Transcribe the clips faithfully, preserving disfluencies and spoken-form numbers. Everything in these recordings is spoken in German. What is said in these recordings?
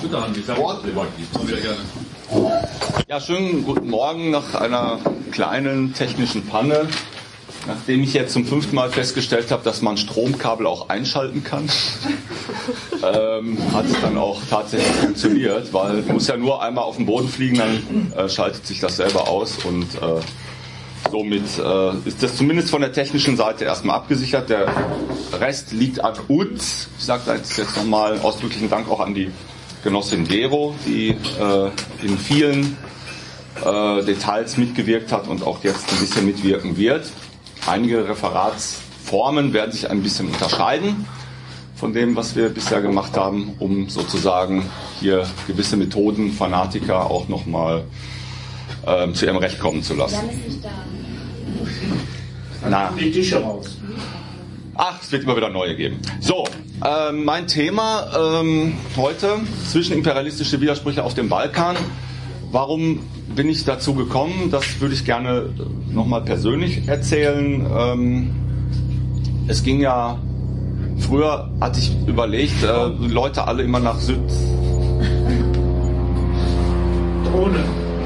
Ja, schönen guten Morgen nach einer kleinen technischen Panne. Nachdem ich jetzt zum fünften Mal festgestellt habe, dass man Stromkabel auch einschalten kann, ähm, hat es dann auch tatsächlich funktioniert, weil es muss ja nur einmal auf den Boden fliegen, dann äh, schaltet sich das selber aus und äh, somit äh, ist das zumindest von der technischen Seite erstmal abgesichert. Der Rest liegt ad ut. Ich sage da jetzt, jetzt nochmal ausdrücklichen Dank auch an die Genossin Vero, die äh, in vielen äh, Details mitgewirkt hat und auch jetzt ein bisschen mitwirken wird. Einige Referatsformen werden sich ein bisschen unterscheiden von dem, was wir bisher gemacht haben, um sozusagen hier gewisse Methoden, Fanatiker auch nochmal äh, zu ihrem Recht kommen zu lassen. Jan ist nicht da. Na. Die Tische raus. Ach, es wird immer wieder neue geben. So, äh, mein Thema ähm, heute, zwischenimperialistische Widersprüche auf dem Balkan. Warum bin ich dazu gekommen? Das würde ich gerne nochmal persönlich erzählen. Ähm, es ging ja, früher hatte ich überlegt, äh, Leute alle immer nach Süd... Drohne.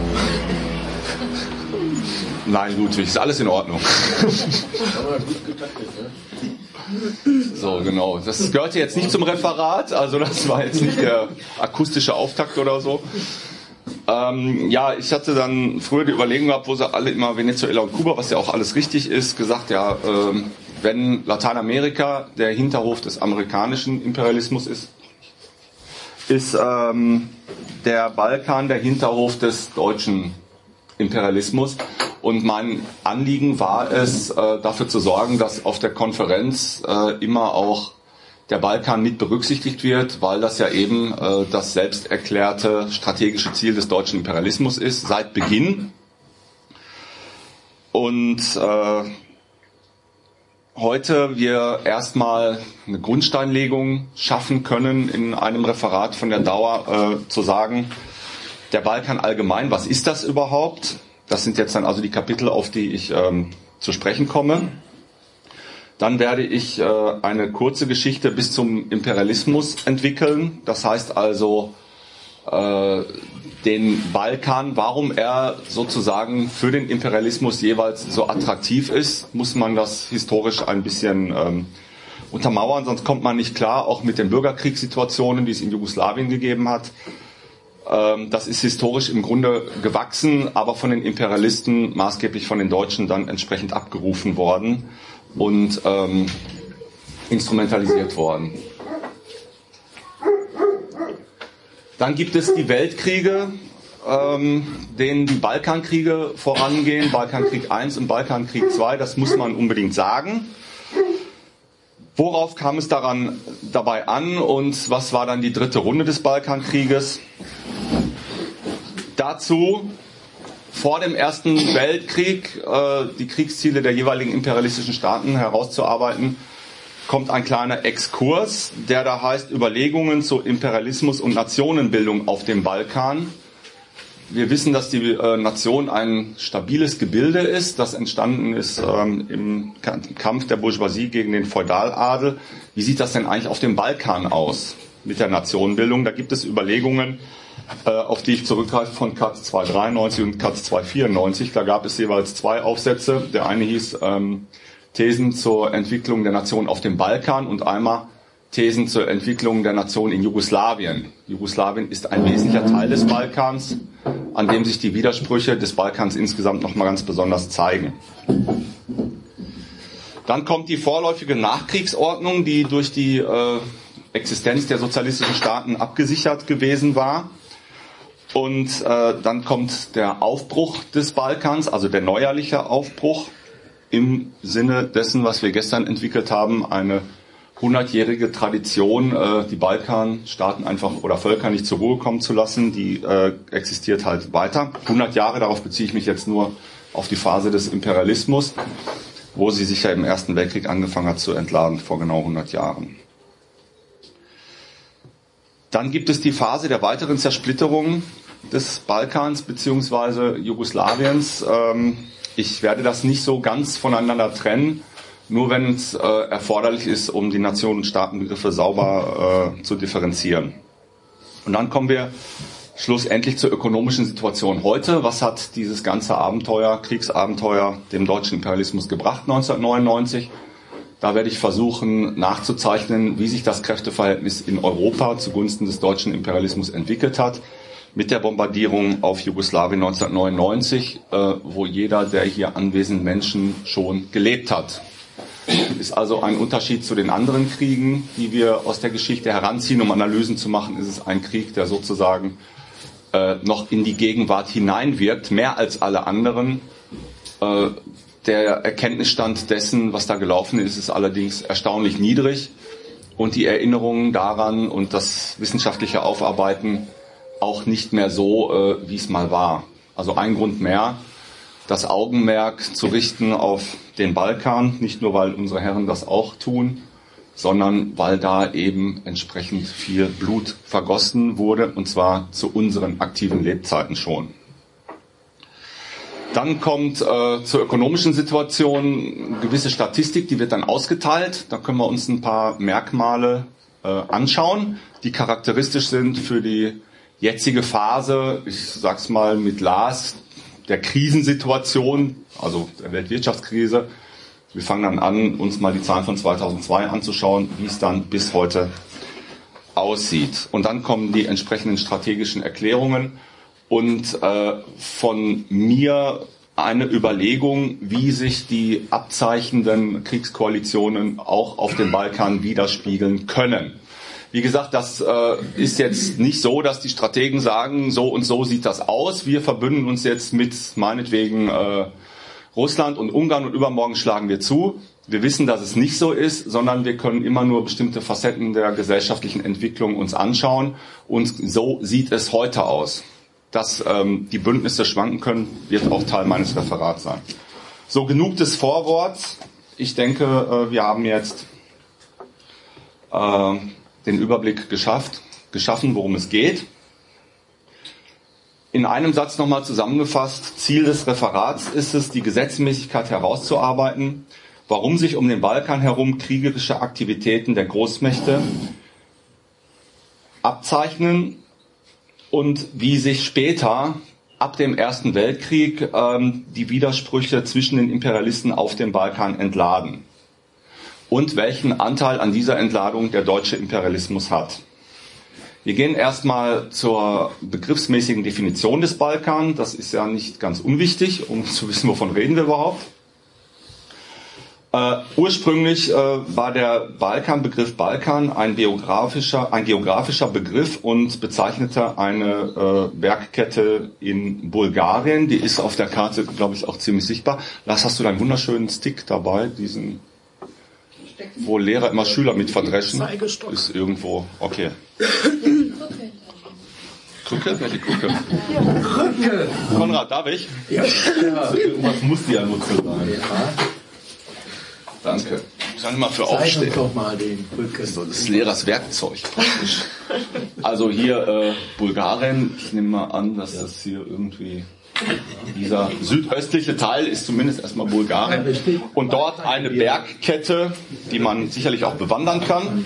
Nein, Ludwig, ist alles in Ordnung. Aber gut getaktet, ne? So, genau. Das gehörte jetzt nicht zum Referat, also das war jetzt nicht der akustische Auftakt oder so. Ähm, ja, ich hatte dann früher die Überlegung gehabt, wo sie alle immer Venezuela und Kuba, was ja auch alles richtig ist, gesagt, ja, ähm, wenn Lateinamerika der Hinterhof des amerikanischen Imperialismus ist, ist ähm, der Balkan der Hinterhof des deutschen Imperialismus. Und mein Anliegen war es, äh, dafür zu sorgen, dass auf der Konferenz äh, immer auch der Balkan mit berücksichtigt wird, weil das ja eben äh, das selbst erklärte strategische Ziel des deutschen Imperialismus ist, seit Beginn. Und äh, heute wir erstmal eine Grundsteinlegung schaffen können, in einem Referat von der Dauer äh, zu sagen, der Balkan allgemein, was ist das überhaupt? Das sind jetzt dann also die Kapitel, auf die ich ähm, zu sprechen komme. Dann werde ich äh, eine kurze Geschichte bis zum Imperialismus entwickeln. Das heißt also äh, den Balkan, warum er sozusagen für den Imperialismus jeweils so attraktiv ist, muss man das historisch ein bisschen ähm, untermauern, sonst kommt man nicht klar, auch mit den Bürgerkriegssituationen, die es in Jugoslawien gegeben hat. Ähm, das ist historisch im Grunde gewachsen, aber von den Imperialisten, maßgeblich von den Deutschen, dann entsprechend abgerufen worden und ähm, instrumentalisiert worden. Dann gibt es die Weltkriege, ähm, denen die Balkankriege vorangehen, Balkankrieg eins und Balkankrieg zwei, das muss man unbedingt sagen. Worauf kam es daran dabei an und was war dann die dritte Runde des Balkankrieges? Dazu vor dem Ersten Weltkrieg äh, die Kriegsziele der jeweiligen imperialistischen Staaten herauszuarbeiten, kommt ein kleiner Exkurs, der da heißt Überlegungen zu Imperialismus und Nationenbildung auf dem Balkan. Wir wissen, dass die äh, Nation ein stabiles Gebilde ist, das entstanden ist ähm, im Kampf der Bourgeoisie gegen den Feudaladel. Wie sieht das denn eigentlich auf dem Balkan aus mit der Nationenbildung? Da gibt es Überlegungen, äh, auf die ich zurückgreife von Katz zweihundertdreiundneunzig und Katz zweihundertvierundneunzig. Da gab es jeweils zwei Aufsätze. Der eine hieß ähm, Thesen zur Entwicklung der Nation auf dem Balkan und einmal Thesen zur Entwicklung der Nation in Jugoslawien. Jugoslawien ist ein wesentlicher Teil des Balkans, an dem sich die Widersprüche des Balkans insgesamt nochmal ganz besonders zeigen. Dann kommt die vorläufige Nachkriegsordnung, die durch die äh, Existenz der sozialistischen Staaten abgesichert gewesen war. Und äh, dann kommt der Aufbruch des Balkans, also der neuerliche Aufbruch im Sinne dessen, was wir gestern entwickelt haben, eine hundertjährige Tradition, äh, die Balkanstaaten einfach oder Völker nicht zur Ruhe kommen zu lassen, die äh, existiert halt weiter. hundert Jahre, darauf beziehe ich mich jetzt nur auf die Phase des Imperialismus, wo sie sich ja im Ersten Weltkrieg angefangen hat zu entladen, vor genau hundert Jahren. Dann gibt es die Phase der weiteren Zersplitterung des Balkans bzw. Jugoslawiens. Ähm, ich werde das nicht so ganz voneinander trennen, nur wenn es äh, erforderlich ist, um die Nationen- und Staatenbegriffe sauber äh, zu differenzieren. Und dann kommen wir schlussendlich zur ökonomischen Situation heute. Was hat dieses ganze Abenteuer, Kriegsabenteuer dem deutschen Imperialismus gebracht neunzehnhundertneunundneunzig? Da werde ich versuchen nachzuzeichnen, wie sich das Kräfteverhältnis in Europa zugunsten des deutschen Imperialismus entwickelt hat mit der Bombardierung auf Jugoslawien neunzehnhundertneunundneunzig, äh, wo jeder der hier anwesenden Menschen schon gelebt hat. Ist also ein Unterschied zu den anderen Kriegen, die wir aus der Geschichte heranziehen, um Analysen zu machen. Ist es ein Krieg, der sozusagen äh, noch in die Gegenwart hineinwirkt, mehr als alle anderen. Äh, der Erkenntnisstand dessen, was da gelaufen ist, ist allerdings erstaunlich niedrig und die Erinnerungen daran und das wissenschaftliche Aufarbeiten auch nicht mehr so, äh, wie es mal war. Also ein Grund mehr, das Augenmerk zu richten auf den Balkan, nicht nur, weil unsere Herren das auch tun, sondern weil da eben entsprechend viel Blut vergossen wurde, und zwar zu unseren aktiven Lebzeiten schon. Dann kommt äh, zur ökonomischen Situation eine gewisse Statistik, die wird dann ausgeteilt. Da können wir uns ein paar Merkmale äh, anschauen, die charakteristisch sind für die jetzige Phase, ich sag's mal mit Lars, der Krisensituation, also der Weltwirtschaftskrise. Wir fangen dann an, uns mal die Zahlen von zweitausendzwei anzuschauen, wie es dann bis heute aussieht. Und dann kommen die entsprechenden strategischen Erklärungen und äh, von mir eine Überlegung, wie sich die abzeichenden Kriegskoalitionen auch auf dem Balkan widerspiegeln können. Wie gesagt, das äh, ist jetzt nicht so, dass die Strategen sagen, so und so sieht das aus. Wir verbünden uns jetzt mit meinetwegen äh, Russland und Ungarn und übermorgen schlagen wir zu. Wir wissen, dass es nicht so ist, sondern wir können immer nur bestimmte Facetten der gesellschaftlichen Entwicklung uns anschauen. Und so sieht es heute aus. Dass ähm, die Bündnisse schwanken können, wird auch Teil meines Referats sein. So, genug des Vorworts. Ich denke, äh, wir haben jetzt äh, den Überblick geschafft, geschaffen, worum es geht. In einem Satz nochmal zusammengefasst, Ziel des Referats ist es, die Gesetzmäßigkeit herauszuarbeiten, warum sich um den Balkan herum kriegerische Aktivitäten der Großmächte abzeichnen und wie sich später ab dem Ersten Weltkrieg ähm, die Widersprüche zwischen den Imperialisten auf dem Balkan entladen und welchen Anteil an dieser Entladung der deutsche Imperialismus hat. Wir gehen erstmal zur begriffsmäßigen Definition des Balkan. Das ist ja nicht ganz unwichtig, um zu wissen, wovon reden wir überhaupt. Äh, ursprünglich äh, war der Balkan-Begriff Balkan ein geografischer, ein geografischer Begriff und bezeichnete eine äh, Bergkette in Bulgarien. Die ist auf der Karte, glaube ich, auch ziemlich sichtbar. Lars, hast du deinen wunderschönen Stick dabei, diesen, wo Lehrer immer Schüler mit verdreschen? Ist irgendwo, okay. Krücke? Wer die Krücke? Ja. Krücke! Konrad, darf ich? Ja. Ja, irgendwas muss die ja nutzen sein. Ja. Danke. Ich sage mal für Zeig Aufstehen. uns doch mal den Krücke. Das ist Lehrers Werkzeug praktisch. Also hier äh, Bulgarien, ich nehme mal an, dass das hier irgendwie dieser südöstliche Teil ist zumindest erstmal Bulgarien. Und dort eine Bergkette, die man sicherlich auch bewandern kann.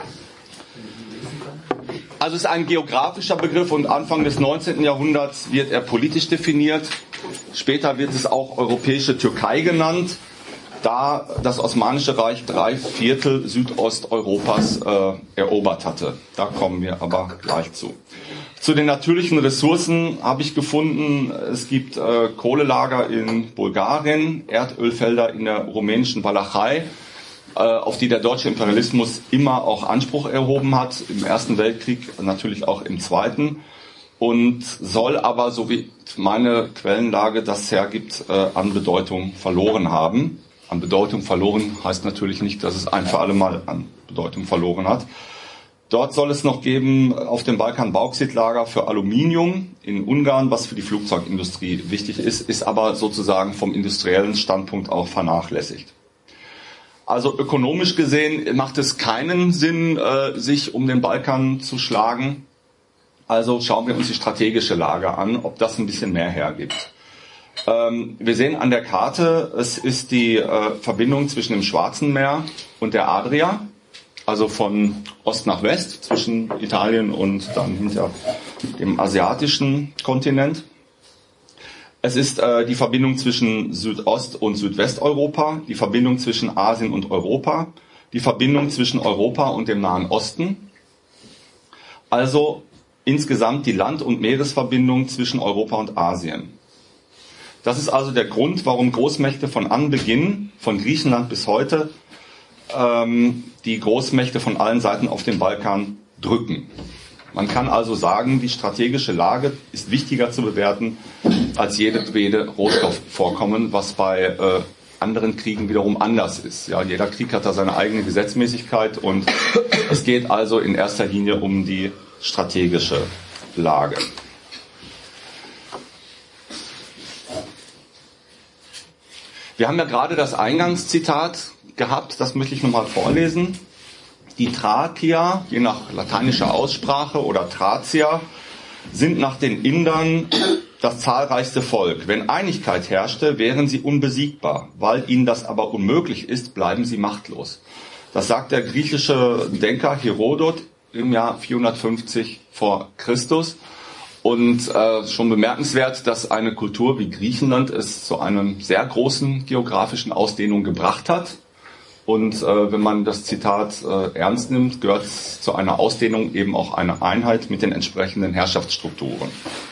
Also es ist ein geografischer Begriff und Anfang des neunzehnten Jahrhunderts wird er politisch definiert. Später wird es auch europäische Türkei genannt, da das Osmanische Reich drei Viertel Südosteuropas äh, erobert hatte. Da kommen wir aber gleich zu. Zu den natürlichen Ressourcen habe ich gefunden, es gibt äh, Kohlelager in Bulgarien, Erdölfelder in der rumänischen Walachei, äh, auf die der deutsche Imperialismus immer auch Anspruch erhoben hat, im Ersten Weltkrieg, natürlich auch im Zweiten, und soll aber, so wie meine Quellenlage das hergibt, äh, an Bedeutung verloren haben. An Bedeutung verloren heißt natürlich nicht, dass es ein für alle Mal an Bedeutung verloren hat. Dort soll es noch geben auf dem Balkan Bauxitlager für Aluminium in Ungarn, was für die Flugzeugindustrie wichtig ist, ist aber sozusagen vom industriellen Standpunkt auch vernachlässigt. Also ökonomisch gesehen macht es keinen Sinn, äh, sich um den Balkan zu schlagen. Also schauen wir uns die strategische Lage an, ob das ein bisschen mehr hergibt. Ähm, wir sehen an der Karte, es ist die äh, Verbindung zwischen dem Schwarzen Meer und der Adria. also von Ost nach West, zwischen Italien und dann hinter dem asiatischen Kontinent. Es ist äh, die Verbindung zwischen Südost- und Südwesteuropa, die Verbindung zwischen Asien und Europa, die Verbindung zwischen Europa und dem Nahen Osten. Also insgesamt die Land- und Meeresverbindung zwischen Europa und Asien. Das ist also der Grund, warum Großmächte von Anbeginn, von Griechenland bis heute, ähm, die Großmächte von allen Seiten auf den Balkan drücken. Man kann also sagen, die strategische Lage ist wichtiger zu bewerten als jedwede Rohstoffvorkommen, was bei äh, anderen Kriegen wiederum anders ist. Ja, jeder Krieg hat da seine eigene Gesetzmäßigkeit und es geht also in erster Linie um die strategische Lage. Wir haben ja gerade das Eingangszitat gehabt, das möchte ich nochmal vorlesen. Die Thrakier, je nach lateinischer Aussprache, oder Thracier, sind nach den Indern das zahlreichste Volk. Wenn Einigkeit herrschte, wären sie unbesiegbar. Weil ihnen das aber unmöglich ist, bleiben sie machtlos. Das sagt der griechische Denker Herodot im Jahr vierhundertfünfzig vor Christus. Und äh, schon bemerkenswert, dass eine Kultur wie Griechenland es zu einer sehr großen geografischen Ausdehnung gebracht hat. Und äh, wenn man das Zitat äh, ernst nimmt, gehört zu einer Ausdehnung eben auch eine Einheit mit den entsprechenden Herrschaftsstrukturen.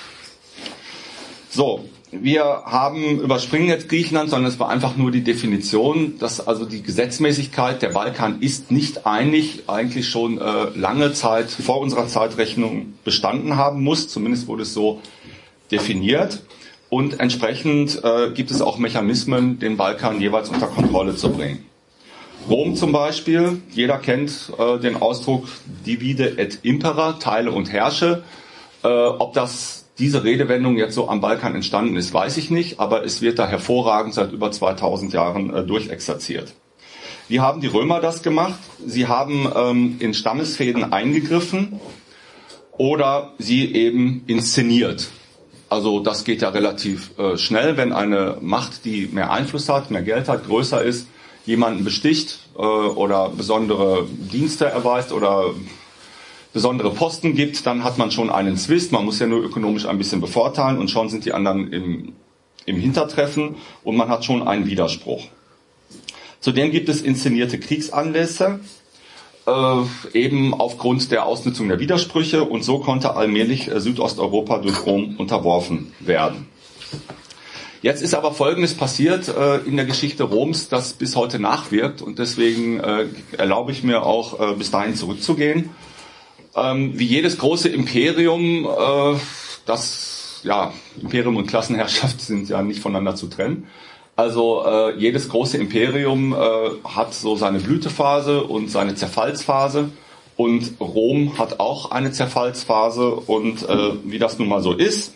So, wir haben überspringen jetzt Griechenland, sondern es war einfach nur die Definition, dass also die Gesetzmäßigkeit, der Balkan ist nicht einig, eigentlich schon äh, lange Zeit vor unserer Zeitrechnung bestanden haben muss. Zumindest wurde es so definiert. Und entsprechend äh, gibt es auch Mechanismen, den Balkan jeweils unter Kontrolle zu bringen. Rom zum Beispiel, jeder kennt äh, den Ausdruck divide et impera, teile und herrsche. Äh, ob das diese Redewendung jetzt so am Balkan entstanden ist, weiß ich nicht, aber es wird da hervorragend seit über zweitausend Jahren äh, durchexerziert. Wie haben die Römer das gemacht? Sie haben ähm, in Stammesfehden eingegriffen oder sie eben inszeniert. Also das geht ja relativ äh, schnell, wenn eine Macht, die mehr Einfluss hat, mehr Geld hat, größer ist, jemanden besticht äh, oder besondere Dienste erweist oder besondere Posten gibt, dann hat man schon einen Zwist. Man muss ja nur ökonomisch ein bisschen bevorteilen und schon sind die anderen im, im Hintertreffen und man hat schon einen Widerspruch. Zudem gibt es inszenierte Kriegsanlässe, äh, eben aufgrund der Ausnutzung der Widersprüche, und so konnte allmählich äh, Südosteuropa durch Rom unterworfen werden. Jetzt ist aber Folgendes passiert äh, in der Geschichte Roms, das bis heute nachwirkt, und deswegen äh, erlaube ich mir auch äh, bis dahin zurückzugehen. Ähm, wie jedes große Imperium, äh, das, ja, Imperium und Klassenherrschaft sind ja nicht voneinander zu trennen. Also äh, jedes große Imperium äh, hat so seine Blütephase und seine Zerfallsphase, und Rom hat auch eine Zerfallsphase, und äh, wie das nun mal so ist,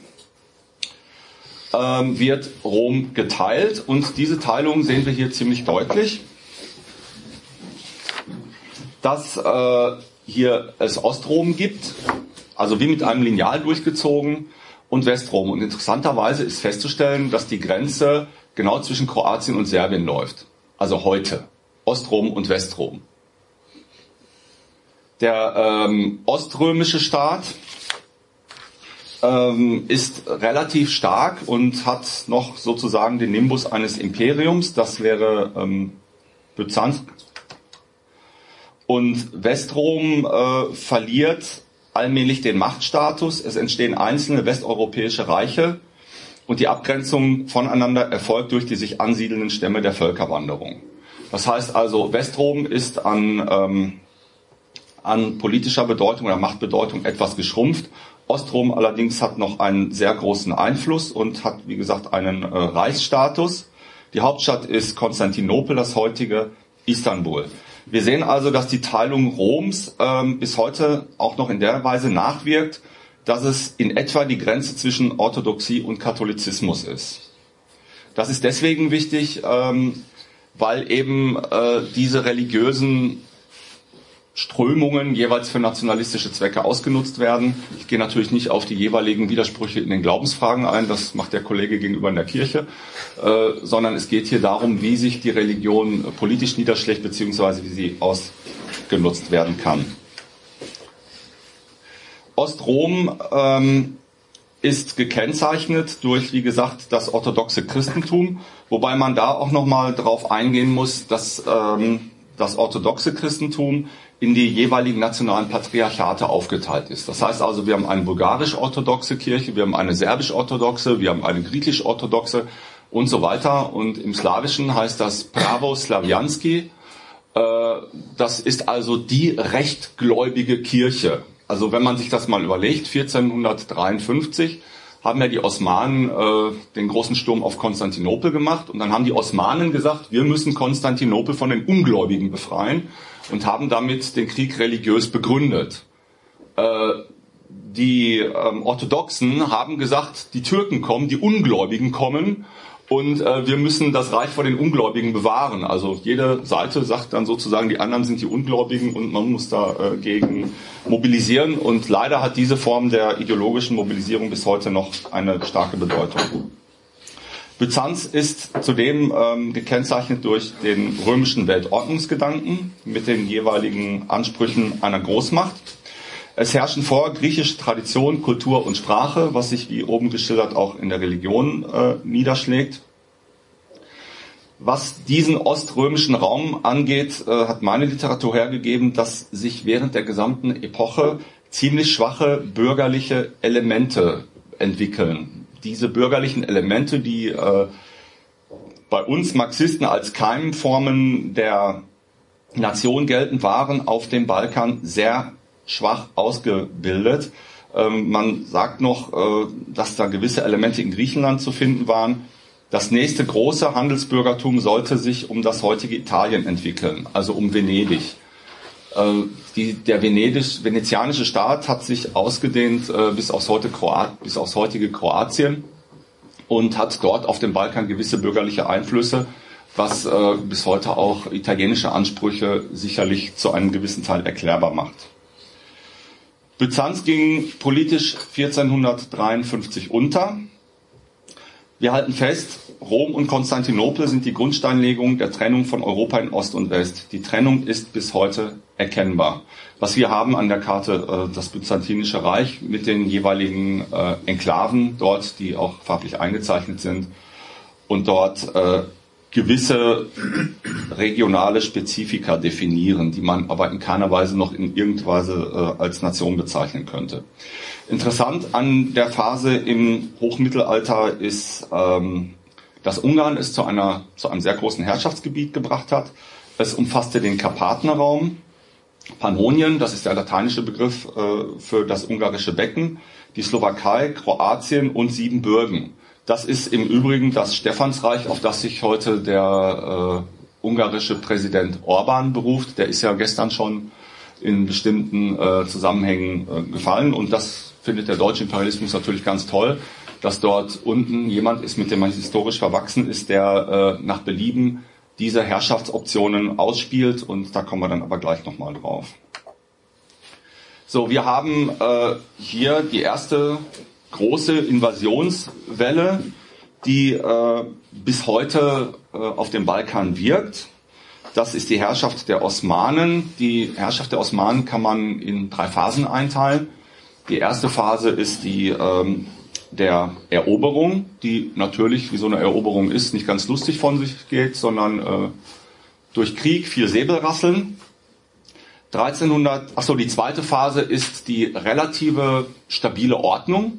ähm, wird Rom geteilt, und diese Teilung sehen wir hier ziemlich deutlich, dass äh, hier es Ostrom gibt, also wie mit einem Lineal durchgezogen, und Westrom. Und interessanterweise ist festzustellen, dass die Grenze genau zwischen Kroatien und Serbien läuft. Also heute. Ostrom und Westrom. Der ähm, oströmische Staat ähm, ist relativ stark und hat noch sozusagen den Nimbus eines Imperiums. Das wäre ähm, Byzanz. Und Westrom äh, verliert allmählich den Machtstatus. Es entstehen einzelne westeuropäische Reiche, und die Abgrenzung voneinander erfolgt durch die sich ansiedelnden Stämme der Völkerwanderung. Das heißt also, Westrom ist an, ähm, an politischer Bedeutung oder Machtbedeutung etwas geschrumpft. Ostrom allerdings hat noch einen sehr großen Einfluss und hat, wie gesagt, einen äh, Reichsstatus. Die Hauptstadt ist Konstantinopel, das heutige Istanbul. Wir sehen also, dass die Teilung Roms ähm, bis heute auch noch in der Weise nachwirkt, dass es in etwa die Grenze zwischen Orthodoxie und Katholizismus ist. Das ist deswegen wichtig, ähm, weil eben äh, diese religiösen Strömungen jeweils für nationalistische Zwecke ausgenutzt werden. Ich gehe natürlich nicht auf die jeweiligen Widersprüche in den Glaubensfragen ein, das macht der Kollege gegenüber in der Kirche, äh, sondern es geht hier darum, wie sich die Religion politisch niederschlägt, beziehungsweise wie sie aus genutzt werden kann. Ostrom ähm, ist gekennzeichnet durch, wie gesagt, das orthodoxe Christentum, wobei man da auch nochmal darauf eingehen muss, dass ähm, das orthodoxe Christentum in die jeweiligen nationalen Patriarchate aufgeteilt ist. Das heißt also, wir haben eine bulgarisch-orthodoxe Kirche, wir haben eine serbisch-orthodoxe, wir haben eine griechisch-orthodoxe und so weiter. Und im Slawischen heißt das Pravo Slavianski. Das ist also die rechtgläubige Kirche. Also wenn man sich das mal überlegt, vierzehnhundertdreiundfünfzig haben ja die Osmanen äh, den großen Sturm auf Konstantinopel gemacht und dann haben die Osmanen gesagt, wir müssen Konstantinopel von den Ungläubigen befreien und haben damit den Krieg religiös begründet. Äh, die ähm, Orthodoxen haben gesagt, die Türken kommen, die Ungläubigen kommen und äh, wir müssen das Reich vor den Ungläubigen bewahren. Also jede Seite sagt dann sozusagen, die anderen sind die Ungläubigen und man muss dagegen äh, mobilisieren. Und leider hat diese Form der ideologischen Mobilisierung bis heute noch eine starke Bedeutung. Byzanz ist zudem ähm, gekennzeichnet durch den römischen Weltordnungsgedanken mit den jeweiligen Ansprüchen einer Großmacht. Es herrschen vor griechische Tradition, Kultur und Sprache, was sich wie oben geschildert auch in der Religion äh, niederschlägt. Was diesen oströmischen Raum angeht, äh, hat meine Literatur hergegeben, dass sich während der gesamten Epoche ziemlich schwache bürgerliche Elemente entwickeln. Diese bürgerlichen Elemente, die äh, bei uns Marxisten als Keimformen der Nation geltend waren, auf dem Balkan sehr schwach ausgebildet. Ähm, man sagt noch, äh, dass da gewisse Elemente in Griechenland zu finden waren. Das nächste große Handelsbürgertum sollte sich um das heutige Italien entwickeln, also um Venedig. Äh, die, der Venedig, venezianische Staat hat sich ausgedehnt äh, bis, aufs heute Kroat, bis aufs heutige Kroatien und hat dort auf dem Balkan gewisse bürgerliche Einflüsse, was äh, bis heute auch italienische Ansprüche sicherlich zu einem gewissen Teil erklärbar macht. Byzanz ging politisch vierzehnhundertdreiundfünfzig unter. Wir halten fest, Rom und Konstantinopel sind die Grundsteinlegung der Trennung von Europa in Ost und West. Die Trennung ist bis heute erkennbar. Was wir haben an der Karte, äh, das Byzantinische Reich mit den jeweiligen äh, Enklaven dort, die auch farblich eingezeichnet sind und dort äh, gewisse regionale Spezifika definieren, die man aber in keiner Weise noch in irgendeiner Weise äh, als Nation bezeichnen könnte. Interessant an der Phase im Hochmittelalter ist, ähm, dass Ungarn es zu einer zu einem sehr großen Herrschaftsgebiet gebracht hat. Es umfasste den Karpatenraum, Pannonien, das ist der lateinische Begriff äh, für das ungarische Becken, die Slowakei, Kroatien und Siebenbürgen. Das ist im Übrigen das Stephansreich, auf das sich heute der äh, ungarische Präsident Orban beruft. Der ist ja gestern schon in bestimmten äh, Zusammenhängen äh, gefallen. Und das findet der deutsche Imperialismus natürlich ganz toll, dass dort unten jemand ist, mit dem man historisch verwachsen ist, der äh, nach Belieben diese Herrschaftsoptionen ausspielt. Und da kommen wir dann aber gleich nochmal drauf. So, wir haben äh, hier die erste große Invasionswelle, die äh, bis heute äh, auf dem Balkan wirkt. Das ist die Herrschaft der Osmanen. Die Herrschaft der Osmanen kann man in drei Phasen einteilen. Die erste Phase ist die ähm, der Eroberung, die natürlich, wie so eine Eroberung ist, nicht ganz lustig von sich geht, sondern äh, durch Krieg, viel Säbelrasseln. dreizehnhundert, achso, die zweite Phase ist die relative stabile Ordnung.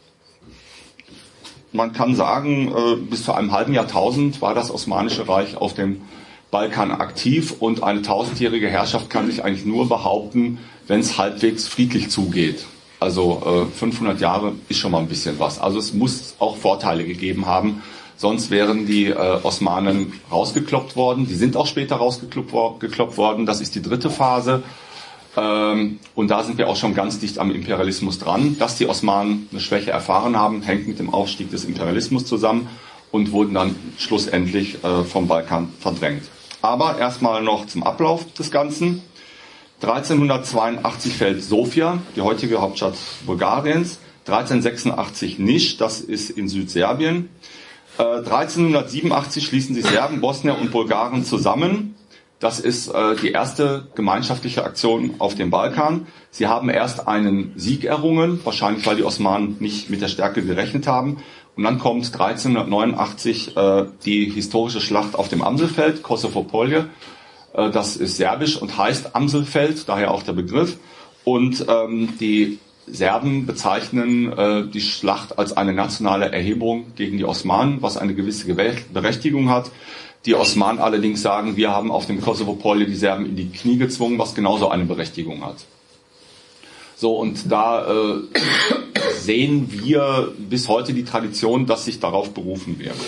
Man kann sagen, bis zu einem halben Jahrtausend war das Osmanische Reich auf dem Balkan aktiv und eine tausendjährige Herrschaft kann sich eigentlich nur behaupten, wenn es halbwegs friedlich zugeht. Also fünfhundert Jahre ist schon mal ein bisschen was. Also es muss auch Vorteile gegeben haben, sonst wären die Osmanen rausgekloppt worden. Die sind auch später rausgekloppt worden. Das ist die dritte Phase. Und da sind wir auch schon ganz dicht am Imperialismus dran. Dass die Osmanen eine Schwäche erfahren haben, hängt mit dem Aufstieg des Imperialismus zusammen und wurden dann schlussendlich vom Balkan verdrängt. Aber erstmal noch zum Ablauf des Ganzen. dreizehnhundertzweiundachtzig fällt Sofia, die heutige Hauptstadt Bulgariens. dreizehnhundertsechsundachtzig Niš, das ist in Südserbien. dreizehnhundertsiebenundachtzig schließen sich Serben, Bosnier und Bulgaren zusammen. Das ist äh, die erste gemeinschaftliche Aktion auf dem Balkan. Sie haben erst einen Sieg errungen, wahrscheinlich weil die Osmanen nicht mit der Stärke gerechnet haben. Und dann kommt dreizehnhundertneunundachtzig äh, die historische Schlacht auf dem Amselfeld, Kosovopolje. Äh, das ist serbisch und heißt Amselfeld, daher auch der Begriff. Und ähm, die Serben bezeichnen äh, die Schlacht als eine nationale Erhebung gegen die Osmanen, was eine gewisse Berechtigung hat. Die Osmanen allerdings sagen, wir haben auf dem Kosovopolje die Serben in die Knie gezwungen, was genauso eine Berechtigung hat. So, und da äh, sehen wir bis heute die Tradition, dass sich darauf berufen wird.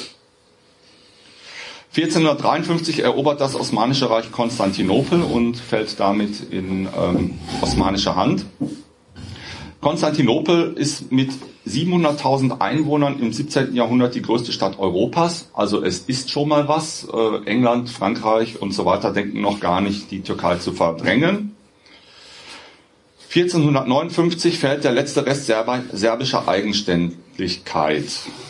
vierzehnhundertdreiundfünfzig erobert das Osmanische Reich Konstantinopel und fällt damit in ähm, osmanische Hand. Konstantinopel ist mit siebenhunderttausend Einwohnern im siebzehnten Jahrhundert die größte Stadt Europas. Also es ist schon mal was. Äh, England, Frankreich und so weiter denken noch gar nicht, die Türkei zu verdrängen. vierzehnhundertneunundfünfzig fällt der letzte Rest serb- serbischer Eigenständigkeit.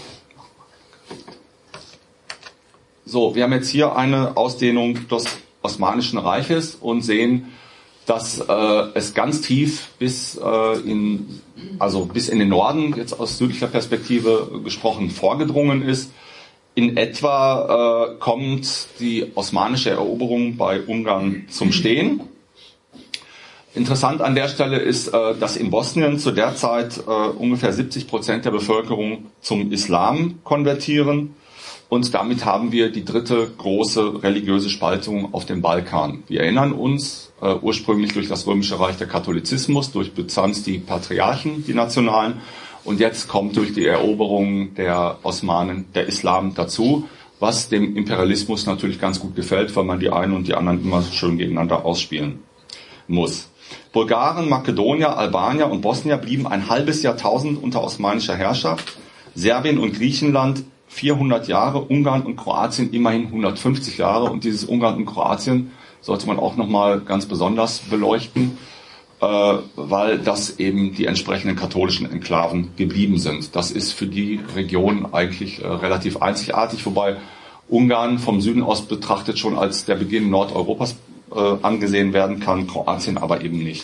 So, wir haben jetzt hier eine Ausdehnung des Osmanischen Reiches und sehen, dass äh, es ganz tief bis äh, in also bis in den Norden, jetzt aus südlicher Perspektive gesprochen, vorgedrungen ist. In etwa äh, kommt die osmanische Eroberung bei Ungarn zum Stehen. Interessant an der Stelle ist, äh, dass in Bosnien zu der Zeit äh, ungefähr siebzig Prozent der Bevölkerung zum Islam konvertieren. Und damit haben wir die dritte große religiöse Spaltung auf dem Balkan. Wir erinnern uns, äh, ursprünglich durch das Römische Reich der Katholizismus, durch Byzanz die Patriarchen, die nationalen. Und jetzt kommt durch die Eroberung der Osmanen der Islam dazu, was dem Imperialismus natürlich ganz gut gefällt, weil man die einen und die anderen immer schön gegeneinander ausspielen muss. Bulgaren, Makedonier, Albanier und Bosnier blieben ein halbes Jahrtausend unter osmanischer Herrschaft. Serbien und Griechenland vierhundert Jahre, Ungarn und Kroatien immerhin hundertfünfzig Jahre. Und dieses Ungarn und Kroatien sollte man auch nochmal ganz besonders beleuchten, äh, weil das eben die entsprechenden katholischen Enklaven geblieben sind. Das ist für die Region eigentlich äh, relativ einzigartig, wobei Ungarn vom Süden aus betrachtet schon als der Beginn Nordeuropas äh, angesehen werden kann, Kroatien aber eben nicht.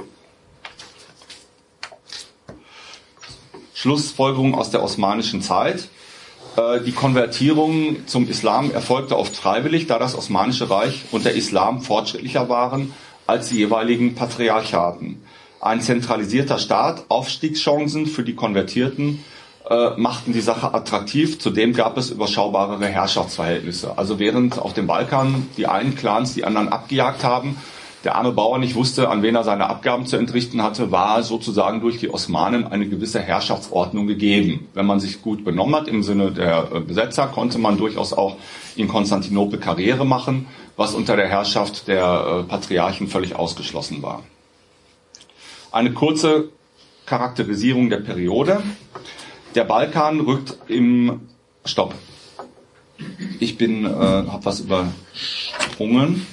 Schlussfolgerung aus der osmanischen Zeit. Die Konvertierung zum Islam erfolgte oft freiwillig, da das Osmanische Reich und der Islam fortschrittlicher waren als die jeweiligen Patriarchaten. Ein zentralisierter Staat, Aufstiegschancen für die Konvertierten äh, machten die Sache attraktiv. Zudem gab es überschaubarere Herrschaftsverhältnisse. Also während auf dem Balkan die einen Clans die anderen abgejagt haben, der arme Bauer nicht wusste, an wen er seine Abgaben zu entrichten hatte, war sozusagen durch die Osmanen eine gewisse Herrschaftsordnung gegeben. Wenn man sich gut benommen hat im Sinne der Besetzer, konnte man durchaus auch in Konstantinopel Karriere machen, was unter der Herrschaft der Patriarchen völlig ausgeschlossen war. Eine kurze Charakterisierung der Periode. Der Balkan rückt im... Stopp. Ich bin, äh, habe was übersprungen.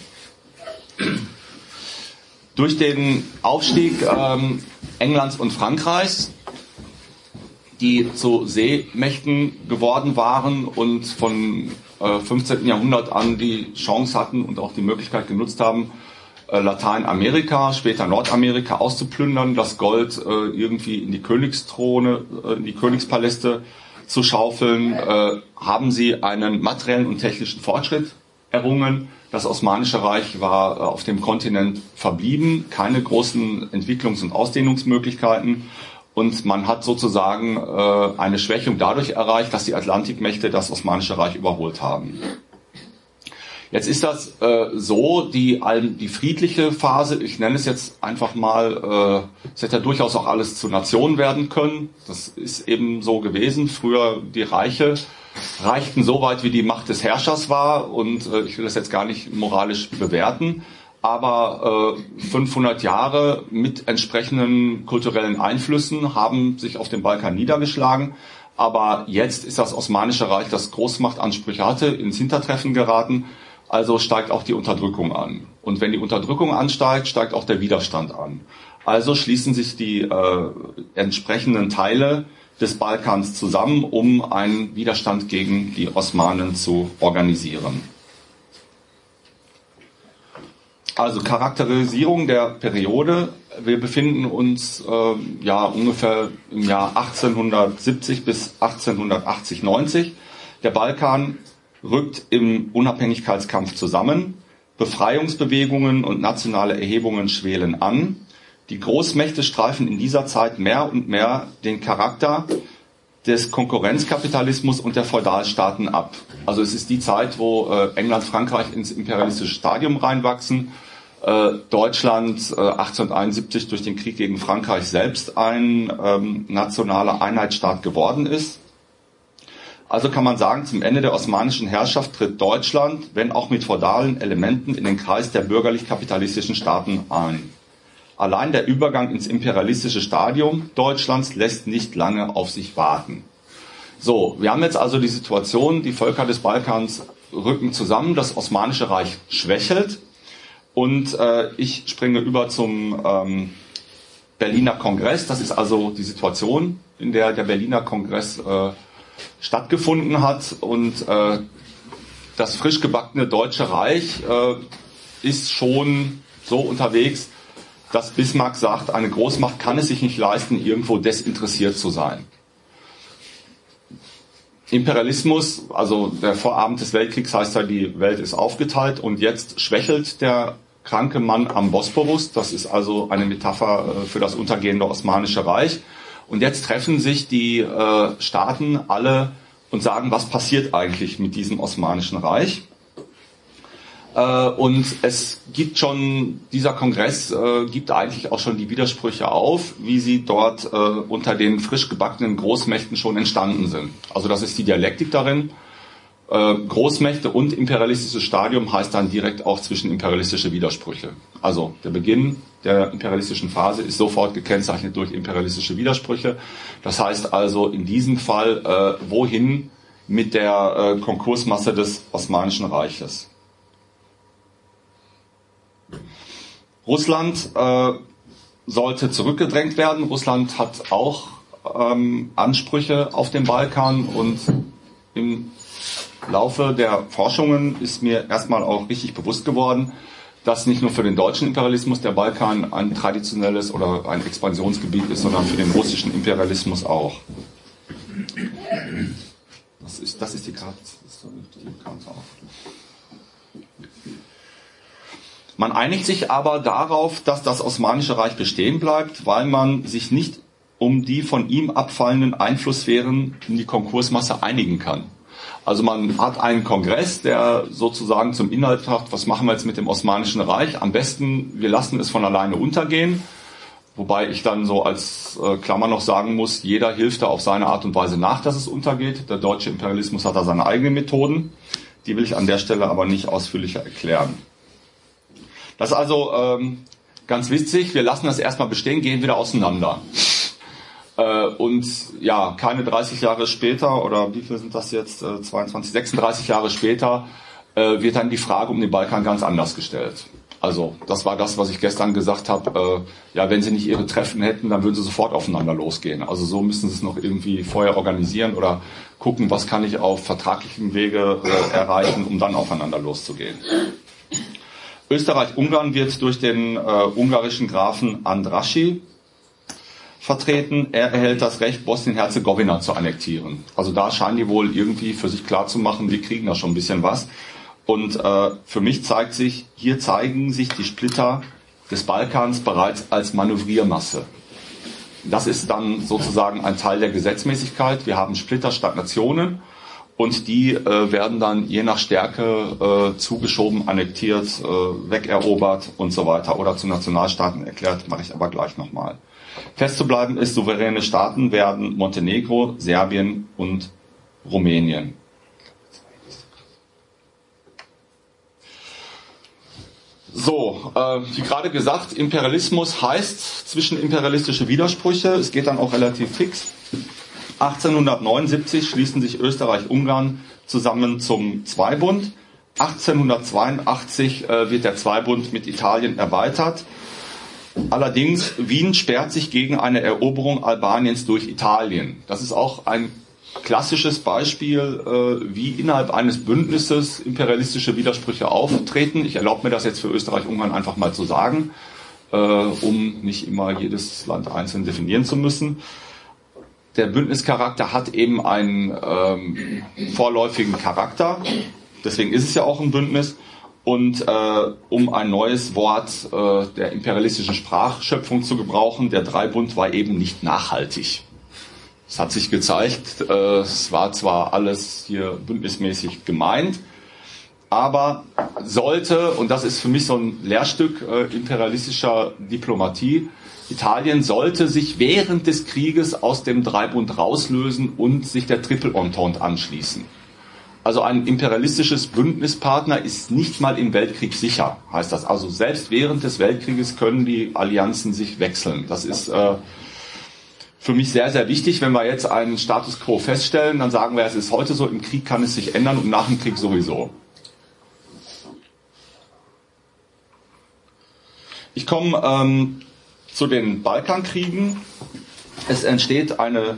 Durch den Aufstieg ähm, Englands und Frankreichs, die zu Seemächten geworden waren und von äh, fünfzehnten Jahrhundert an die Chance hatten und auch die Möglichkeit genutzt haben, äh, Lateinamerika, später Nordamerika auszuplündern, das Gold äh, irgendwie in die Königsthrone, äh, in die Königspaläste zu schaufeln, äh, haben sie einen materiellen und technischen Fortschritt errungen. Das Osmanische Reich war auf dem Kontinent verblieben, keine großen Entwicklungs- und Ausdehnungsmöglichkeiten und man hat sozusagen äh, eine Schwächung dadurch erreicht, dass die Atlantikmächte das Osmanische Reich überholt haben. Jetzt ist das äh, so, die, die friedliche Phase, ich nenne es jetzt einfach mal, äh, es hätte ja durchaus auch alles zu Nationen werden können, das ist eben so gewesen, früher die Reiche reichten so weit, wie die Macht des Herrschers war und äh, ich will das jetzt gar nicht moralisch bewerten, aber äh, fünfhundert Jahre mit entsprechenden kulturellen Einflüssen haben sich auf dem Balkan niedergeschlagen, aber jetzt ist das Osmanische Reich, das Großmachtansprüche hatte, ins Hintertreffen geraten, also steigt auch die Unterdrückung an. Und wenn die Unterdrückung ansteigt, steigt auch der Widerstand an. Also schließen sich die äh, entsprechenden Teile des Balkans zusammen, um einen Widerstand gegen die Osmanen zu organisieren. Also Charakterisierung der Periode. Wir befinden uns äh, ja ungefähr im Jahr achtzehnhundertsiebzig bis achtzehnhundertachtzig neunzig. Der Balkan rückt im Unabhängigkeitskampf zusammen. Befreiungsbewegungen und nationale Erhebungen schwelen an. Die Großmächte streifen in dieser Zeit mehr und mehr den Charakter des Konkurrenzkapitalismus und der Feudalstaaten ab. Also es ist die Zeit, wo äh, England, Frankreich ins imperialistische Stadium reinwachsen. Äh, Deutschland äh, achtzehnhunderteinundsiebzig durch den Krieg gegen Frankreich selbst ein ähm, nationaler Einheitsstaat geworden ist. Also kann man sagen, zum Ende der osmanischen Herrschaft tritt Deutschland, wenn auch mit feudalen Elementen, in den Kreis der bürgerlich-kapitalistischen Staaten ein. Allein der Übergang ins imperialistische Stadium Deutschlands lässt nicht lange auf sich warten. So, wir haben jetzt also die Situation, die Völker des Balkans rücken zusammen, das Osmanische Reich schwächelt. Und äh, ich springe über zum ähm, Berliner Kongress. Das ist also die Situation, in der der Berliner Kongress äh, stattgefunden hat. Und äh, das frisch gebackene Deutsche Reich äh, ist schon so unterwegs, dass Bismarck sagt, eine Großmacht kann es sich nicht leisten, irgendwo desinteressiert zu sein. Imperialismus, also der Vorabend des Weltkriegs heißt ja, die Welt ist aufgeteilt und jetzt schwächelt der kranke Mann am Bosporus. Das ist also eine Metapher für das untergehende Osmanische Reich. Und jetzt treffen sich die äh, Staaten alle und sagen, was passiert eigentlich mit diesem Osmanischen Reich? Äh, und es gibt schon, dieser Kongress äh, gibt eigentlich auch schon die Widersprüche auf, wie sie dort äh, unter den frisch gebackenen Großmächten schon entstanden sind. Also das ist die Dialektik darin. Äh, Großmächte und imperialistisches Stadium heißt dann direkt auch zwischen imperialistische Widersprüche. Also der Beginn der imperialistischen Phase ist sofort gekennzeichnet durch imperialistische Widersprüche. Das heißt also in diesem Fall, äh, wohin mit der äh, Konkursmasse des Osmanischen Reiches? Russland äh, sollte zurückgedrängt werden. Russland hat auch ähm, Ansprüche auf den Balkan und im Laufe der Forschungen ist mir erstmal auch richtig bewusst geworden, dass nicht nur für den deutschen Imperialismus der Balkan ein traditionelles oder ein Expansionsgebiet ist, sondern für den russischen Imperialismus auch. Das ist, das ist die Karte. Das ist die Karte auch. Man einigt sich aber darauf, dass das Osmanische Reich bestehen bleibt, weil man sich nicht um die von ihm abfallenden Einflusssphären in die Konkursmasse einigen kann. Also man hat einen Kongress, der sozusagen zum Inhalt hat, was machen wir jetzt mit dem Osmanischen Reich? Am besten, wir lassen es von alleine untergehen. Wobei ich dann so als äh, Klammer noch sagen muss, jeder hilft da auf seine Art und Weise nach, dass es untergeht. Der deutsche Imperialismus hat da seine eigenen Methoden. Die will ich an der Stelle aber nicht ausführlicher erklären. Das ist also ähm, ganz witzig. Wir lassen das erstmal bestehen, gehen wieder auseinander. Äh, und ja, keine dreißig Jahre später, oder wie viel sind das jetzt? Äh, zweiundzwanzig, sechsunddreißig Jahre später äh, wird dann die Frage um den Balkan ganz anders gestellt. Also das war das, was ich gestern gesagt habe. Äh, ja, wenn sie nicht ihre Treffen hätten, dann würden sie sofort aufeinander losgehen. Also so müssen sie es noch irgendwie vorher organisieren oder gucken, was kann ich auf vertraglichem Wege äh, erreichen, um dann aufeinander loszugehen. Österreich-Ungarn wird durch den äh, ungarischen Grafen Andrassy vertreten. Er erhält das Recht, Bosnien-Herzegowina zu annektieren. Also da scheinen die wohl irgendwie für sich klarzumachen, wir kriegen da schon ein bisschen was. Und äh, für mich zeigt sich, hier zeigen sich die Splitter des Balkans bereits als Manövriermasse. Das ist dann sozusagen ein Teil der Gesetzmäßigkeit. Wir haben Splitter statt Nationen. Und die äh, werden dann je nach Stärke äh, zugeschoben, annektiert, äh, wegerobert und so weiter oder zu Nationalstaaten erklärt, mache ich aber gleich nochmal. Festzubleiben ist, souveräne Staaten werden Montenegro, Serbien und Rumänien. So, äh, wie gerade gesagt, Imperialismus heißt zwischenimperialistische Widersprüche. Es geht dann auch relativ fix. achtzehnhundertneunundsiebzig schließen sich Österreich-Ungarn zusammen zum Zweibund. achtzehnhundertzweiundachtzig äh, wird der Zweibund mit Italien erweitert. Allerdings, Wien sperrt sich gegen eine Eroberung Albaniens durch Italien. Das ist auch ein klassisches Beispiel, äh, wie innerhalb eines Bündnisses imperialistische Widersprüche auftreten. Ich erlaube mir das jetzt für Österreich-Ungarn einfach mal zu sagen, äh, um nicht immer jedes Land einzeln definieren zu müssen. Der Bündnischarakter hat eben einen ähm, vorläufigen Charakter, deswegen ist es ja auch ein Bündnis. Und äh, um ein neues Wort äh, der imperialistischen Sprachschöpfung zu gebrauchen, der Dreibund war eben nicht nachhaltig. Es hat sich gezeigt, äh, es war zwar alles hier bündnismäßig gemeint, aber sollte, und das ist für mich so ein Lehrstück äh, imperialistischer Diplomatie, Italien sollte sich während des Krieges aus dem Dreibund rauslösen und sich der Triple Entente anschließen. Also ein imperialistisches Bündnispartner ist nicht mal im Weltkrieg sicher, heißt das. Also selbst während des Weltkrieges können die Allianzen sich wechseln. Das ist äh, für mich sehr, sehr wichtig. Wenn wir jetzt einen Status quo feststellen, dann sagen wir, es ist heute so, im Krieg kann es sich ändern und nach dem Krieg sowieso. Ich komme ähm, zu den Balkankriegen. Es entsteht eine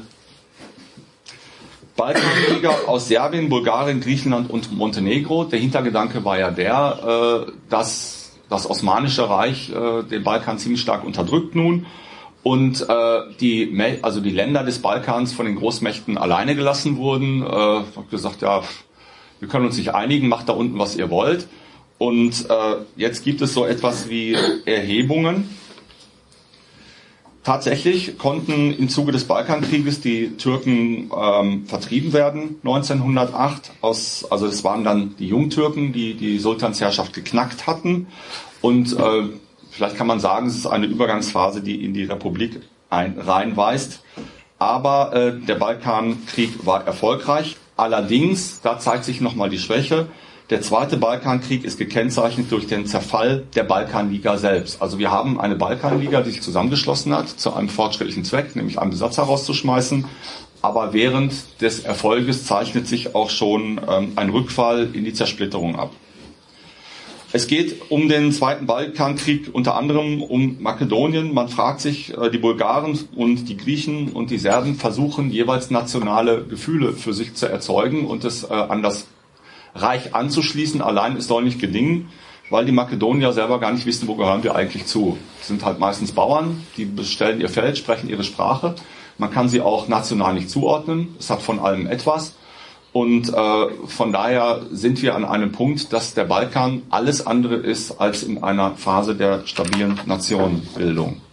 Balkanliga aus Serbien, Bulgarien, Griechenland und Montenegro. Der Hintergedanke war ja der, äh, dass das Osmanische Reich äh, den Balkan ziemlich stark unterdrückt nun und äh, die, also die Länder des Balkans von den Großmächten alleine gelassen wurden. Äh, hat gesagt, ja, wir können uns nicht einigen, macht da unten, was ihr wollt. Und äh, jetzt gibt es so etwas wie Erhebungen. Tatsächlich konnten im Zuge des Balkankrieges die Türken ähm, vertrieben werden, neunzehnhundertacht. Aus, also es waren dann die Jungtürken, die die Sultansherrschaft geknackt hatten. Und äh, vielleicht kann man sagen, es ist eine Übergangsphase, die in die Republik ein, reinweist. Aber äh, der Balkankrieg war erfolgreich. Allerdings, da zeigt sich nochmal die Schwäche. Der zweite Balkankrieg ist gekennzeichnet durch den Zerfall der Balkanliga selbst. Also wir haben eine Balkanliga, die sich zusammengeschlossen hat zu einem fortschrittlichen Zweck, nämlich einen Besatzer rauszuschmeißen. Aber während des Erfolges zeichnet sich auch schon ähm, ein Rückfall in die Zersplitterung ab. Es geht um den zweiten Balkankrieg unter anderem um Makedonien. Man fragt sich, äh, die Bulgaren und die Griechen und die Serben versuchen jeweils nationale Gefühle für sich zu erzeugen und es äh, an das Reich anzuschließen, allein es soll nicht gelingen, weil die Makedonier selber gar nicht wissen, wo gehören wir eigentlich zu. Das sind halt meistens Bauern, die bestellen ihr Feld, sprechen ihre Sprache. Man kann sie auch national nicht zuordnen, es hat von allem etwas. Und äh, von daher sind wir an einem Punkt, dass der Balkan alles andere ist als in einer Phase der stabilen Nationenbildung.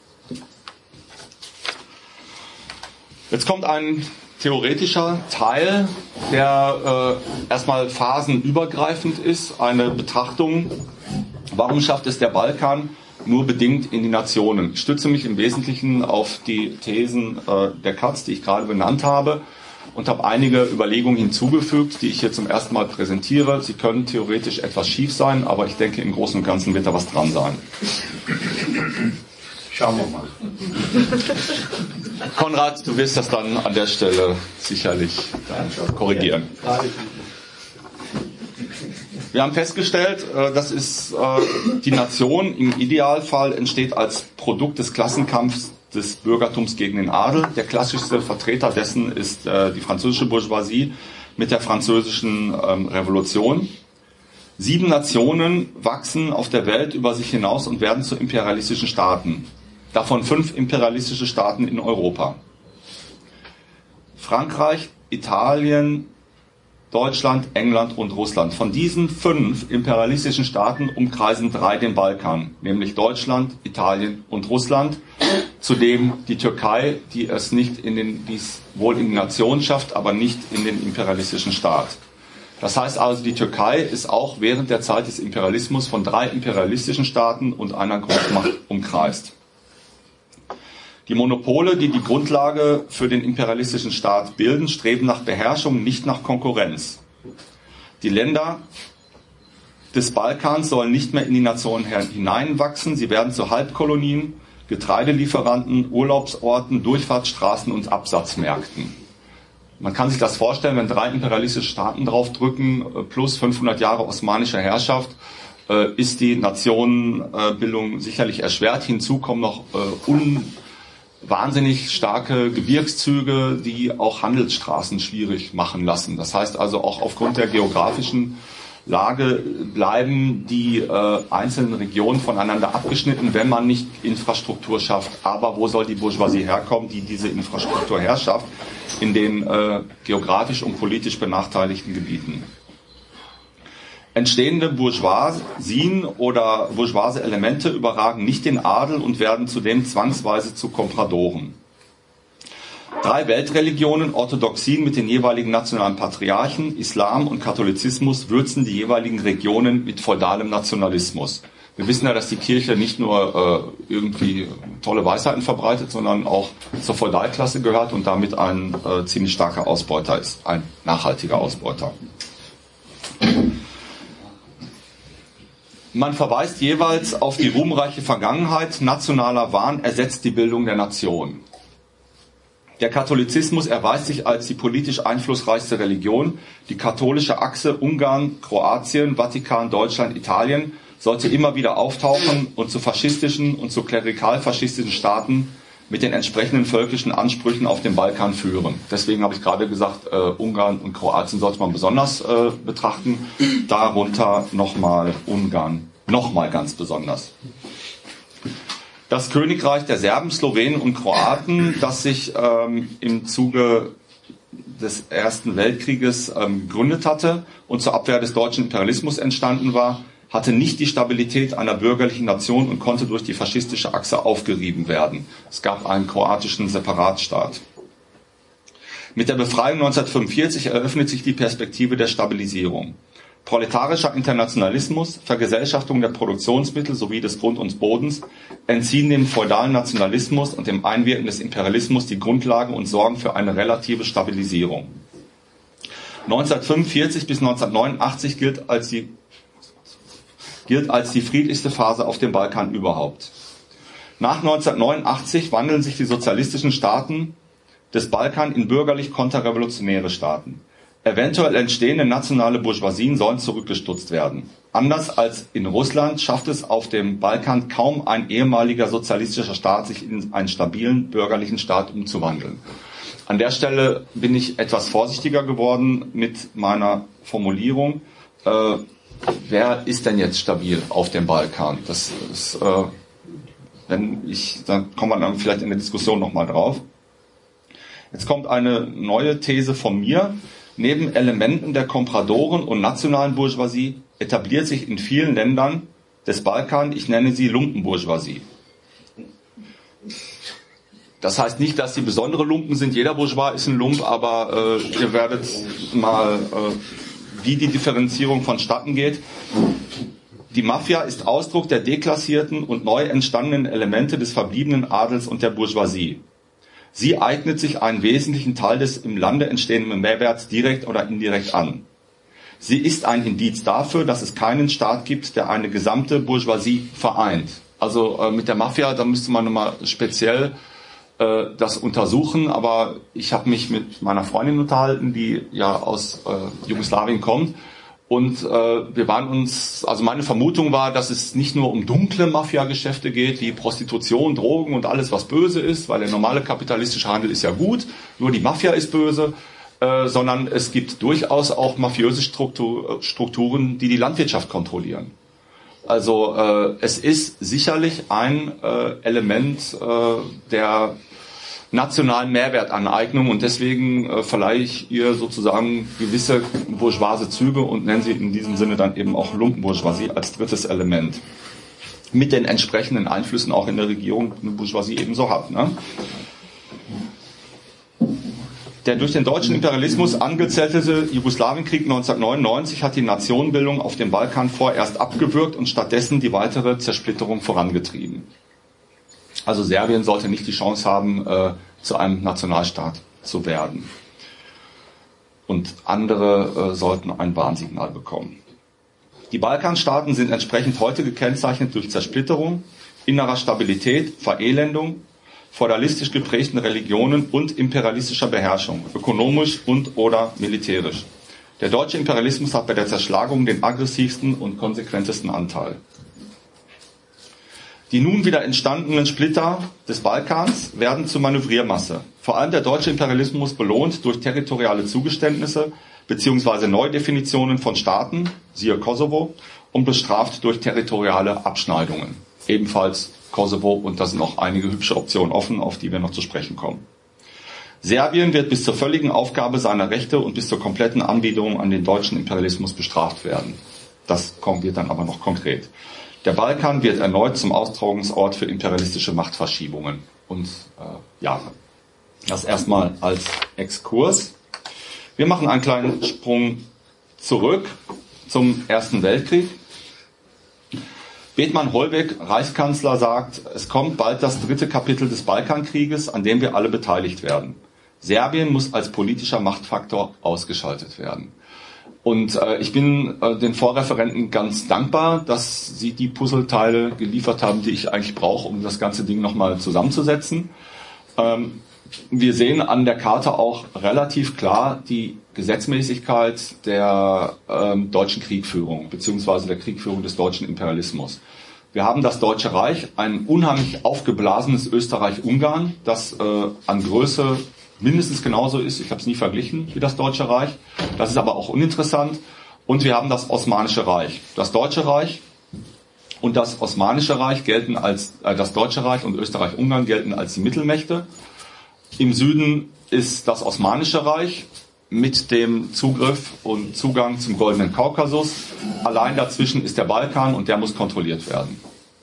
Jetzt kommt ein theoretischer Teil, der äh, erstmal phasenübergreifend ist, eine Betrachtung, warum schafft es der Balkan nur bedingt in die Nationen. Ich stütze mich im Wesentlichen auf die Thesen äh, der Katz, die ich gerade benannt habe, und habe einige Überlegungen hinzugefügt, die ich hier zum ersten Mal präsentiere. Sie können theoretisch etwas schief sein, aber ich denke, im Großen und Ganzen wird da was dran sein. Schauen wir mal. Konrad, du wirst das dann an der Stelle sicherlich dann korrigieren. Wir haben festgestellt, das ist die Nation im Idealfall entsteht als Produkt des Klassenkampfs des Bürgertums gegen den Adel. Der klassischste Vertreter dessen ist die französische Bourgeoisie mit der französischen Revolution. Sieben Nationen wachsen auf der Welt über sich hinaus und werden zu imperialistischen Staaten. Davon fünf imperialistische Staaten in Europa. Frankreich, Italien, Deutschland, England und Russland. Von diesen fünf imperialistischen Staaten umkreisen drei den Balkan, nämlich Deutschland, Italien und Russland. Zudem die Türkei, die es nicht in den, die es wohl in die Nation schafft, aber nicht in den imperialistischen Staat. Das heißt also, die Türkei ist auch während der Zeit des Imperialismus von drei imperialistischen Staaten und einer Großmacht umkreist. Die Monopole, die die Grundlage für den imperialistischen Staat bilden, streben nach Beherrschung, nicht nach Konkurrenz. Die Länder des Balkans sollen nicht mehr in die Nation hineinwachsen. Sie werden zu Halbkolonien, Getreidelieferanten, Urlaubsorten, Durchfahrtsstraßen und Absatzmärkten. Man kann sich das vorstellen, wenn drei imperialistische Staaten draufdrücken, plus fünfhundert Jahre osmanischer Herrschaft, ist die Nationenbildung sicherlich erschwert. Hinzu kommen noch un wahnsinnig starke Gebirgszüge, die auch Handelsstraßen schwierig machen lassen. Das heißt also auch aufgrund der geografischen Lage bleiben die äh, einzelnen Regionen voneinander abgeschnitten, wenn man nicht Infrastruktur schafft. Aber wo soll die Bourgeoisie herkommen, die diese Infrastruktur herschafft? In den äh, geografisch und politisch benachteiligten Gebieten. Entstehende Bourgeoisien oder bourgeoise Elemente überragen nicht den Adel und werden zudem zwangsweise zu Kompradoren. Drei Weltreligionen, Orthodoxien mit den jeweiligen nationalen Patriarchen, Islam und Katholizismus würzen die jeweiligen Regionen mit feudalem Nationalismus. Wir wissen ja, dass die Kirche nicht nur äh, irgendwie tolle Weisheiten verbreitet, sondern auch zur Feudalklasse gehört und damit ein äh, ziemlich starker Ausbeuter ist, ein nachhaltiger Ausbeuter. Man verweist jeweils auf die ruhmreiche Vergangenheit. Nationaler Wahn ersetzt die Bildung der Nation. Der Katholizismus erweist sich als die politisch einflussreichste Religion. Die katholische Achse Ungarn, Kroatien, Vatikan, Deutschland, Italien sollte immer wieder auftauchen und zu faschistischen und zu klerikal-faschistischen Staaten mit den entsprechenden völkischen Ansprüchen auf dem Balkan führen. Deswegen habe ich gerade gesagt, äh, Ungarn und Kroatien sollte man besonders äh, betrachten. Darunter nochmal Ungarn, nochmal ganz besonders. Das Königreich der Serben, Slowenen und Kroaten, das sich ähm, im Zuge des Ersten Weltkrieges ähm, gegründet hatte und zur Abwehr des deutschen Imperialismus entstanden war, hatte nicht die Stabilität einer bürgerlichen Nation und konnte durch die faschistische Achse aufgerieben werden. Es gab einen kroatischen Separatstaat. Mit der Befreiung neunzehnhundertfünfundvierzig eröffnet sich die Perspektive der Stabilisierung. Proletarischer Internationalismus, Vergesellschaftung der Produktionsmittel sowie des Grund und Bodens entziehen dem feudalen Nationalismus und dem Einwirken des Imperialismus die Grundlage und sorgen für eine relative Stabilisierung. neunzehnhundertfünfundvierzig bis neunzehnhundertneunundachtzig gilt als die gilt als die friedlichste Phase auf dem Balkan überhaupt. Nach neunzehnhundertneunundachtzig wandeln sich die sozialistischen Staaten des Balkan in bürgerlich-konterrevolutionäre Staaten. Eventuell entstehende nationale Bourgeoisien sollen zurückgestutzt werden. Anders als in Russland schafft es auf dem Balkan kaum ein ehemaliger sozialistischer Staat, sich in einen stabilen bürgerlichen Staat umzuwandeln. An der Stelle bin ich etwas vorsichtiger geworden mit meiner Formulierung. Äh, wer ist denn jetzt stabil auf dem Balkan? Das ist, äh, wenn ich, dann kommt man dann vielleicht in der Diskussion nochmal drauf. Jetzt kommt eine neue These von mir. Neben Elementen der Kompradoren und nationalen Bourgeoisie etabliert sich in vielen Ländern des Balkan, ich nenne sie Lumpenbourgeoisie. Das heißt nicht, dass sie besondere Lumpen sind. Jeder Bourgeois ist ein Lump, aber äh, ihr werdet mal, äh, wie die Differenzierung vonstatten geht. Die Mafia ist Ausdruck der deklassierten und neu entstandenen Elemente des verbliebenen Adels und der Bourgeoisie. Sie eignet sich einen wesentlichen Teil des im Lande entstehenden Mehrwerts direkt oder indirekt an. Sie ist ein Indiz dafür, dass es keinen Staat gibt, der eine gesamte Bourgeoisie vereint. Also äh, mit der Mafia, da müsste man nochmal speziell äh, das untersuchen, aber ich habe mich mit meiner Freundin unterhalten, die ja aus äh, Jugoslawien kommt. Und äh, wir waren uns, also meine Vermutung war, dass es nicht nur um dunkle Mafia-Geschäfte geht, wie Prostitution, Drogen und alles, was böse ist, weil der normale kapitalistische Handel ist ja gut, nur die Mafia ist böse, äh, sondern es gibt durchaus auch mafiöse Struktur, Strukturen, die die Landwirtschaft kontrollieren. Also äh, es ist sicherlich ein äh, Element äh, der nationalen Mehrwertaneignung und deswegen äh, verleihe ich ihr sozusagen gewisse bourgeoise Züge und nenne sie in diesem Sinne dann eben auch Lumpenbourgeoisie als drittes Element. Mit den entsprechenden Einflüssen auch in der Regierung eine Bourgeoisie ebenso hat. Ne? Der durch den deutschen Imperialismus angezettelte Jugoslawienkrieg neunzehnhundertneunundneunzig hat die Nationenbildung auf dem Balkan vorerst abgewürgt und stattdessen die weitere Zersplitterung vorangetrieben. Also Serbien sollte nicht die Chance haben, äh, zu einem Nationalstaat zu werden. Und andere äh, sollten ein Warnsignal bekommen. Die Balkanstaaten sind entsprechend heute gekennzeichnet durch Zersplitterung, innerer Stabilität, Verelendung, feudalistisch geprägten Religionen und imperialistischer Beherrschung, ökonomisch und oder militärisch. Der deutsche Imperialismus hat bei der Zerschlagung den aggressivsten und konsequentesten Anteil. Die nun wieder entstandenen Splitter des Balkans werden zur Manövriermasse. Vor allem der deutsche Imperialismus belohnt durch territoriale Zugeständnisse bzw. Neudefinitionen von Staaten, siehe Kosovo, und bestraft durch territoriale Abschneidungen. Ebenfalls Kosovo, und da sind noch einige hübsche Optionen offen, auf die wir noch zu sprechen kommen. Serbien wird bis zur völligen Aufgabe seiner Rechte und bis zur kompletten Anbiederung an den deutschen Imperialismus bestraft werden. Das wird dann aber noch konkret. Der Balkan wird erneut zum Austragungsort für imperialistische Machtverschiebungen. Und äh, ja, das erstmal als Exkurs. Wir machen einen kleinen Sprung zurück zum Ersten Weltkrieg. Bethmann Hollweg, Reichskanzler, sagt, es kommt bald das dritte Kapitel des Balkankrieges, an dem wir alle beteiligt werden. Serbien muss als politischer Machtfaktor ausgeschaltet werden. Und äh, ich bin äh, den Vorreferenten ganz dankbar, dass sie die Puzzleteile geliefert haben, die ich eigentlich brauche, um das ganze Ding nochmal zusammenzusetzen. Ähm, wir sehen an der Karte auch relativ klar die Gesetzmäßigkeit der ähm, deutschen Kriegführung, beziehungsweise der Kriegführung des deutschen Imperialismus. Wir haben das Deutsche Reich, ein unheimlich aufgeblasenes Österreich-Ungarn, das äh, an Größe mindestens genauso ist, ich habe es nie verglichen, wie das Deutsche Reich. Das ist aber auch uninteressant. Und wir haben das Osmanische Reich. Das Deutsche Reich und das Osmanische Reich gelten als, äh, das Deutsche Reich und Österreich-Ungarn gelten als die Mittelmächte. Im Süden ist das Osmanische Reich mit dem Zugriff und Zugang zum Goldenen Kaukasus. Allein dazwischen ist der Balkan und der muss kontrolliert werden.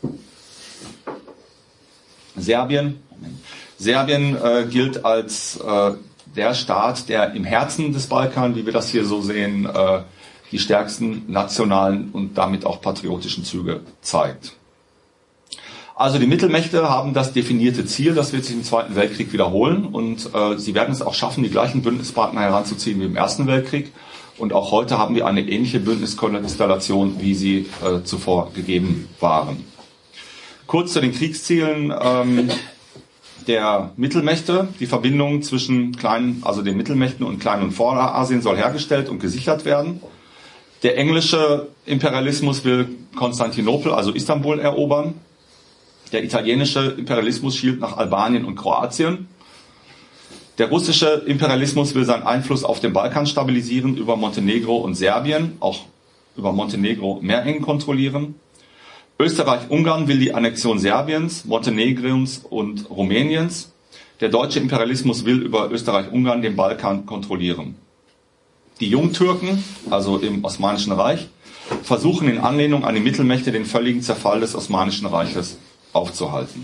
Serbien. Serbien äh, gilt als äh, der Staat, der im Herzen des Balkan, wie wir das hier so sehen, äh, die stärksten nationalen und damit auch patriotischen Züge zeigt. Also die Mittelmächte haben das definierte Ziel, das wird sich im Zweiten Weltkrieg wiederholen, und äh, sie werden es auch schaffen, die gleichen Bündnispartner heranzuziehen wie im Ersten Weltkrieg. Und auch heute haben wir eine ähnliche Bündniskonstellation, wie sie äh, zuvor gegeben waren. Kurz zu den Kriegszielen ähm, der Mittelmächte. Die Verbindung zwischen kleinen, also den Mittelmächten und Klein- und Vorderasien soll hergestellt und gesichert werden. Der englische Imperialismus will Konstantinopel, also Istanbul, erobern. Der italienische Imperialismus schielt nach Albanien und Kroatien. Der russische Imperialismus will seinen Einfluss auf den Balkan stabilisieren, über Montenegro und Serbien, auch über Montenegro mehr eng kontrollieren. Österreich-Ungarn will die Annexion Serbiens, Montenegrons und Rumäniens. Der deutsche Imperialismus will über Österreich-Ungarn den Balkan kontrollieren. Die Jungtürken, also im Osmanischen Reich, versuchen in Anlehnung an die Mittelmächte den völligen Zerfall des Osmanischen Reiches aufzuhalten.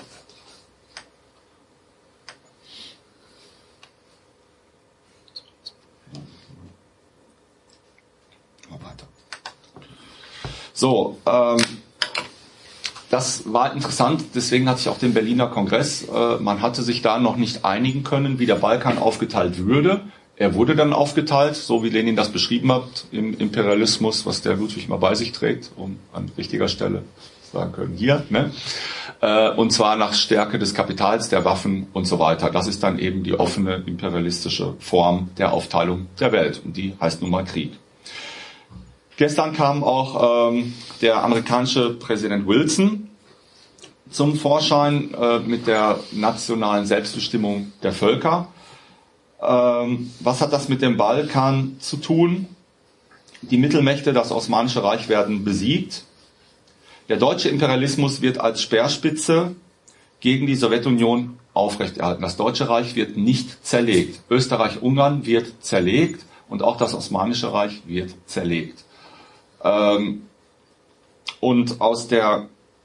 So, ähm, das war interessant, deswegen hatte ich auch den Berliner Kongress. Äh, man hatte sich da noch nicht einigen können, wie der Balkan aufgeteilt würde. Er wurde dann aufgeteilt, so wie Lenin das beschrieben hat, im Imperialismus, was der Ludwig mal bei sich trägt, um an richtiger Stelle sagen können, hier, ne? Äh, und zwar nach Stärke des Kapitals, der Waffen und so weiter. Das ist dann eben die offene imperialistische Form der Aufteilung der Welt, und die heißt nun mal Krieg. Gestern kam auch ähm, der amerikanische Präsident Wilson zum Vorschein äh, mit der nationalen Selbstbestimmung der Völker. Ähm, was hat das mit dem Balkan zu tun? Die Mittelmächte, das Osmanische Reich, werden besiegt. Der deutsche Imperialismus wird als Speerspitze gegen die Sowjetunion aufrechterhalten. Das Deutsche Reich wird nicht zerlegt. Österreich-Ungarn wird zerlegt und auch das Osmanische Reich wird zerlegt. Ähm, und aus der,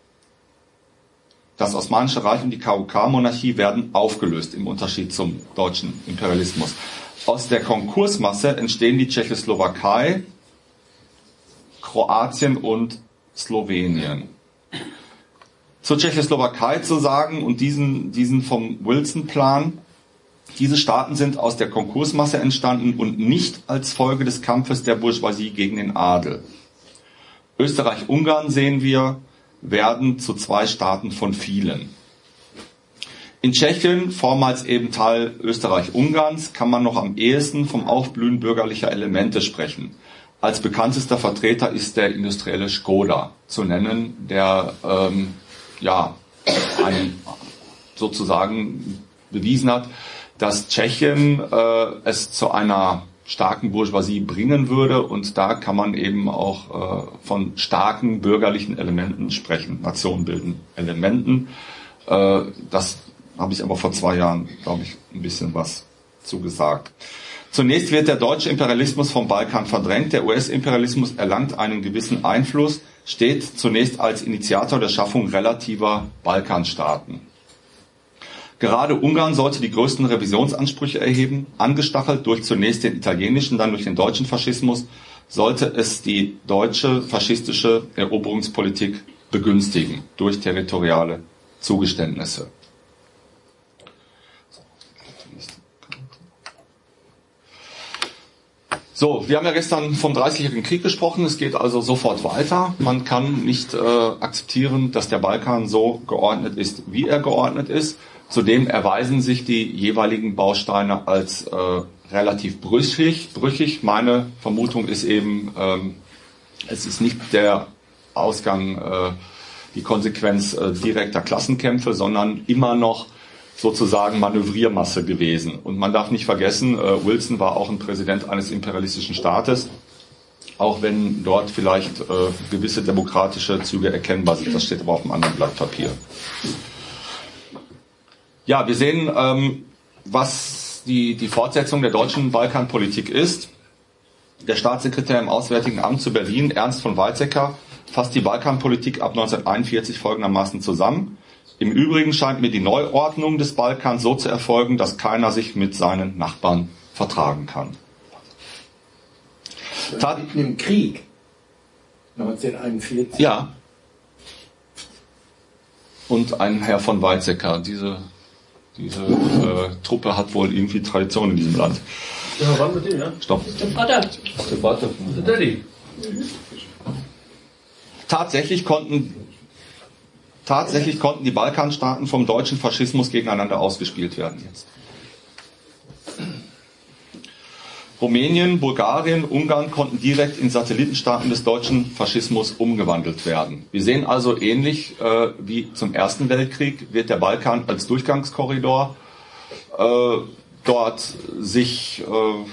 das Osmanische Reich und die K U K-Monarchie werden aufgelöst, im Unterschied zum deutschen Imperialismus. Aus der Konkursmasse entstehen die Tschechoslowakei, Kroatien und Slowenien. Zur Tschechoslowakei zu sagen und diesen, diesen vom Wilson-Plan: Diese Staaten sind aus der Konkursmasse entstanden und nicht als Folge des Kampfes der Bourgeoisie gegen den Adel. Österreich-Ungarn, sehen wir, werden zu zwei Staaten von vielen. In Tschechien, vormals eben Teil Österreich-Ungarns, kann man noch am ehesten vom Aufblühen bürgerlicher Elemente sprechen. Als bekanntester Vertreter ist der industrielle Škoda zu nennen, der ähm, ja, ein, sozusagen bewiesen hat, dass Tschechien äh, es zu einer starken Bourgeoisie bringen würde, und da kann man eben auch äh, von starken bürgerlichen Elementen sprechen, nationenbildenden Elementen. Äh, das habe ich aber vor zwei Jahren, glaube ich, ein bisschen was zugesagt. Zunächst wird der deutsche Imperialismus vom Balkan verdrängt. Der U S-Imperialismus erlangt einen gewissen Einfluss, steht zunächst als Initiator der Schaffung relativer Balkanstaaten. Gerade Ungarn sollte die größten Revisionsansprüche erheben. Angestachelt durch zunächst den italienischen, dann durch den deutschen Faschismus, sollte es die deutsche faschistische Eroberungspolitik begünstigen durch territoriale Zugeständnisse. So, wir haben ja gestern vom dreißigjährigen Krieg gesprochen. Es geht also sofort weiter. Man kann nicht äh, akzeptieren, dass der Balkan so geordnet ist, wie er geordnet ist. Zudem erweisen sich die jeweiligen Bausteine als äh, relativ brüchig. brüchig. Meine Vermutung ist eben, ähm, es ist nicht der Ausgang, äh, die Konsequenz äh, direkter Klassenkämpfe, sondern immer noch sozusagen Manövriermasse gewesen. Und man darf nicht vergessen, äh, Wilson war auch ein Präsident eines imperialistischen Staates, auch wenn dort vielleicht äh, gewisse demokratische Züge erkennbar sind. Das steht aber auf einem anderen Blatt Papier. Ja, wir sehen, ähm, was die, die Fortsetzung der deutschen Balkanpolitik ist. Der Staatssekretär im Auswärtigen Amt zu Berlin, Ernst von Weizsäcker, fasst die Balkanpolitik ab neunzehnhunderteinundvierzig folgendermaßen zusammen. Im Übrigen scheint mir die Neuordnung des Balkans so zu erfolgen, dass keiner sich mit seinen Nachbarn vertragen kann. Tat mitten im Krieg neunzehnhunderteinundvierzig. Ja. Und ein Herr von Weizsäcker. Diese, diese äh, Truppe hat wohl irgendwie Tradition in diesem Land. Ja, wann mit dem, ja? Stopp. Der Vater. Der Vater. Der Daddy. Mhm. Tatsächlich konnten Tatsächlich konnten die Balkanstaaten vom deutschen Faschismus gegeneinander ausgespielt werden jetzt. Rumänien, Bulgarien, Ungarn konnten direkt in Satellitenstaaten des deutschen Faschismus umgewandelt werden. Wir sehen also ähnlich äh, wie zum Ersten Weltkrieg wird der Balkan als Durchgangskorridor äh, dort sich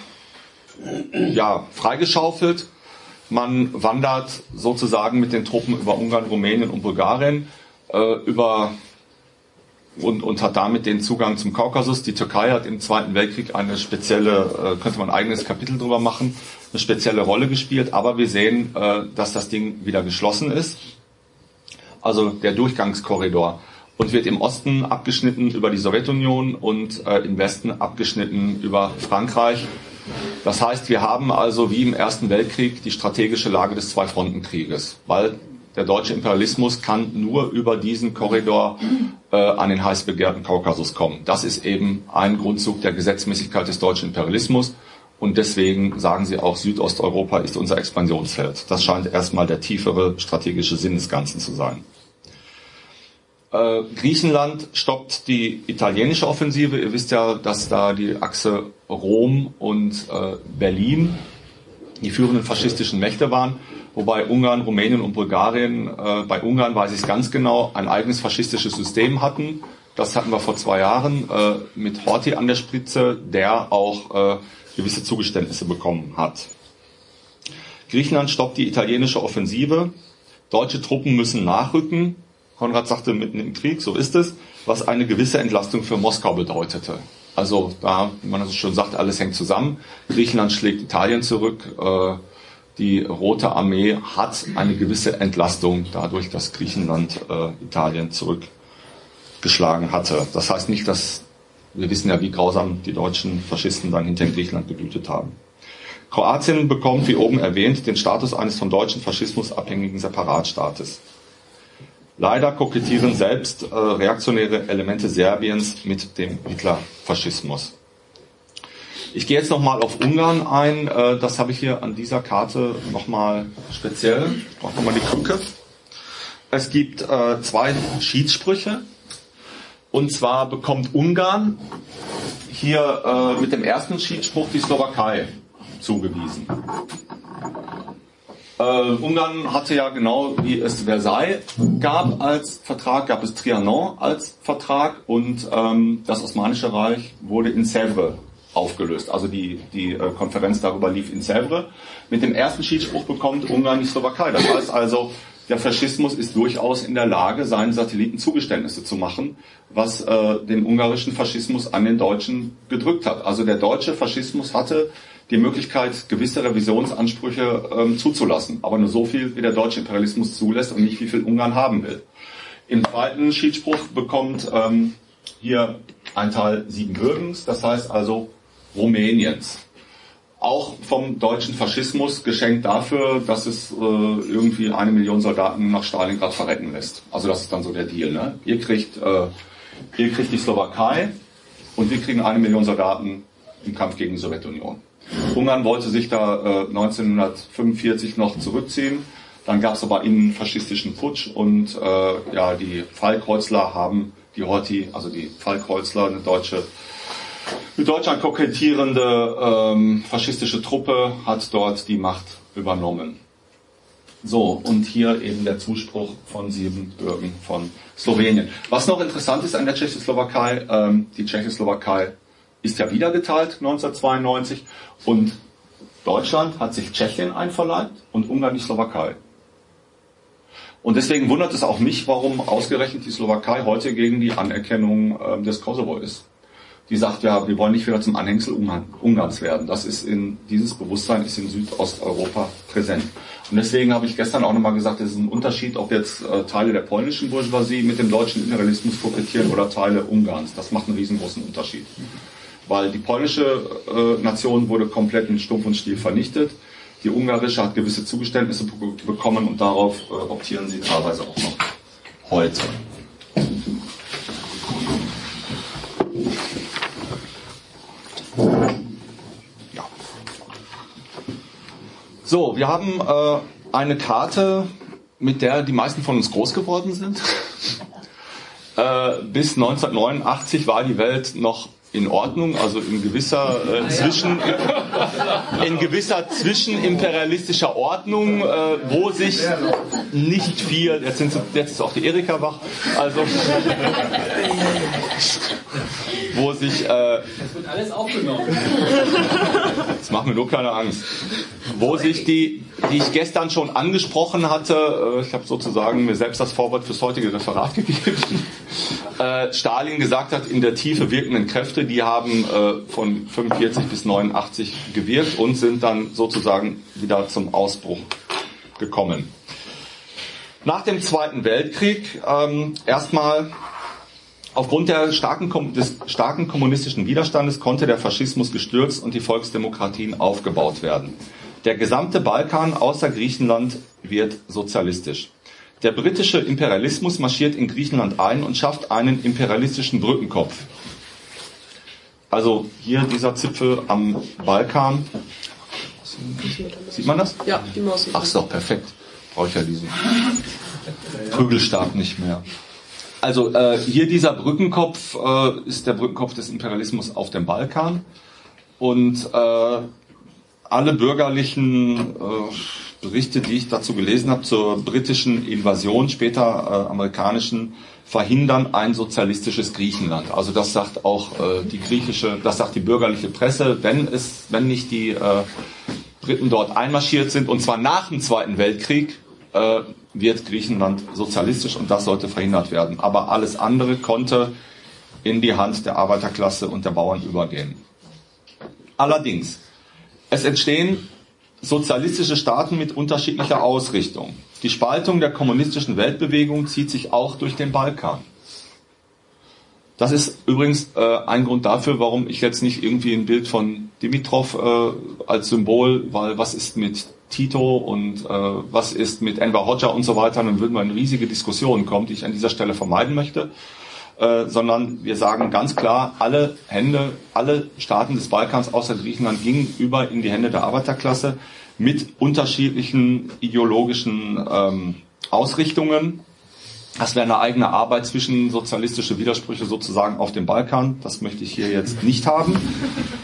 äh, ja, freigeschaufelt. Man wandert sozusagen mit den Truppen über Ungarn, Rumänien und Bulgarien über und, und hat damit den Zugang zum Kaukasus. Die Türkei hat im Zweiten Weltkrieg eine spezielle, könnte man ein eigenes Kapitel drüber machen, eine spezielle Rolle gespielt, aber wir sehen, dass das Ding wieder geschlossen ist. Also der Durchgangskorridor, und wird im Osten abgeschnitten über die Sowjetunion und im Westen abgeschnitten über Frankreich. Das heißt, wir haben also wie im Ersten Weltkrieg die strategische Lage des Zwei-Fronten-Krieges, weil der deutsche Imperialismus kann nur über diesen Korridor äh, an den heiß begehrten Kaukasus kommen. Das ist eben ein Grundzug der Gesetzmäßigkeit des deutschen Imperialismus, und deswegen sagen sie auch, Südosteuropa ist unser Expansionsfeld. Das scheint erstmal der tiefere strategische Sinn des Ganzen zu sein. Äh, Griechenland stoppt die italienische Offensive. Ihr wisst ja, dass da die Achse Rom und äh, Berlin die führenden faschistischen Mächte waren. Wobei Ungarn, Rumänien und Bulgarien, äh, bei Ungarn weiß ich es ganz genau, ein eigenes faschistisches System hatten. Das hatten wir vor zwei Jahren äh, mit Horthy an der Spitze, der auch äh, gewisse Zugeständnisse bekommen hat. Griechenland stoppt die italienische Offensive. Deutsche Truppen müssen nachrücken. Konrad sagte mitten im Krieg, so ist es, was eine gewisse Entlastung für Moskau bedeutete. Also da, wie man so schön sagt, alles hängt zusammen. Griechenland schlägt Italien zurück. Äh, Die Rote Armee hat eine gewisse Entlastung dadurch, dass Griechenland äh, Italien zurückgeschlagen hatte. Das heißt nicht, dass wir wissen ja, wie grausam die deutschen Faschisten dann hinter Griechenland gewütet haben. Kroatien bekommt, wie oben erwähnt, den Status eines vom deutschen Faschismus abhängigen Separatstaates. Leider kokettieren selbst äh, reaktionäre Elemente Serbiens mit dem Hitlerfaschismus. Ich gehe jetzt nochmal auf Ungarn ein. Das habe ich hier an dieser Karte nochmal speziell. Ich brauche nochmal die Krücke. Es gibt äh, zwei Schiedssprüche. Und zwar bekommt Ungarn hier äh, mit dem ersten Schiedsspruch die Slowakei zugewiesen. Äh, Ungarn hatte ja genau wie es Versailles gab als Vertrag, gab es Trianon als Vertrag und ähm, das Osmanische Reich wurde in Sèvres aufgelöst. Also die, die äh, Konferenz darüber lief in Sèvres. Mit dem ersten Schiedsspruch bekommt Ungarn die Slowakei. Das heißt also, der Faschismus ist durchaus in der Lage, seinen Satelliten Zugeständnisse zu machen, was äh, den ungarischen Faschismus an den Deutschen gedrückt hat. Also der deutsche Faschismus hatte die Möglichkeit, gewisse Revisionsansprüche ähm, zuzulassen, aber nur so viel, wie der deutsche Imperialismus zulässt und nicht, wie viel Ungarn haben will. Im zweiten Schiedsspruch bekommt ähm, hier ein Teil Siebenbürgens, das heißt also Rumäniens. Auch vom deutschen Faschismus geschenkt dafür, dass es äh, irgendwie eine Million Soldaten nach Stalingrad verrecken lässt. Also das ist dann so der Deal. Ne? Ihr kriegt, äh, ihr kriegt die Slowakei und wir kriegen eine Million Soldaten im Kampf gegen die Sowjetunion. Ungarn wollte sich da äh, neunzehnhundertfünfundvierzig noch zurückziehen. Dann gab es aber einen faschistischen Putsch und äh, ja, die Fallkreuzler haben die Horthy, also die Fallkreuzler, eine deutsche, mit Deutschland kokettierende ähm, faschistische Truppe, hat dort die Macht übernommen. So, und hier eben der Zuspruch von Siebenbürgen von Slowenien. Was noch interessant ist an der Tschechoslowakei, ähm, die Tschechoslowakei ist ja wieder geteilt neunzehnhundertzweiundneunzig und Deutschland hat sich Tschechien einverleibt und Ungarn die Slowakei. Und deswegen wundert es auch mich, warum ausgerechnet die Slowakei heute gegen die Anerkennung äh, des Kosovo ist. Die sagt ja, wir wollen nicht wieder zum Anhängsel Ungarns werden. Das ist in, dieses Bewusstsein ist in Südosteuropa präsent. Und deswegen habe ich gestern auch nochmal gesagt, es ist ein Unterschied, ob jetzt äh, Teile der polnischen Bourgeoisie mit dem deutschen Imperialismus kokettieren oder Teile Ungarns. Das macht einen riesengroßen Unterschied. Weil die polnische äh, Nation wurde komplett in Stumpf und Stiel vernichtet. Die ungarische hat gewisse Zugeständnisse bekommen und darauf äh, optieren sie teilweise auch noch heute. Ja. So, wir haben äh, eine Karte, mit der die meisten von uns groß geworden sind. äh, bis neunzehnhundertneunundachtzig war die Welt noch in Ordnung, also in gewisser äh, zwischen in gewisser zwischenimperialistischer Ordnung, äh, wo sich nicht viel, jetzt, sind, jetzt ist auch die Erika wach, also wo sich äh, das wird alles aufgenommen. Das macht mir nur keine Angst. Wo sich die, die ich gestern schon angesprochen hatte, äh, ich habe sozusagen mir selbst das Vorwort fürs heutige Referat gegeben, äh, Stalin gesagt hat, in der Tiefe wirkenden Kräfte, die haben äh, von fünfundvierzig bis neunundachtzig gewirkt und sind dann sozusagen wieder zum Ausbruch gekommen. Nach dem Zweiten Weltkrieg ähm, erstmal aufgrund der starken, des starken kommunistischen Widerstandes konnte der Faschismus gestürzt und die Volksdemokratien aufgebaut werden. Der gesamte Balkan außer Griechenland wird sozialistisch. Der britische Imperialismus marschiert in Griechenland ein und schafft einen imperialistischen Brückenkopf. Also hier dieser Zipfel am Balkan. Sieht man das? Ja, die Maus. Ach, ist doch perfekt. Brauche ich ja diesen Prügelstab nicht mehr. Also äh, hier dieser Brückenkopf äh, ist der Brückenkopf des Imperialismus auf dem Balkan. Und äh, alle bürgerlichen äh, Berichte, die ich dazu gelesen habe, zur britischen Invasion, später äh, amerikanischen, verhindern ein sozialistisches Griechenland. Also das sagt auch äh, die griechische, das sagt die bürgerliche Presse, wenn es, wenn nicht die äh, Briten dort einmarschiert sind, und zwar nach dem Zweiten Weltkrieg, äh, wird Griechenland sozialistisch und das sollte verhindert werden. Aber alles andere konnte in die Hand der Arbeiterklasse und der Bauern übergehen. Allerdings, es entstehen sozialistische Staaten mit unterschiedlicher Ausrichtung. Die Spaltung der kommunistischen Weltbewegung zieht sich auch durch den Balkan. Das ist übrigens äh, ein Grund dafür, warum ich jetzt nicht irgendwie ein Bild von Dimitrov äh, als Symbol, weil was ist mit Tito und äh, was ist mit Enver Hoxha und so weiter, dann würden wir in riesige Diskussionen kommen, die ich an dieser Stelle vermeiden möchte. Äh, sondern wir sagen ganz klar, alle Hände, alle Staaten des Balkans außer Griechenland gingen über in die Hände der Arbeiterklasse mit unterschiedlichen ideologischen ähm, Ausrichtungen. Das wäre eine eigene Arbeit zwischen sozialistische Widersprüche sozusagen auf dem Balkan. Das möchte ich hier jetzt nicht haben.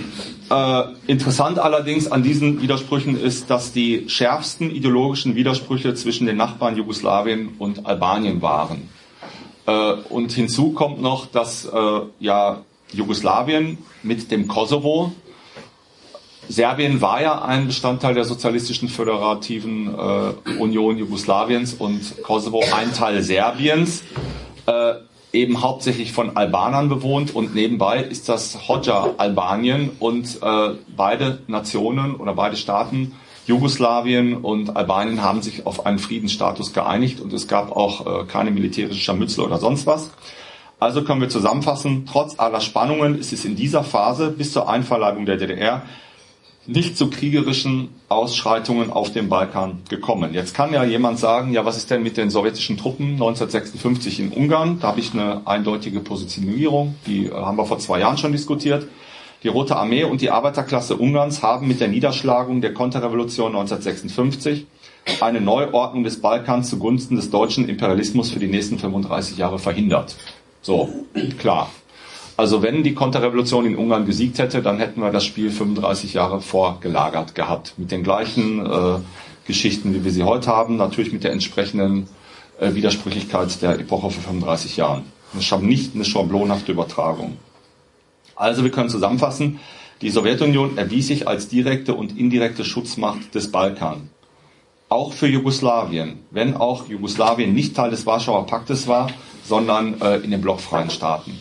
Äh, interessant allerdings an diesen Widersprüchen ist, dass die schärfsten ideologischen Widersprüche zwischen den Nachbarn Jugoslawien und Albanien waren. Äh, und hinzu kommt noch, dass äh, ja Jugoslawien mit dem Kosovo, Serbien war ja ein Bestandteil der sozialistischen föderativen äh, Union Jugoslawiens und Kosovo ein Teil Serbiens, äh, eben hauptsächlich von Albanern bewohnt, und nebenbei ist das Hodja-Albanien, und äh, beide Nationen oder beide Staaten, Jugoslawien und Albanien, haben sich auf einen Friedensstatus geeinigt, und es gab auch äh, keine militärischen Scharmützel oder sonst was. Also können wir zusammenfassen, trotz aller Spannungen ist es in dieser Phase bis zur Einverleibung der D D R nicht zu kriegerischen Ausschreitungen auf dem Balkan gekommen. Jetzt kann ja jemand sagen, ja, was ist denn mit den sowjetischen Truppen neunzehnhundertsechsundfünfzig in Ungarn? Da habe ich eine eindeutige Positionierung, die haben wir vor zwei Jahren schon diskutiert. Die Rote Armee und die Arbeiterklasse Ungarns haben mit der Niederschlagung der Konterrevolution neunzehnhundertsechsundfünfzig eine Neuordnung des Balkans zugunsten des deutschen Imperialismus für die nächsten fünfunddreißig Jahre verhindert. So, klar. Also wenn die Konterrevolution in Ungarn gesiegt hätte, dann hätten wir das Spiel fünfunddreißig Jahre vorgelagert gehabt. Mit den gleichen äh, Geschichten, wie wir sie heute haben, natürlich mit der entsprechenden äh, Widersprüchlichkeit der Epoche vor fünfunddreißig Jahren. Das ist nicht eine schablonhafte Übertragung. Also wir können zusammenfassen, die Sowjetunion erwies sich als direkte und indirekte Schutzmacht des Balkan. Auch für Jugoslawien, wenn auch Jugoslawien nicht Teil des Warschauer Paktes war, sondern äh, in den blockfreien Staaten.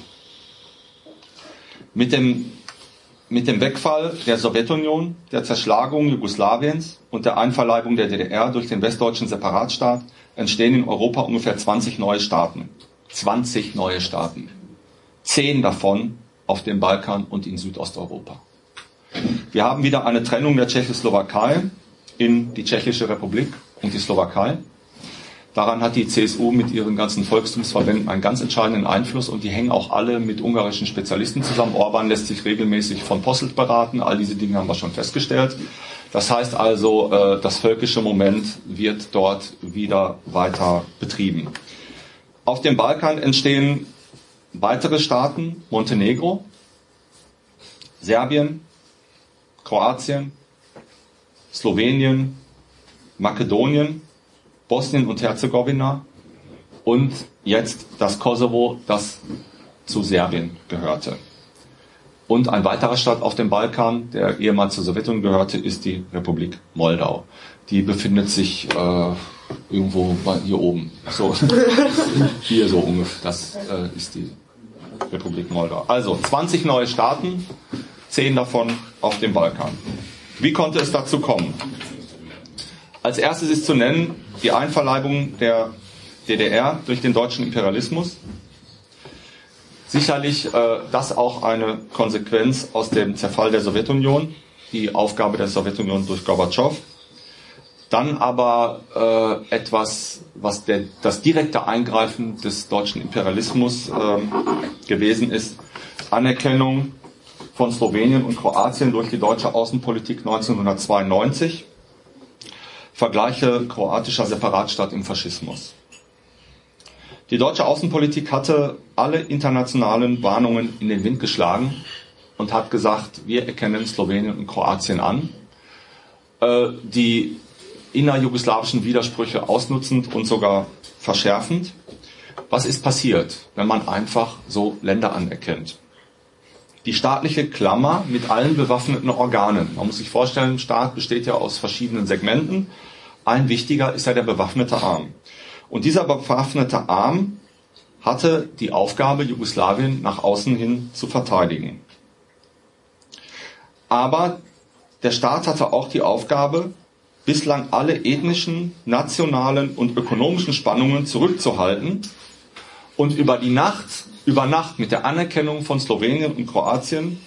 Mit dem, mit dem Wegfall der Sowjetunion, der Zerschlagung Jugoslawiens und der Einverleibung der D D R durch den westdeutschen Separatstaat entstehen in Europa ungefähr zwanzig neue Staaten. zwanzig neue Staaten. Zehn davon auf dem Balkan und in Südosteuropa. Wir haben wieder eine Trennung der Tschechoslowakei in die Tschechische Republik und die Slowakei. Daran hat die C S U mit ihren ganzen Volkstumsverbänden einen ganz entscheidenden Einfluss, und die hängen auch alle mit ungarischen Spezialisten zusammen. Orban lässt sich regelmäßig von Posselt beraten, all diese Dinge haben wir schon festgestellt. Das heißt also, das völkische Moment wird dort wieder weiter betrieben. Auf dem Balkan entstehen weitere Staaten, Montenegro, Serbien, Kroatien, Slowenien, Makedonien, Bosnien und Herzegowina und jetzt das Kosovo, das zu Serbien gehörte. Und ein weiterer Staat auf dem Balkan, der ehemals zur Sowjetunion gehörte, ist die Republik Moldau. Die befindet sich äh, irgendwo bei, hier oben. So, hier so ungefähr. Das äh, ist die Republik Moldau. Also zwanzig neue Staaten, zehn davon auf dem Balkan. Wie konnte es dazu kommen? Als erstes ist zu nennen die Einverleibung der D D R durch den deutschen Imperialismus. Sicherlich äh, das auch eine Konsequenz aus dem Zerfall der Sowjetunion, die Aufgabe der Sowjetunion durch Gorbatschow. Dann aber äh, etwas, was der, das direkte Eingreifen des deutschen Imperialismus äh, gewesen ist, Anerkennung von Slowenien und Kroatien durch die deutsche Außenpolitik neunzehnhundertzweiundneunzig. Vergleiche kroatischer Separatstaat im Faschismus. Die deutsche Außenpolitik hatte alle internationalen Warnungen in den Wind geschlagen und hat gesagt, wir erkennen Slowenien und Kroatien an, äh, die innerjugoslawischen Widersprüche ausnutzend und sogar verschärfend. Was ist passiert, wenn man einfach so Länder anerkennt? Die staatliche Klammer mit allen bewaffneten Organen. Man muss sich vorstellen, ein Staat besteht ja aus verschiedenen Segmenten. Ein wichtiger ist ja der bewaffnete Arm. Und dieser bewaffnete Arm hatte die Aufgabe, Jugoslawien nach außen hin zu verteidigen. Aber der Staat hatte auch die Aufgabe, bislang alle ethnischen, nationalen und ökonomischen Spannungen zurückzuhalten und über die Nacht, über Nacht mit der Anerkennung von Slowenien und Kroatien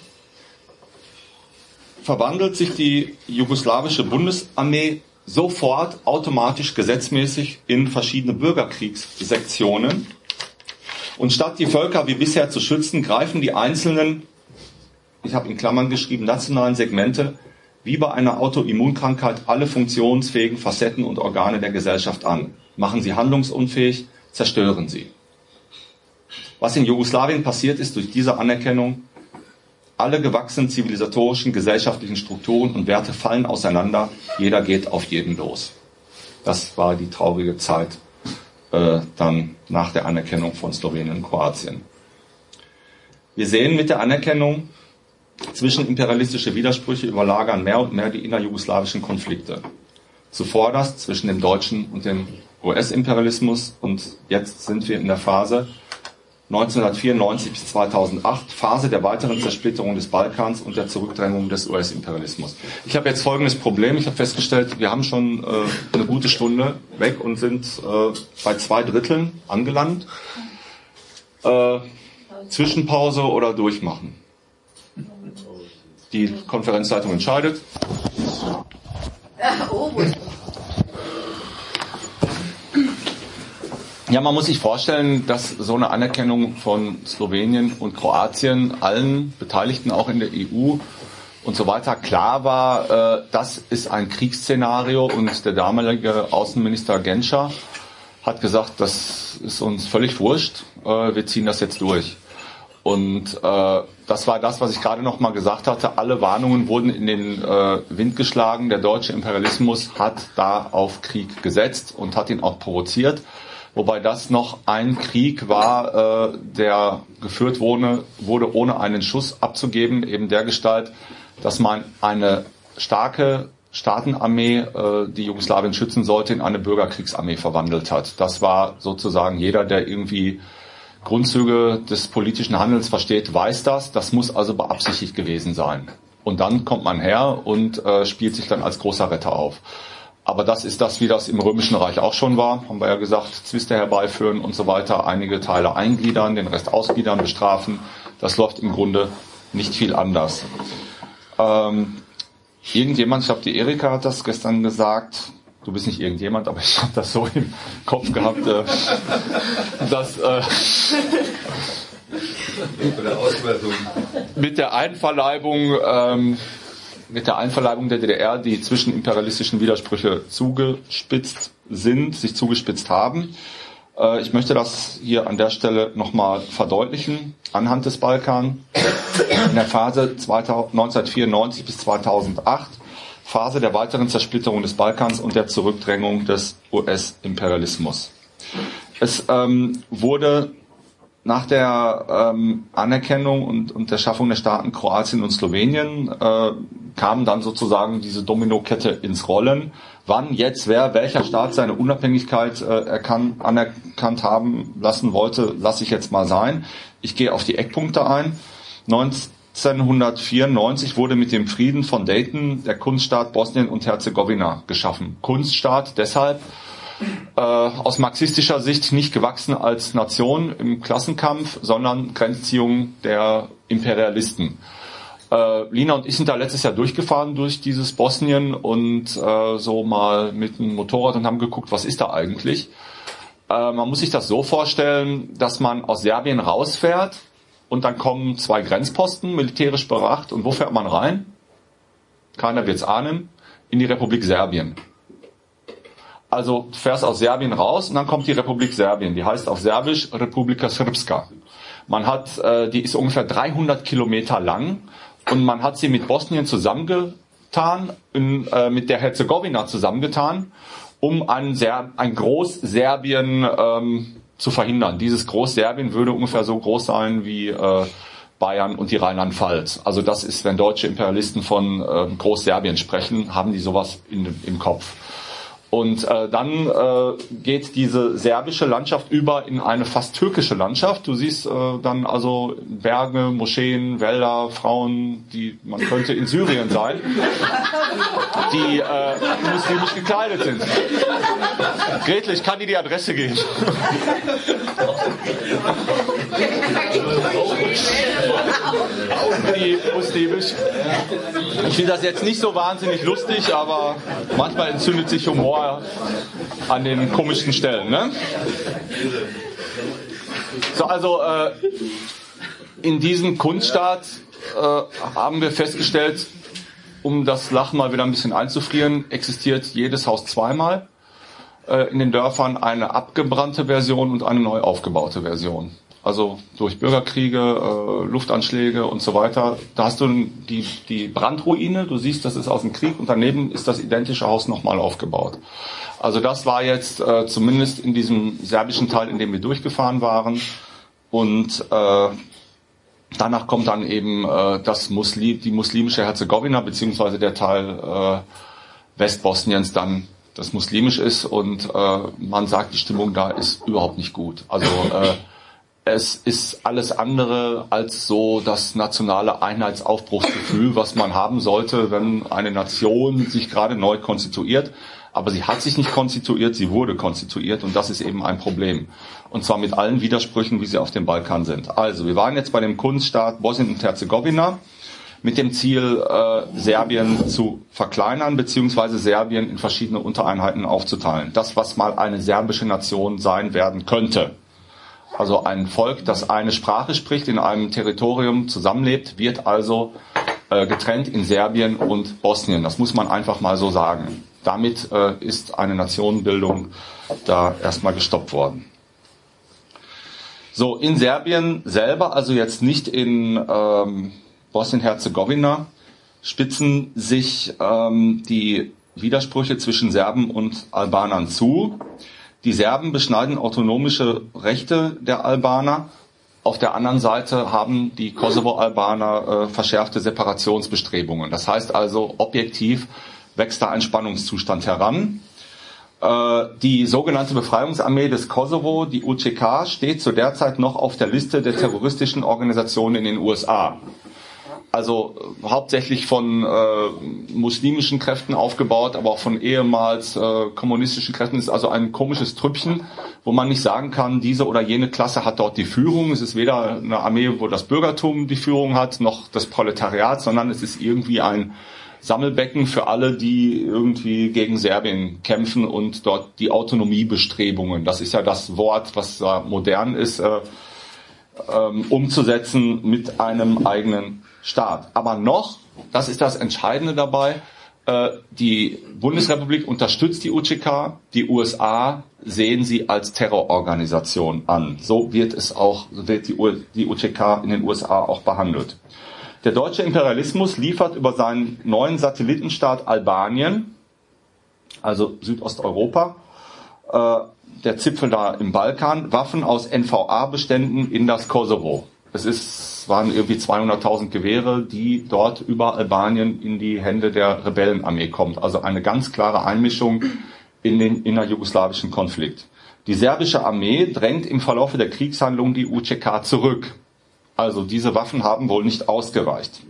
verwandelt sich die jugoslawische Bundesarmee sofort automatisch gesetzmäßig in verschiedene Bürgerkriegssektionen. Und statt die Völker wie bisher zu schützen, greifen die einzelnen, ich habe in Klammern geschrieben, nationalen Segmente wie bei einer Autoimmunkrankheit alle funktionsfähigen Facetten und Organe der Gesellschaft an, machen sie handlungsunfähig, zerstören sie. Was in Jugoslawien passiert ist durch diese Anerkennung, Alle gewachsenen zivilisatorischen, gesellschaftlichen Strukturen und Werte fallen auseinander. Jeder geht auf jeden los. Das war die traurige Zeit äh, dann nach der Anerkennung von Slowenien und Kroatien. Wir sehen mit der Anerkennung, zwischenimperialistische Widersprüche überlagern mehr und mehr die innerjugoslawischen Konflikte. Zuvorderst zwischen dem deutschen und dem U S-Imperialismus, und jetzt sind wir in der Phase neunzehnhundertvierundneunzig bis zweitausendacht, Phase der weiteren Zersplitterung des Balkans und der Zurückdrängung des U S-Imperialismus. Ich habe jetzt folgendes Problem. Ich habe festgestellt, wir haben schon äh, eine gute Stunde weg und sind äh, bei zwei Dritteln angelangt. Äh, Zwischenpause oder durchmachen? Die Konferenzleitung entscheidet. Ja, man muss sich vorstellen, dass so eine Anerkennung von Slowenien und Kroatien allen Beteiligten, auch in der E U und so weiter, klar war, äh, das ist ein Kriegsszenario, und der damalige Außenminister Genscher hat gesagt, das ist uns völlig wurscht, äh, wir ziehen das jetzt durch. Und äh, das war das, was ich gerade noch mal gesagt hatte. Alle Warnungen wurden in den äh, Wind geschlagen. Der deutsche Imperialismus hat da auf Krieg gesetzt und hat ihn auch provoziert. Wobei das noch ein Krieg war, äh, der geführt wurde, wurde, ohne einen Schuss abzugeben, eben dergestalt, dass man eine starke Staatenarmee, äh, die Jugoslawien schützen sollte, in eine Bürgerkriegsarmee verwandelt hat. Das war sozusagen jeder, der irgendwie Grundzüge des politischen Handelns versteht, weiß das. Das muss also beabsichtigt gewesen sein. Und dann kommt man her und äh, spielt sich dann als großer Retter auf. Aber das ist das, wie das im Römischen Reich auch schon war. Haben wir ja gesagt, Zwiste herbeiführen und so weiter, einige Teile eingliedern, den Rest ausgliedern, bestrafen. Das läuft im Grunde nicht viel anders. Ähm, irgendjemand, ich glaube die Erika hat das gestern gesagt, du bist nicht irgendjemand, aber ich habe das so im Kopf gehabt, äh, dass äh, mit der Einverleibung ähm, mit der Einverleibung der D D R die zwischenimperialistischen Widersprüche zugespitzt sind, sich zugespitzt haben. Äh, ich möchte das hier an der Stelle nochmal verdeutlichen, anhand des Balkan. In der Phase neunzehnhundertvierundneunzig bis zweitausendacht, Phase der weiteren Zersplitterung des Balkans und der Zurückdrängung des U S-Imperialismus. Es ähm, wurde nach der ähm, Anerkennung und, und der Schaffung der Staaten Kroatien und Slowenien äh, kam dann sozusagen diese Dominokette ins Rollen. Wann jetzt wer, welcher Staat seine Unabhängigkeit äh, erkan- anerkannt haben lassen wollte, lasse ich jetzt mal sein. Ich gehe auf die Eckpunkte ein. neunzehnhundertvierundneunzig wurde mit dem Frieden von Dayton der Kunststaat Bosnien und Herzegowina geschaffen. Kunststaat deshalb, Äh, aus marxistischer Sicht nicht gewachsen als Nation im Klassenkampf, sondern Grenzziehung der Imperialisten. Äh, Lina und ich sind da letztes Jahr durchgefahren durch dieses Bosnien und äh, so mal mit einem Motorrad und haben geguckt, was ist da eigentlich. Äh, man muss sich das so vorstellen, dass man aus Serbien rausfährt und dann kommen zwei Grenzposten, militärisch bewacht, und wo fährt man rein? Keiner wird's ahnen, in die Republik Serbien. Also du fährst aus Serbien raus und dann kommt die Republik Serbien. Die heißt auf Serbisch Republika Srpska. Man hat, äh, die ist ungefähr dreihundert Kilometer lang und man hat sie mit Bosnien zusammengetan, in, äh, mit der Herzegowina zusammengetan, um ein, Ser- ein Groß-Serbien ähm, zu verhindern. Dieses Groß-Serbien würde ungefähr so groß sein wie äh, Bayern und die Rheinland-Pfalz. Also das ist, wenn deutsche Imperialisten von äh, Groß-Serbien sprechen, haben die sowas in, im Kopf. Und äh, dann äh, geht diese serbische Landschaft über in eine fast türkische Landschaft. Du siehst äh, dann also Berge, Moscheen, Wälder, Frauen, die man könnte in Syrien sein, die äh, muslimisch gekleidet sind. Gretel, ich kann dir die Adresse geben. Die muslimisch. Ich finde das jetzt nicht so wahnsinnig lustig, aber manchmal entzündet sich Humor an den komischen Stellen, ne? So, also äh, in diesem Kunststaat äh, haben wir festgestellt, um das Lachen mal wieder ein bisschen einzufrieren, existiert jedes Haus zweimal. Äh, in den Dörfern eine abgebrannte Version und eine neu aufgebaute Version. also durch Bürgerkriege, äh, Luftanschläge und so weiter. Da hast du die, die Brandruine, du siehst, das ist aus dem Krieg, und daneben ist das identische Haus nochmal aufgebaut. Also das war jetzt äh, zumindest in diesem serbischen Teil, in dem wir durchgefahren waren. Und äh, danach kommt dann eben äh, das Muslim, die muslimische Herzegowina, beziehungsweise der Teil äh, Westbosniens dann, das muslimisch ist, und äh, man sagt, die Stimmung da ist überhaupt nicht gut. Also äh, es ist alles andere als so das nationale Einheitsaufbruchsgefühl, was man haben sollte, wenn eine Nation sich gerade neu konstituiert. Aber sie hat sich nicht konstituiert, sie wurde konstituiert, und das ist eben ein Problem. Und zwar mit allen Widersprüchen, wie sie auf dem Balkan sind. Also, wir waren jetzt bei dem Kunststaat Bosnien und Herzegowina mit dem Ziel, äh, Serbien zu verkleinern, beziehungsweise Serbien in verschiedene Untereinheiten aufzuteilen. Das, was mal eine serbische Nation sein werden könnte. Also ein Volk, das eine Sprache spricht, in einem Territorium zusammenlebt, wird also äh, getrennt in Serbien und Bosnien. Das muss man einfach mal so sagen. Damit äh, ist eine Nationenbildung da erstmal gestoppt worden. So, in Serbien selber, also jetzt nicht in ähm, Bosnien-Herzegowina, spitzen sich ähm, die Widersprüche zwischen Serben und Albanern zu. Die Serben beschneiden autonomische Rechte der Albaner. Auf der anderen Seite haben die Kosovo-Albaner äh, verschärfte Separationsbestrebungen. Das heißt also, objektiv wächst da ein Spannungszustand heran. Äh, die sogenannte Befreiungsarmee des Kosovo, die U C K, steht zu der Zeit noch auf der Liste der terroristischen Organisationen in den U S A. Also äh, hauptsächlich von äh, muslimischen Kräften aufgebaut, aber auch von ehemals äh, kommunistischen Kräften. Das ist also ein komisches Trüppchen, wo man nicht sagen kann, diese oder jene Klasse hat dort die Führung. Es ist weder eine Armee, wo das Bürgertum die Führung hat, noch das Proletariat, sondern es ist irgendwie ein Sammelbecken für alle, die irgendwie gegen Serbien kämpfen und dort die Autonomiebestrebungen, das ist ja das Wort, was da modern ist, äh, ähm, umzusetzen mit einem eigenen Staat. Aber noch, das ist das Entscheidende dabei, äh, die Bundesrepublik unterstützt die U C K, die U S A sehen sie als Terrororganisation an. So wird es auch, wird die, U, die U C K in den U S A auch behandelt. Der deutsche Imperialismus liefert über seinen neuen Satellitenstaat Albanien, also Südosteuropa, äh, der Zipfel da im Balkan, Waffen aus N V A-Beständen in das Kosovo. Es ist, waren irgendwie zweihunderttausend Gewehre, die dort über Albanien in die Hände der Rebellenarmee kommt. Also eine ganz klare Einmischung in den innerjugoslawischen Konflikt. Die serbische Armee drängt im Verlauf der Kriegshandlungen die U C K zurück. Also diese Waffen haben wohl nicht ausgereicht.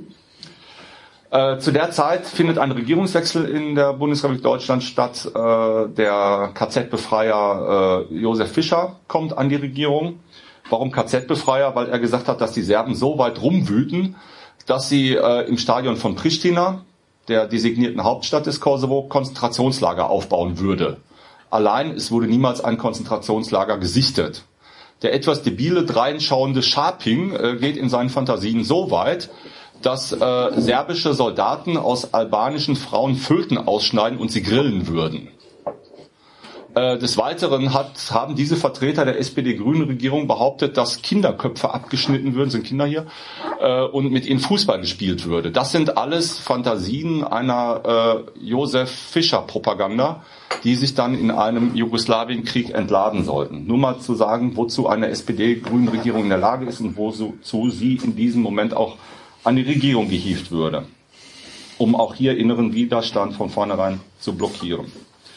Äh, zu der Zeit findet ein Regierungswechsel in der Bundesrepublik Deutschland statt. Äh, der K Z-Befreier äh, Josef Fischer kommt an die Regierung. Warum K Z-Befreier? Weil er gesagt hat, dass die Serben so weit rumwüten, dass sie äh, im Stadion von Pristina, der designierten Hauptstadt des Kosovo, Konzentrationslager aufbauen würde. Allein, es wurde niemals ein Konzentrationslager gesichtet. Der etwas debile, dreinschauende Scharping äh, geht in seinen Fantasien so weit, dass äh, serbische Soldaten aus albanischen Frauen Föten ausschneiden und sie grillen würden. Äh, des Weiteren hat, haben diese Vertreter der S P D-Grünen-Regierung behauptet, dass Kinderköpfe abgeschnitten würden, sind Kinder hier, äh, und mit ihnen Fußball gespielt würde. Das sind alles Fantasien einer äh, Josef Fischer-Propaganda, die sich dann in einem Jugoslawienkrieg entladen sollten. Nur mal zu sagen, wozu eine S P D-Grünen-Regierung in der Lage ist und wozu sie in diesem Moment auch an die Regierung gehievt würde, um auch hier inneren Widerstand von vornherein zu blockieren.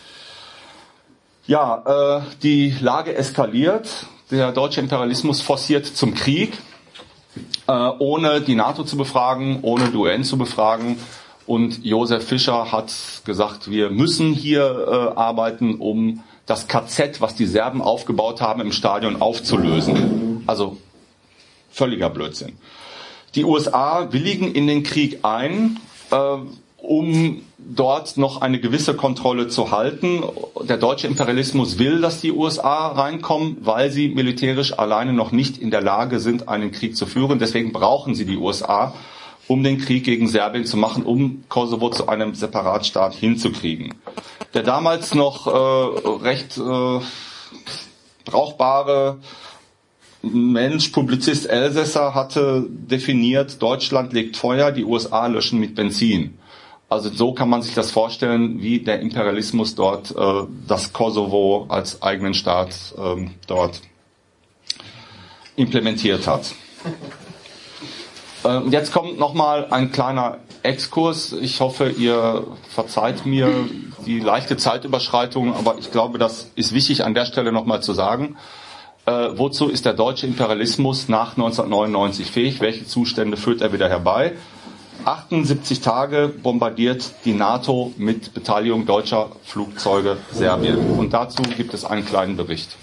Ja, äh, die Lage eskaliert. Der deutsche Imperialismus forciert zum Krieg, äh, ohne die NATO zu befragen, ohne die U N zu befragen. Und Josef Fischer hat gesagt, wir müssen hier äh, arbeiten, um das K Z, was die Serben aufgebaut haben, im Stadion aufzulösen. Also völliger Blödsinn. Die U S A willigen in den Krieg ein, äh, um dort noch eine gewisse Kontrolle zu halten. Der deutsche Imperialismus will, dass die U S A reinkommen, weil sie militärisch alleine noch nicht in der Lage sind, einen Krieg zu führen. Deswegen brauchen sie die U S A, um den Krieg gegen Serbien zu machen, um Kosovo zu einem Separatstaat hinzukriegen. Der damals noch äh, recht äh, brauchbare Mensch, Publizist Elsässer, hatte definiert, Deutschland legt Feuer, die U S A löschen mit Benzin. Also so kann man sich das vorstellen, wie der Imperialismus dort äh, das Kosovo als eigenen Staat ähm, dort implementiert hat. Äh, jetzt kommt nochmal ein kleiner Exkurs. Ich hoffe, ihr verzeiht mir die leichte Zeitüberschreitung, aber ich glaube, das ist wichtig an der Stelle nochmal zu sagen. Äh, wozu ist der deutsche Imperialismus nach neunzehnhundertneunundneunzig fähig? Welche Zustände führt er wieder herbei? achtundsiebzig Tage bombardiert die NATO mit Beteiligung deutscher Flugzeuge Serbien. Und dazu gibt es einen kleinen Bericht.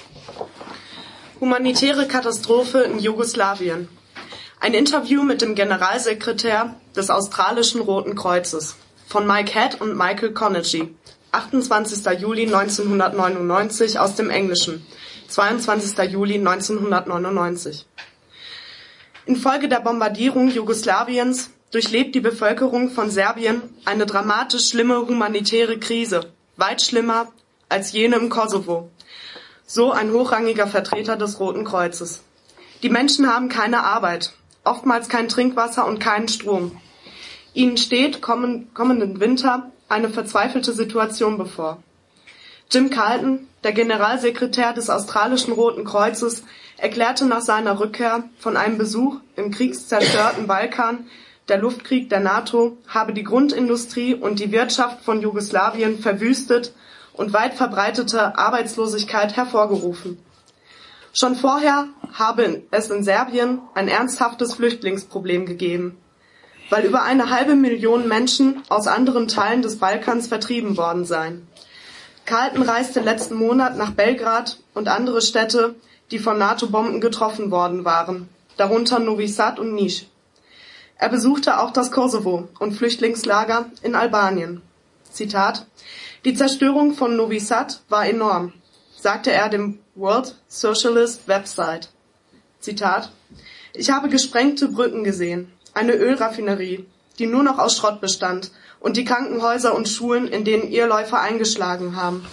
Humanitäre Katastrophe in Jugoslawien. Ein Interview mit dem Generalsekretär des australischen Roten Kreuzes von Mike Head und Michael Connergy. achtundzwanzigster Juli neunzehnhundertneunundneunzig aus dem Englischen. zweiundzwanzigster Juli neunzehnhundertneunundneunzig. Infolge der Bombardierung Jugoslawiens durchlebt die Bevölkerung von Serbien eine dramatisch schlimme humanitäre Krise, weit schlimmer als jene im Kosovo. So ein hochrangiger Vertreter des Roten Kreuzes. Die Menschen haben keine Arbeit, oftmals kein Trinkwasser und keinen Strom. Ihnen steht kommen, kommenden Winter eine verzweifelte Situation bevor. Jim Carlton, der Generalsekretär des australischen Roten Kreuzes, erklärte nach seiner Rückkehr von einem Besuch im kriegszerstörten Balkan, der Luftkrieg der NATO habe die Grundindustrie und die Wirtschaft von Jugoslawien verwüstet und weit verbreitete Arbeitslosigkeit hervorgerufen. Schon vorher habe es in Serbien ein ernsthaftes Flüchtlingsproblem gegeben, weil über eine halbe Million Menschen aus anderen Teilen des Balkans vertrieben worden seien. Carlton reiste letzten Monat nach Belgrad und andere Städte, die von NATO-Bomben getroffen worden waren, darunter Novi Sad und Niš. Er besuchte auch das Kosovo und Flüchtlingslager in Albanien. Zitat: Die Zerstörung von Novi Sad war enorm, sagte er dem World Socialist Website. Zitat: Ich habe gesprengte Brücken gesehen, eine Ölraffinerie, die nur noch aus Schrott bestand, und die Krankenhäuser und Schulen, in denen Irrläufer eingeschlagen haben.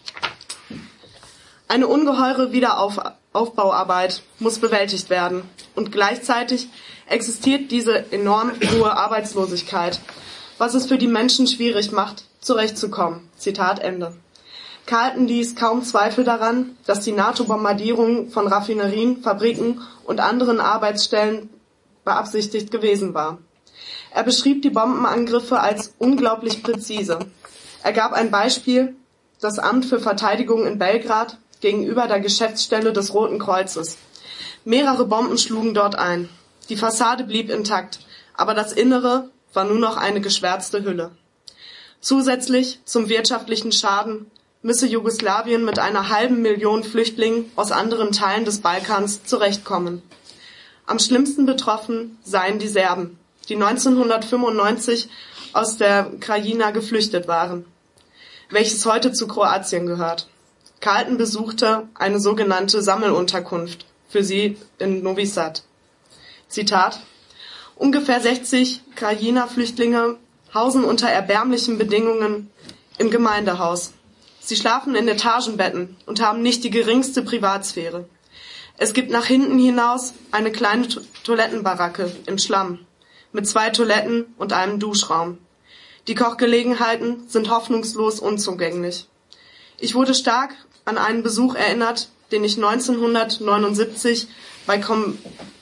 Eine ungeheure Wiederaufbauarbeit muss bewältigt werden, und gleichzeitig existiert diese enorm hohe Arbeitslosigkeit, was es für die Menschen schwierig macht, zurechtzukommen. Zitat Ende. Carlton ließ kaum Zweifel daran, dass die NATO-Bombardierung von Raffinerien, Fabriken und anderen Arbeitsstellen beabsichtigt gewesen war. Er beschrieb die Bombenangriffe als unglaublich präzise. Er gab ein Beispiel, das Amt für Verteidigung in Belgrad gegenüber der Geschäftsstelle des Roten Kreuzes. Mehrere Bomben schlugen dort ein. Die Fassade blieb intakt, aber das Innere war nur noch eine geschwärzte Hülle. Zusätzlich zum wirtschaftlichen Schaden müsse Jugoslawien mit einer halben Million Flüchtlingen aus anderen Teilen des Balkans zurechtkommen. Am schlimmsten betroffen seien die Serben, die neunzehnhundertfünfundneunzig aus der Krajina geflüchtet waren, welches heute zu Kroatien gehört. Carlton besuchte eine sogenannte Sammelunterkunft für sie in Novi Sad. Zitat: Ungefähr sechzig Krajina-Flüchtlinge hausen unter erbärmlichen Bedingungen im Gemeindehaus. Sie schlafen in Etagenbetten und haben nicht die geringste Privatsphäre. Es gibt nach hinten hinaus eine kleine to- Toilettenbaracke im Schlamm mit zwei Toiletten und einem Duschraum. Die Kochgelegenheiten sind hoffnungslos unzugänglich. Ich wurde stark an einen Besuch erinnert, den ich neunzehnhundertneunundsiebzig bei kom-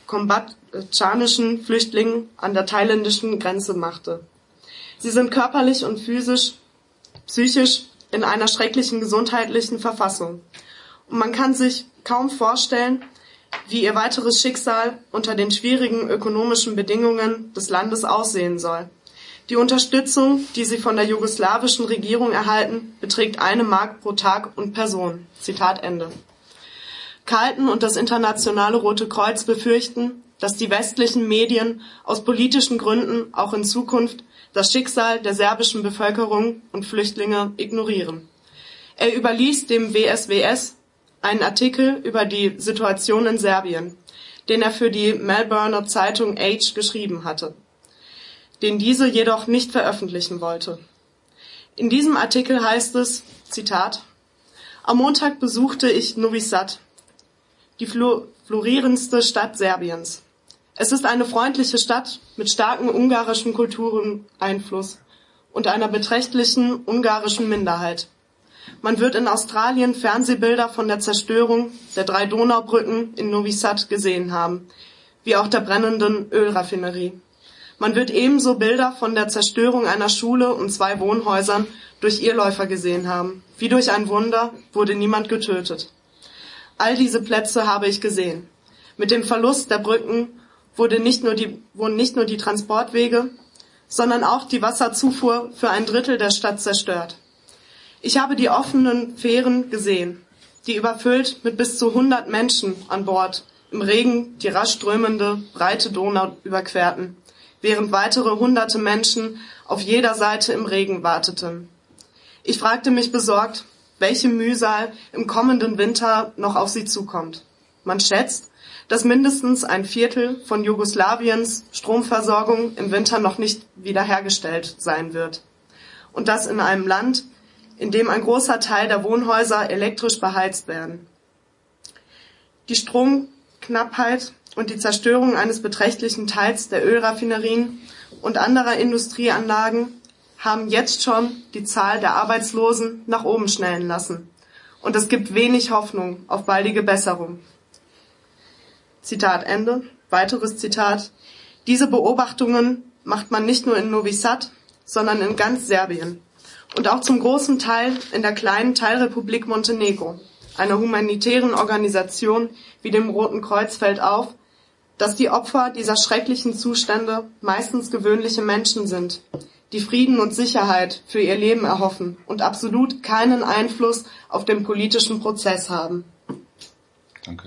kambodschanischen Flüchtlingen an der thailändischen Grenze machte. Sie sind körperlich und physisch, psychisch in einer schrecklichen gesundheitlichen Verfassung. Und man kann sich kaum vorstellen, wie ihr weiteres Schicksal unter den schwierigen ökonomischen Bedingungen des Landes aussehen soll. Die Unterstützung, die sie von der jugoslawischen Regierung erhalten, beträgt eine Mark pro Tag und Person. Zitat Ende. Carlton und das Internationale Rote Kreuz befürchten, dass die westlichen Medien aus politischen Gründen auch in Zukunft das Schicksal der serbischen Bevölkerung und Flüchtlinge ignorieren. Er überließ dem W S W S einen Artikel über die Situation in Serbien, den er für die Melbourner Zeitung Age geschrieben hatte, den diese jedoch nicht veröffentlichen wollte. In diesem Artikel heißt es, Zitat: Am Montag besuchte ich Novi Sad. Die Flo- florierendste Stadt Serbiens. Es ist eine freundliche Stadt mit starkem ungarischen Kultureneinfluss und einer beträchtlichen ungarischen Minderheit. Man wird in Australien Fernsehbilder von der Zerstörung der drei Donaubrücken in Novi Sad gesehen haben, wie auch der brennenden Ölraffinerie. Man wird ebenso Bilder von der Zerstörung einer Schule und zwei Wohnhäusern durch Irrläufer gesehen haben. Wie durch ein Wunder wurde niemand getötet. All diese Plätze habe ich gesehen. Mit dem Verlust der Brücken wurde nicht nur die, wurden nicht nur die Transportwege, sondern auch die Wasserzufuhr für ein Drittel der Stadt zerstört. Ich habe die offenen Fähren gesehen, die überfüllt mit bis zu hundert Menschen an Bord im Regen die rasch strömende, breite Donau überquerten, während weitere hunderte Menschen auf jeder Seite im Regen warteten. Ich fragte mich besorgt, welche Mühsal im kommenden Winter noch auf sie zukommt. Man schätzt, dass mindestens ein Viertel von Jugoslawiens Stromversorgung im Winter noch nicht wiederhergestellt sein wird. Und das in einem Land, in dem ein großer Teil der Wohnhäuser elektrisch beheizt werden. Die Stromknappheit und die Zerstörung eines beträchtlichen Teils der Ölraffinerien und anderer Industrieanlagen haben jetzt schon die Zahl der Arbeitslosen nach oben schnellen lassen. Und es gibt wenig Hoffnung auf baldige Besserung. Zitat Ende. Weiteres Zitat. Diese Beobachtungen macht man nicht nur in Novi Sad, sondern in ganz Serbien. Und auch zum großen Teil in der kleinen Teilrepublik Montenegro, einer humanitären Organisation wie dem Roten Kreuz, fällt auf, dass die Opfer dieser schrecklichen Zustände meistens gewöhnliche Menschen sind, die Frieden und Sicherheit für ihr Leben erhoffen und absolut keinen Einfluss auf den politischen Prozess haben. Danke.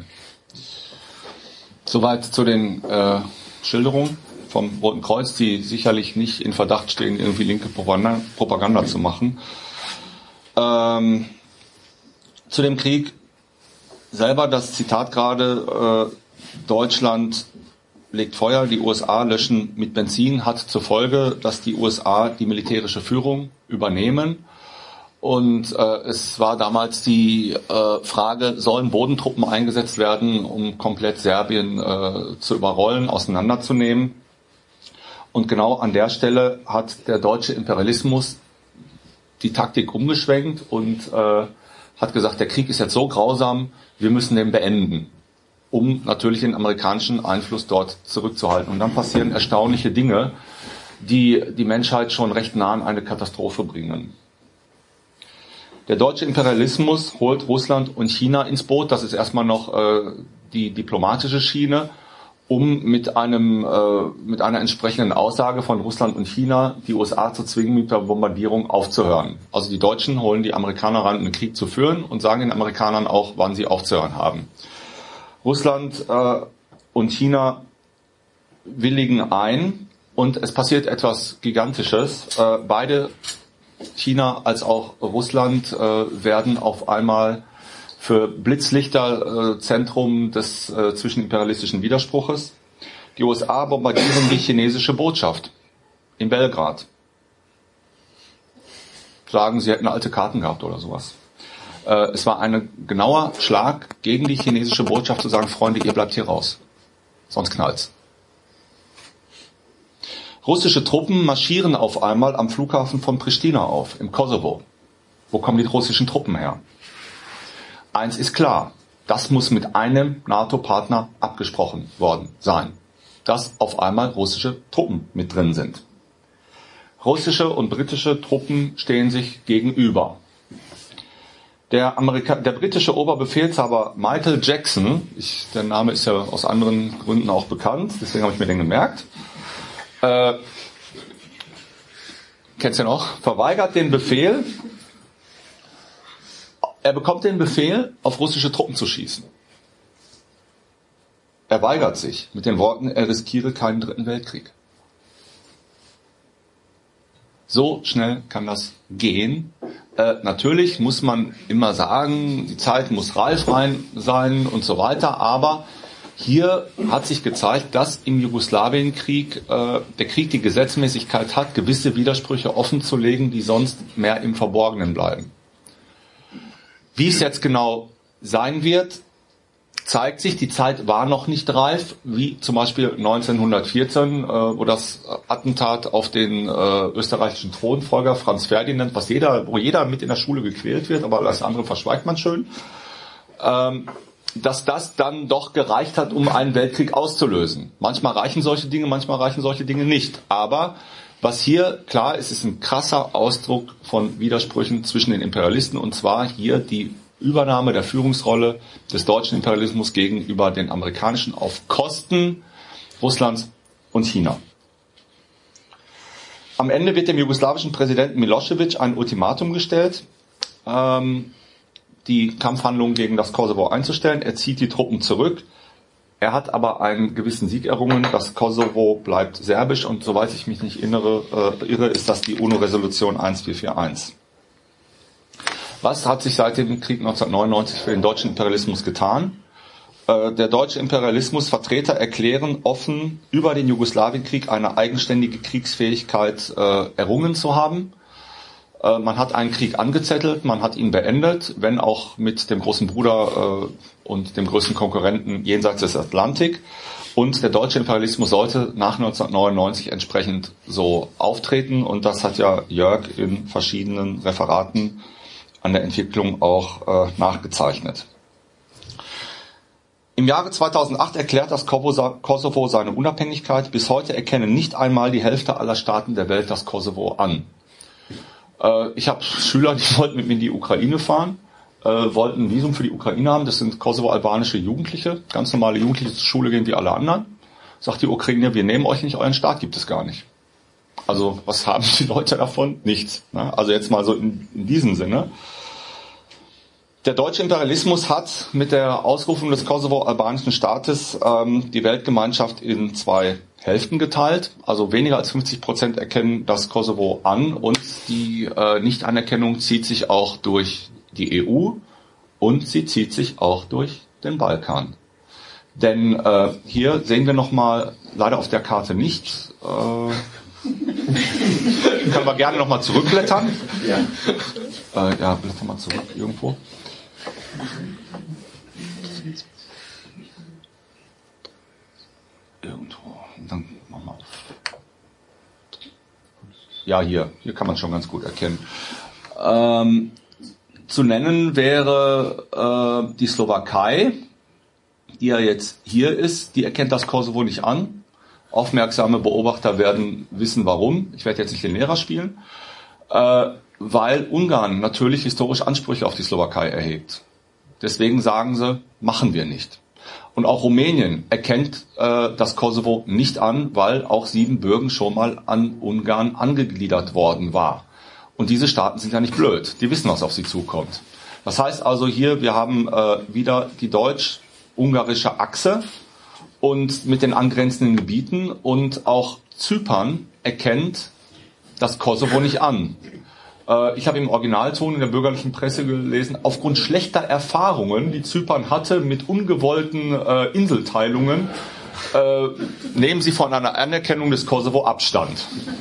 Soweit zu den äh, Schilderungen vom Roten Kreuz, die sicherlich nicht in Verdacht stehen, irgendwie linke Propaganda, Propaganda zu machen. Ähm, zu dem Krieg selber, das Zitat gerade, äh, Deutschland legt Feuer, die U S A löschen mit Benzin, hat zur Folge, dass die U S A die militärische Führung übernehmen. Und äh, es war damals die äh, Frage, sollen Bodentruppen eingesetzt werden, um komplett Serbien äh, zu überrollen, auseinanderzunehmen. Und genau an der Stelle hat der deutsche Imperialismus die Taktik umgeschwenkt und äh, hat gesagt, der Krieg ist jetzt so grausam, wir müssen den beenden, um natürlich den amerikanischen Einfluss dort zurückzuhalten. Und dann passieren erstaunliche Dinge, die die Menschheit schon recht nah an eine Katastrophe bringen. Der deutsche Imperialismus holt Russland und China ins Boot. Das ist erstmal noch äh, die diplomatische Schiene, um mit einem äh, mit einer entsprechenden Aussage von Russland und China die U S A zu zwingen, mit der Bombardierung aufzuhören. Also die Deutschen holen die Amerikaner ran, einen Krieg zu führen und sagen den Amerikanern auch, wann sie aufzuhören haben. Russland äh, und China willigen ein und es passiert etwas Gigantisches. Äh, beide, China als auch Russland, äh, werden auf einmal für Blitzlichter äh, Zentrum des äh, zwischenimperialistischen Widerspruches. Die U S A bombardieren die chinesische Botschaft in Belgrad. Sagen, sie hätten alte Karten gehabt oder sowas. Äh, es war ein genauer Schlag gegen die chinesische Botschaft, zu sagen, Freunde, ihr bleibt hier raus. Sonst knallt's. Russische Truppen marschieren auf einmal am Flughafen von Pristina auf, im Kosovo. Wo kommen die russischen Truppen her? Eins ist klar, das muss mit einem NATO-Partner abgesprochen worden sein, dass auf einmal russische Truppen mit drin sind. Russische und britische Truppen stehen sich gegenüber. Der, Amerika- der britische Oberbefehlshaber Michael Jackson, ich, der Name ist ja aus anderen Gründen auch bekannt, deswegen habe ich mir den gemerkt, Äh, kennst du noch? Verweigert den Befehl. Er bekommt den Befehl, auf russische Truppen zu schießen. Er weigert sich mit den Worten, er riskiere keinen dritten Weltkrieg. So schnell kann das gehen. Äh, natürlich muss man immer sagen, die Zeit muss reif rein sein und so weiter, aber hier hat sich gezeigt, dass im Jugoslawienkrieg äh, der Krieg die Gesetzmäßigkeit hat, gewisse Widersprüche offenzulegen, die sonst mehr im Verborgenen bleiben. Wie es jetzt genau sein wird, zeigt sich, die Zeit war noch nicht reif, wie zum Beispiel neunzehnhundertvierzehn, äh, wo das Attentat auf den äh, österreichischen Thronfolger Franz Ferdinand, was jeder, wo jeder mit in der Schule gequält wird, aber alles andere verschweigt man schön, ähm, dass das dann doch gereicht hat, um einen Weltkrieg auszulösen. Manchmal reichen solche Dinge, manchmal reichen solche Dinge nicht. Aber was hier klar ist, ist ein krasser Ausdruck von Widersprüchen zwischen den Imperialisten, und zwar hier die Übernahme der Führungsrolle des deutschen Imperialismus gegenüber den amerikanischen auf Kosten Russlands und China. Am Ende wird dem jugoslawischen Präsidenten Milosevic ein Ultimatum gestellt, ähm, die Kampfhandlungen gegen das Kosovo einzustellen. Er zieht die Truppen zurück. Er hat aber einen gewissen Sieg errungen. Das Kosovo bleibt serbisch und soweit ich mich nicht irre, äh, irre ist das die UNO-Resolution vierzehnhunderteinundvierzig. Was hat sich seit dem Krieg neunzehnhundertneunundneunzig für den deutschen Imperialismus getan? Äh, der deutsche Imperialismusvertreter erklären offen, über den Jugoslawienkrieg eine eigenständige Kriegsfähigkeit äh, errungen zu haben. Äh, man hat einen Krieg angezettelt, man hat ihn beendet, wenn auch mit dem großen Bruder äh, und dem größten Konkurrenten jenseits des Atlantik. Und der deutsche Imperialismus sollte nach neunzehnhundertneunundneunzig entsprechend so auftreten. Und das hat ja Jörg in verschiedenen Referaten an der Entwicklung auch äh, nachgezeichnet. Im Jahre zweitausendacht erklärt das Kosovo seine Unabhängigkeit. Bis heute erkennen nicht einmal die Hälfte aller Staaten der Welt das Kosovo an. Äh, ich habe Schüler, die wollten mit mir in die Ukraine fahren, äh, wollten ein Visum für die Ukraine haben. Das sind kosovo-albanische Jugendliche, ganz normale Jugendliche, zur Schule gehen wie alle anderen. Sagt die Ukraine, wir nehmen euch nicht, euren Staat gibt es gar nicht. Also was haben die Leute davon? Nichts. Ne? Also jetzt mal so in, in diesem Sinne. Der deutsche Imperialismus hat mit der Ausrufung des kosovo-albanischen Staates ähm, die Weltgemeinschaft in zwei Hälften geteilt. Also weniger als fünfzig Prozent erkennen das Kosovo an und die äh, Nichtanerkennung zieht sich auch durch die E U und sie zieht sich auch durch den Balkan. Denn äh, hier sehen wir nochmal, leider auf der Karte nicht, äh, können wir gerne nochmal zurückblättern. Ja, äh, ja, blättern mal zurück irgendwo. Irgendwo. Dann machen wir auf. Ja, hier. Hier kann man schon ganz gut erkennen. Ähm, zu nennen wäre äh, die Slowakei, die ja jetzt hier ist. Die erkennt das Kosovo nicht an. Aufmerksame Beobachter werden wissen, warum. Ich werde jetzt nicht den Lehrer spielen. Äh, weil Ungarn natürlich historisch Ansprüche auf die Slowakei erhebt. Deswegen sagen sie, machen wir nicht. Und auch Rumänien erkennt äh, das Kosovo nicht an, weil auch Siebenbürgen schon mal an Ungarn angegliedert worden war. Und diese Staaten sind ja nicht blöd, die wissen, was auf sie zukommt. Das heißt also hier, wir haben äh, wieder die deutsch-ungarische Achse und mit den angrenzenden Gebieten und auch Zypern erkennt das Kosovo nicht an. Ich habe im Originalton in der bürgerlichen Presse gelesen, aufgrund schlechter Erfahrungen, die Zypern hatte mit ungewollten äh, Inselteilungen, äh, nehmen sie von einer Anerkennung des Kosovo Abstand.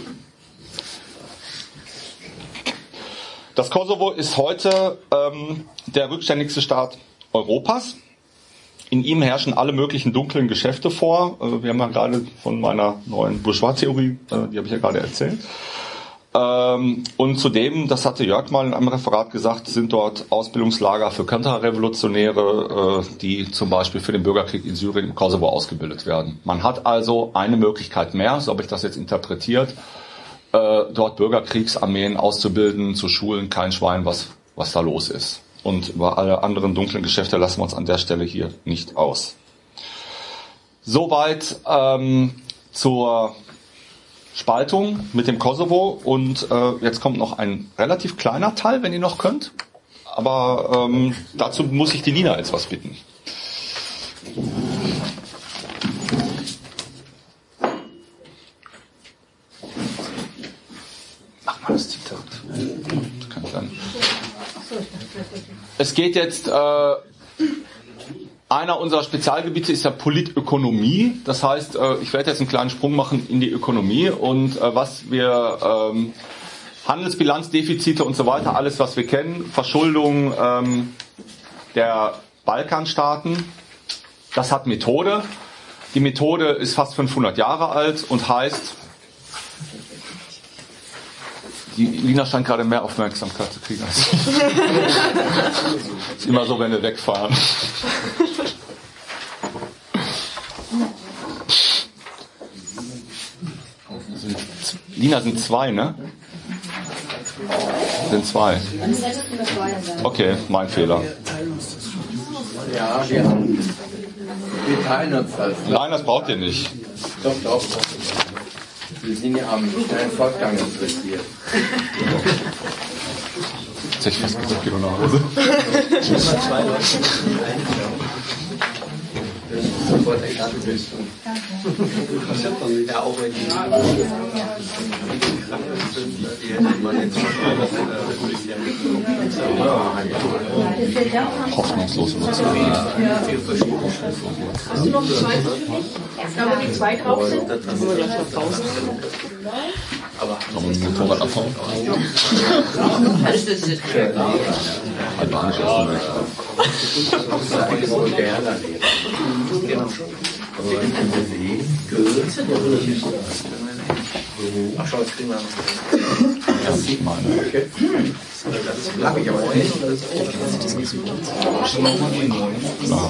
Das Kosovo ist heute ähm, der rückständigste Staat Europas. In ihm herrschen alle möglichen dunklen Geschäfte vor. Äh, wir haben ja gerade von meiner neuen Bourgeois-Theorie, äh, die habe ich ja gerade erzählt. Und zudem, das hatte Jörg mal in einem Referat gesagt, sind dort Ausbildungslager für Konterrevolutionäre, die zum Beispiel für den Bürgerkrieg in Syrien im Kosovo ausgebildet werden. Man hat also eine Möglichkeit mehr, so habe ich das jetzt interpretiert, dort Bürgerkriegsarmeen auszubilden, zu schulen, kein Schwein, was, was da los ist. Und über alle anderen dunklen Geschäfte lassen wir uns an der Stelle hier nicht aus. Soweit ähm, zur Spaltung mit dem Kosovo und äh, jetzt kommt noch ein relativ kleiner Teil, wenn ihr noch könnt. Aber ähm, dazu muss ich die Nina jetzt was bitten. Mach mal das Zitat. Kann sein. Es geht jetzt... Äh, Einer unserer Spezialgebiete ist ja Politökonomie. Das heißt, ich werde jetzt einen kleinen Sprung machen in die Ökonomie und was wir ähm, Handelsbilanzdefizite und so weiter, alles was wir kennen, Verschuldung ähm, der Balkanstaaten, Das hat Methode. Die Methode ist fast fünfhundert Jahre alt und heißt, die Lina scheint gerade mehr Aufmerksamkeit zu kriegen als ich. Ist immer so, wenn wir wegfahren. Sind, Lina sind zwei, ne? Sind zwei. Okay, mein Fehler. Ja, wir haben. Wir teilen uns das. Nein, das braucht ihr nicht. Doch, doch. Wir sind ja am schnellen Fortgang interessiert. Jetzt hätte ich fast gesagt, geh doch nach Hause. Sofort erkannt bist. Ich hab dann wieder auch wenn die Hoffnungslos. Hast du noch die zweite für mich? Da wo die zwei drauf sind? Aber sollen wir mit dem Motorrad abhauen? Albanisch essen möchte. Das ist eigentlich moderner Leben. Ach schau, jetzt kriegen wir noch. Das sieht man. Das habe ich aber auch nicht. Klar.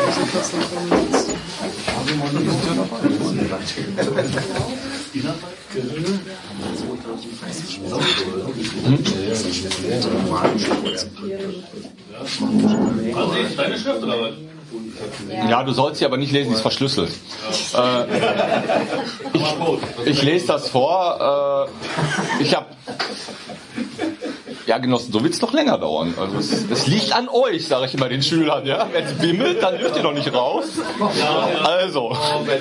Deine Schrift oder was? Ja, du sollst sie aber nicht lesen, die ist verschlüsselt. Äh, ich, ich lese das vor. Äh, ich habe... Ja, Genossen, so wird es doch länger dauern. Also es, es liegt an euch, sage ich immer den Schülern. Ja? Wenn es wimmelt, dann dürft ihr doch nicht raus. Also.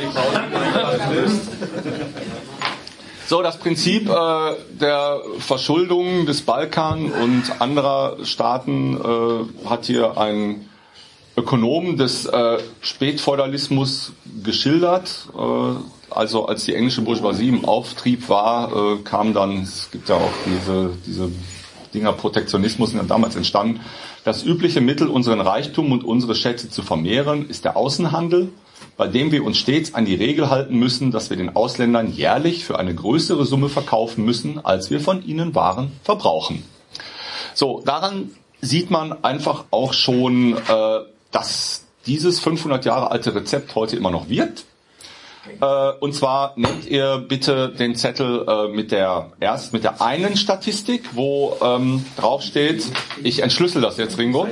So, das Prinzip äh, der Verschuldung des Balkan und anderer Staaten äh, hat hier ein Ökonom des äh, Spätfeudalismus geschildert. Äh, also als die englische Bourgeoisie im Auftrieb war, äh, kam dann, es gibt ja auch diese, diese Dinger, Protektionismus sind ja damals entstanden. Das übliche Mittel, unseren Reichtum und unsere Schätze zu vermehren, ist der Außenhandel, bei dem wir uns stets an die Regel halten müssen, dass wir den Ausländern jährlich für eine größere Summe verkaufen müssen, als wir von ihnen Waren verbrauchen. So, daran sieht man einfach auch schon, äh, dass dieses fünfhundert Jahre alte Rezept heute immer noch wirkt. Äh, und zwar nehmt ihr bitte den Zettel äh, mit der erst mit der einen Statistik, wo ähm, drauf steht, ich entschlüssel das jetzt, Ringo.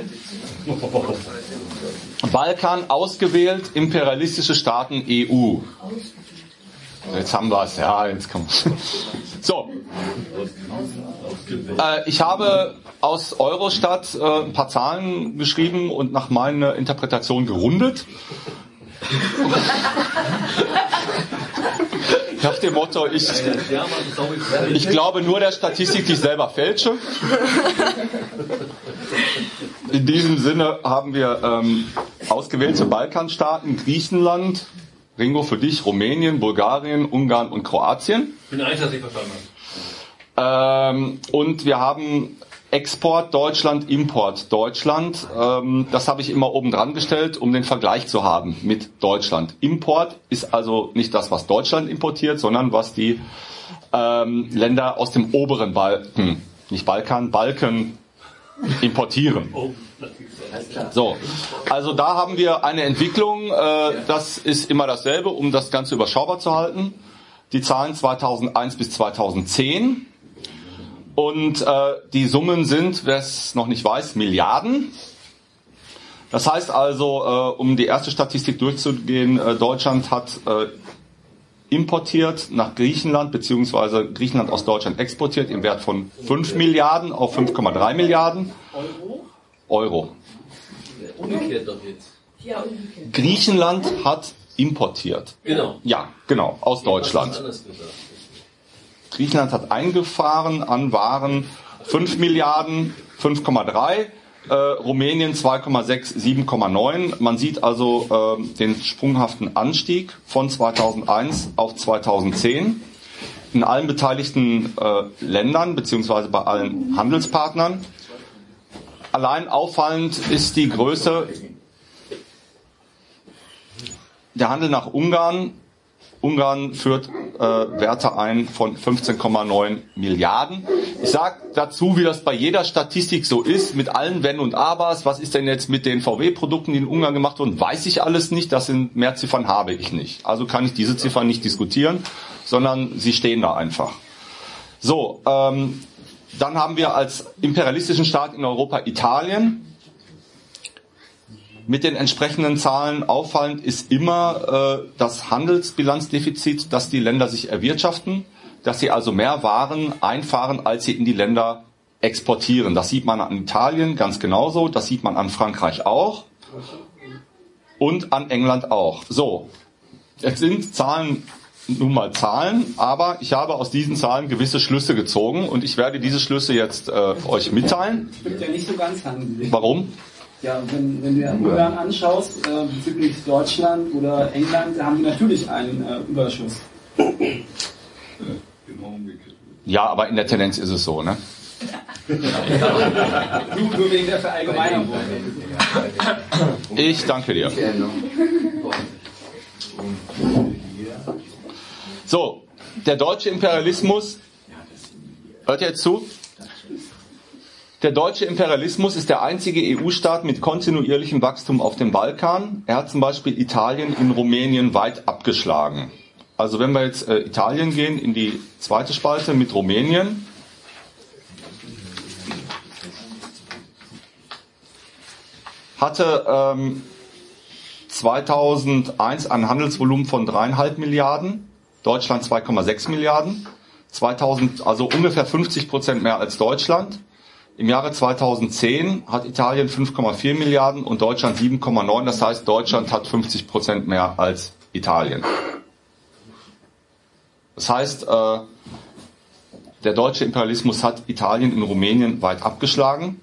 Balkan ausgewählt, imperialistische Staaten E U. Jetzt haben wir es, ja, jetzt kommen wir. So. Äh, ich habe aus Eurostat äh, ein paar Zahlen geschrieben und nach meiner Interpretation gerundet. Nach dem Motto, ich, ich glaube nur der Statistik, die ich selber fälsche. In diesem Sinne haben wir ähm, ausgewählte Balkanstaaten, Griechenland, Ringo für dich, Rumänien, Bulgarien, Ungarn und Kroatien. Ich bin eigentlich, dass ich verstanden habe. Ähm, und wir haben Export Deutschland, Import Deutschland. Ähm, das habe ich immer oben dran gestellt, um den Vergleich zu haben mit Deutschland. Import ist also nicht das, was Deutschland importiert, sondern was die ähm, Länder aus dem oberen Balken, nicht Balkan, Balken importieren. So, also da haben wir eine Entwicklung, äh, das ist immer dasselbe, um das Ganze überschaubar zu halten. Die Zahlen zweitausendeins bis zweitausendzehn. Und äh, die Summen sind, wer es noch nicht weiß, Milliarden. Das heißt also, äh, um die erste Statistik durchzugehen, äh, Deutschland hat äh, importiert nach Griechenland, beziehungsweise Griechenland aus Deutschland exportiert im Wert von fünf Milliarden auf fünf Komma drei Milliarden Euro? Euro. Umgekehrt doch jetzt. Ja, umgekehrt. Griechenland hat importiert. Genau. Ja, genau, aus Deutschland. Griechenland hat eingefahren an Waren fünf Milliarden, fünf Komma drei, äh, Rumänien zwei Komma sechs, sieben Komma neun. Man sieht also äh, den sprunghaften Anstieg von zweitausendeins auf zweitausendzehn in allen beteiligten äh, Ländern beziehungsweise bei allen Handelspartnern. Allein auffallend ist die Größe. der Handel nach Ungarn. Ungarn führt äh, Werte ein von fünfzehn Komma neun Milliarden. Ich sage dazu, wie das bei jeder Statistik so ist, mit allen Wenn und Abers. Was ist denn jetzt mit den V W-Produkten, die in Ungarn gemacht wurden? Weiß ich alles nicht. Das sind mehr Ziffern habe ich nicht. Also kann ich diese Ziffern nicht diskutieren, sondern sie stehen da einfach. So, ähm, dann haben wir als imperialistischen Staat in Europa Italien. Mit den entsprechenden Zahlen auffallend ist immer äh, das Handelsbilanzdefizit, das die Länder sich erwirtschaften, dass sie also mehr Waren einfahren, als sie in die Länder exportieren. Das sieht man an Italien ganz genauso, das sieht man an Frankreich auch und an England auch. So, jetzt sind Zahlen nun mal Zahlen, aber ich habe aus diesen Zahlen gewisse Schlüsse gezogen und ich werde diese Schlüsse jetzt äh, euch mitteilen. Stimmt ja nicht so ganz, haben Sie. Warum? Ja, wenn, wenn du dir Ungarn anschaust, äh, bezüglich Deutschland oder England, da haben die natürlich einen äh, Überschuss. Ja, aber in der Tendenz ist es so, ne? nur, nur wegen der Verallgemeinerung. Ich danke dir. So, der deutsche Imperialismus, hört ihr jetzt zu? Der deutsche Imperialismus ist der einzige E U-Staat mit kontinuierlichem Wachstum auf dem Balkan. Er hat zum Beispiel Italien in Rumänien weit abgeschlagen. Also wenn wir jetzt äh, Italien gehen, in die zweite Spalte mit Rumänien. Hatte ähm, zweitausendeins ein Handelsvolumen von dreieinhalb Milliarden, Deutschland zwei Komma sechs Milliarden, zweitausend, also ungefähr fünfzig Prozent mehr als Deutschland. Im Jahre zweitausendzehn hat Italien fünf Komma vier Milliarden und Deutschland sieben Komma neun. Das heißt, Deutschland hat fünfzig Prozent mehr als Italien. Das heißt, äh, der deutsche Imperialismus hat Italien in Rumänien weit abgeschlagen.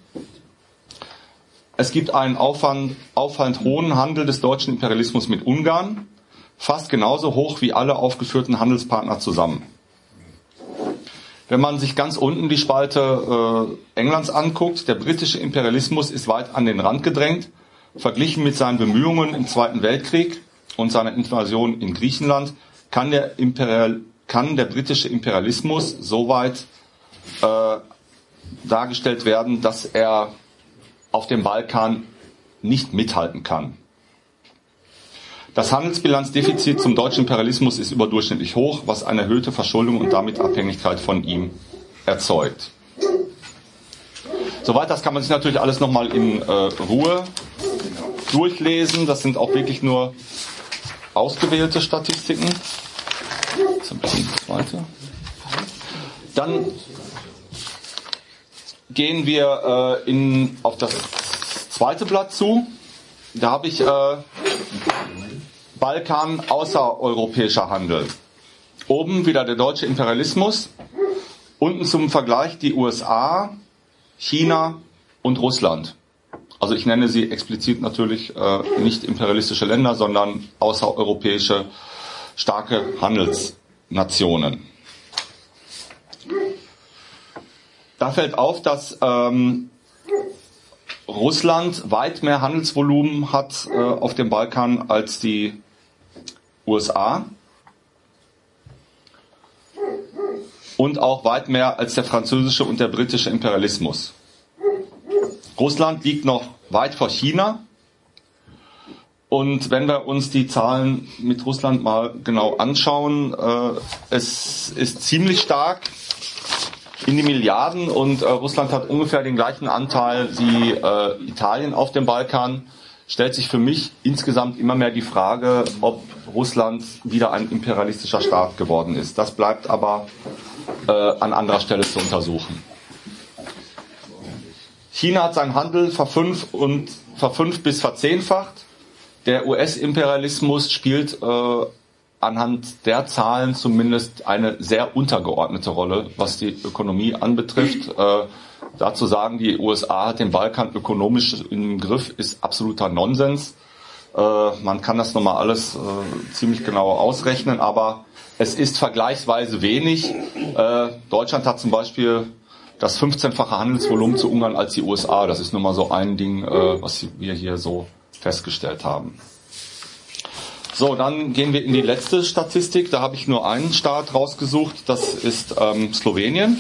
Es gibt einen auffallend, auffallend hohen Handel des deutschen Imperialismus mit Ungarn, fast genauso hoch wie alle aufgeführten Handelspartner zusammen. Wenn man sich ganz unten die Spalte äh, Englands anguckt, der britische Imperialismus ist weit an den Rand gedrängt, verglichen mit seinen Bemühungen im Zweiten Weltkrieg und seiner Invasion in Griechenland, kann der, Imperial, kann der britische Imperialismus soweit äh, dargestellt werden, dass er auf dem Balkan nicht mithalten kann. Das Handelsbilanzdefizit zum deutschen Imperialismus ist überdurchschnittlich hoch, was eine erhöhte Verschuldung und damit Abhängigkeit von ihm erzeugt. Soweit, das kann man sich natürlich alles nochmal in äh, Ruhe durchlesen. Das sind auch wirklich nur ausgewählte Statistiken. Dann gehen wir äh, in, auf das zweite Blatt zu. Da habe ich äh, Balkan außereuropäischer Handel. Oben wieder der deutsche Imperialismus. Unten zum Vergleich die U S A, China und Russland. Also ich nenne sie explizit natürlich äh, nicht imperialistische Länder, sondern außereuropäische starke Handelsnationen. Da fällt auf, dass ähm, Russland weit mehr Handelsvolumen hat äh, auf dem Balkan als die U S A und auch weit mehr als der französische und der britische Imperialismus. Russland liegt noch weit vor China. Und wenn wir uns die Zahlen mit Russland mal genau anschauen, äh, es ist ziemlich stark in die Milliarden und äh, Russland hat ungefähr den gleichen Anteil wie äh, Italien auf dem Balkan. Stellt sich für mich insgesamt immer mehr die Frage, ob Russland wieder ein imperialistischer Staat geworden ist. Das bleibt aber äh, an anderer Stelle zu untersuchen. China hat seinen Handel verfünf und verfünf bis verzehnfacht. Der U S-Imperialismus spielt äh, anhand der Zahlen zumindest eine sehr untergeordnete Rolle, was die Ökonomie anbetrifft. Äh, dazu sagen, die U S A hat den Balkan ökonomisch im Griff, ist absoluter Nonsens. Äh, man kann das nochmal alles äh, ziemlich genau ausrechnen, aber es ist vergleichsweise wenig. Äh, Deutschland hat zum Beispiel das fünfzehnfache Handelsvolumen zu Ungarn als die U S A. Das ist nun mal so ein Ding, äh, was wir hier so festgestellt haben. So, dann gehen wir in die letzte Statistik. Da habe ich nur einen Staat rausgesucht. Das ist ähm, Slowenien.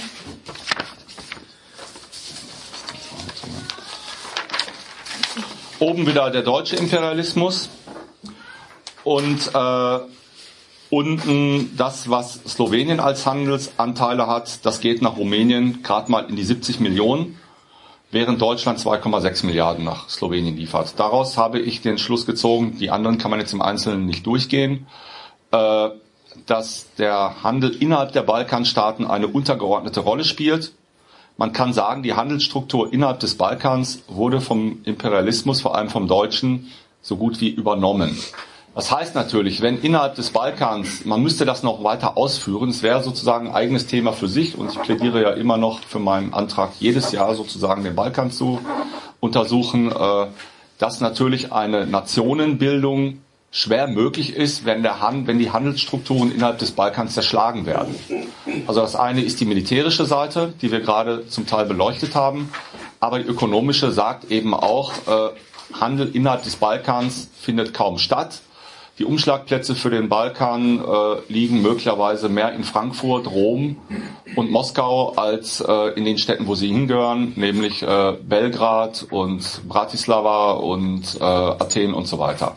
Oben wieder der deutsche Imperialismus. Und äh, unten das, was Slowenien als Handelsanteile hat, das geht nach Rumänien gerade mal in die siebzig Millionen. Während Deutschland zwei Komma sechs Milliarden nach Slowenien liefert. Daraus habe ich den Schluss gezogen, die anderen kann man jetzt im Einzelnen nicht durchgehen, äh, dass der Handel innerhalb der Balkanstaaten eine untergeordnete Rolle spielt. Man kann sagen, die Handelsstruktur innerhalb des Balkans wurde vom Imperialismus, vor allem vom Deutschen, so gut wie übernommen. Das heißt natürlich, wenn innerhalb des Balkans, man müsste das noch weiter ausführen, es wäre sozusagen ein eigenes Thema für sich und ich plädiere ja immer noch für meinen Antrag, jedes Jahr sozusagen den Balkan zu untersuchen, dass natürlich eine Nationenbildung schwer möglich ist, wenn, der Hand, wenn die Handelsstrukturen innerhalb des Balkans zerschlagen werden. Also das eine ist die militärische Seite, die wir gerade zum Teil beleuchtet haben, aber die ökonomische sagt eben auch, Handel innerhalb des Balkans findet kaum statt. Die Umschlagplätze für den Balkan äh, liegen möglicherweise mehr in Frankfurt, Rom und Moskau als äh, in den Städten, wo sie hingehören, nämlich äh, Belgrad und Bratislava und äh, Athen und so weiter.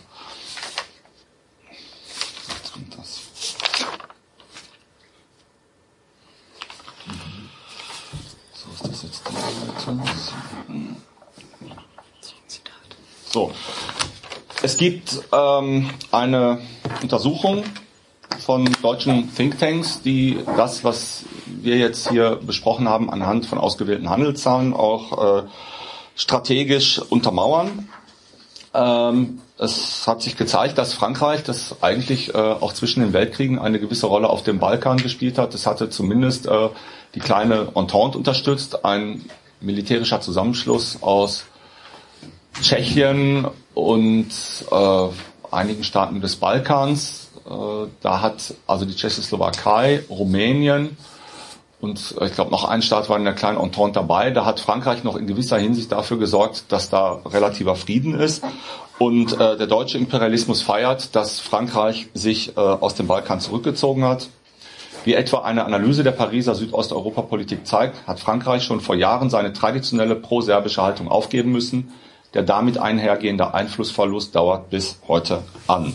Jetzt kommt das. So ist das jetzt die Seite. So. Es gibt ähm, eine Untersuchung von deutschen Thinktanks, die das, was wir jetzt hier besprochen haben, anhand von ausgewählten Handelszahlen auch äh, strategisch untermauern. Ähm, es hat sich gezeigt, dass Frankreich, das eigentlich äh, auch zwischen den Weltkriegen eine gewisse Rolle auf dem Balkan gespielt hat, es hatte zumindest äh, die kleine Entente unterstützt, ein militärischer Zusammenschluss aus Tschechien und äh, einigen Staaten des Balkans. Äh, da hat also die Tschechoslowakei, Rumänien und äh, ich glaube noch ein Staat war in der kleinen Entente dabei. Da hat Frankreich noch in gewisser Hinsicht dafür gesorgt, dass da relativer Frieden ist. Und äh, der deutsche Imperialismus feiert, dass Frankreich sich äh, aus dem Balkan zurückgezogen hat. Wie etwa eine Analyse der Pariser Südosteuropapolitik zeigt, hat Frankreich schon vor Jahren seine traditionelle pro-serbische Haltung aufgeben müssen. Der damit einhergehende Einflussverlust dauert bis heute an.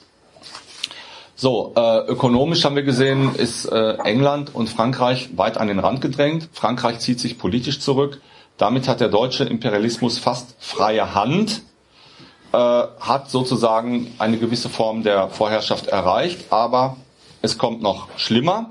So, äh, ökonomisch haben wir gesehen, ist äh, England und Frankreich weit an den Rand gedrängt. Frankreich zieht sich politisch zurück. Damit hat der deutsche Imperialismus fast freie Hand, äh, hat sozusagen eine gewisse Form der Vorherrschaft erreicht, aber es kommt noch schlimmer.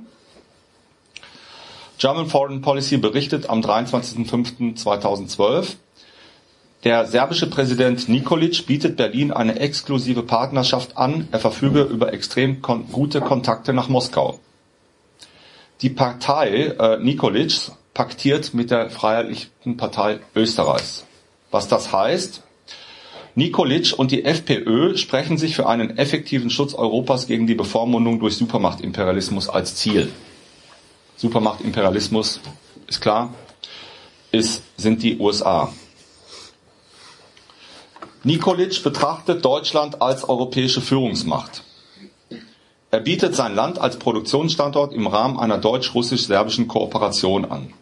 German Foreign Policy berichtet am dreiundzwanzigsten fünften zweitausendzwölf, der serbische Präsident Nikolic bietet Berlin eine exklusive Partnerschaft an. Er verfüge über extrem kon- gute Kontakte nach Moskau. Die Partei äh, Nikolic paktiert mit der Freiheitlichen Partei Österreichs. Was das heißt? Nikolic und die FPÖ sprechen sich für einen effektiven Schutz Europas gegen die Bevormundung durch Supermachtimperialismus als Ziel. Supermachtimperialismus, ist klar, ist, sind die U S A. Nikolic betrachtet Deutschland als europäische Führungsmacht. Er bietet sein Land als Produktionsstandort im Rahmen einer deutsch-russisch-serbischen Kooperation an.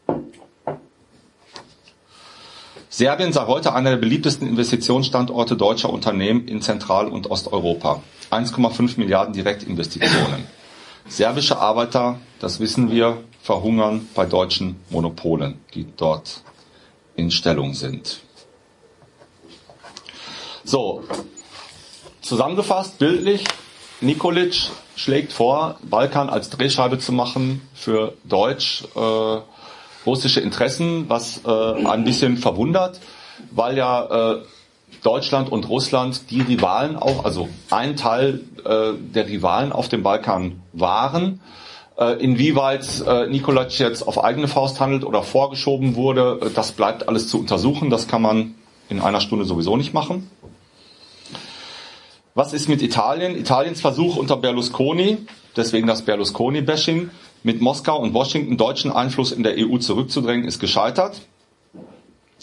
Serbien sei heute einer der beliebtesten Investitionsstandorte deutscher Unternehmen in Zentral- und Osteuropa. eins Komma fünf Milliarden Direktinvestitionen. Serbische Arbeiter, das wissen wir, verhungern bei deutschen Monopolen, die dort in Stellung sind. So, zusammengefasst, bildlich, Nikolic schlägt vor, Balkan als Drehscheibe zu machen für deutsch-russische äh, Interessen, was äh, ein bisschen verwundert, weil ja äh, Deutschland und Russland die Rivalen auch, also ein Teil äh, der Rivalen auf dem Balkan waren. Äh, inwieweit äh, Nikolic jetzt auf eigene Faust handelt oder vorgeschoben wurde, äh, das bleibt alles zu untersuchen, das kann man in einer Stunde sowieso nicht machen. Was ist mit Italien? Italiens Versuch unter Berlusconi, deswegen das Berlusconi-Bashing, mit Moskau und Washington deutschen Einfluss in der E U zurückzudrängen, ist gescheitert.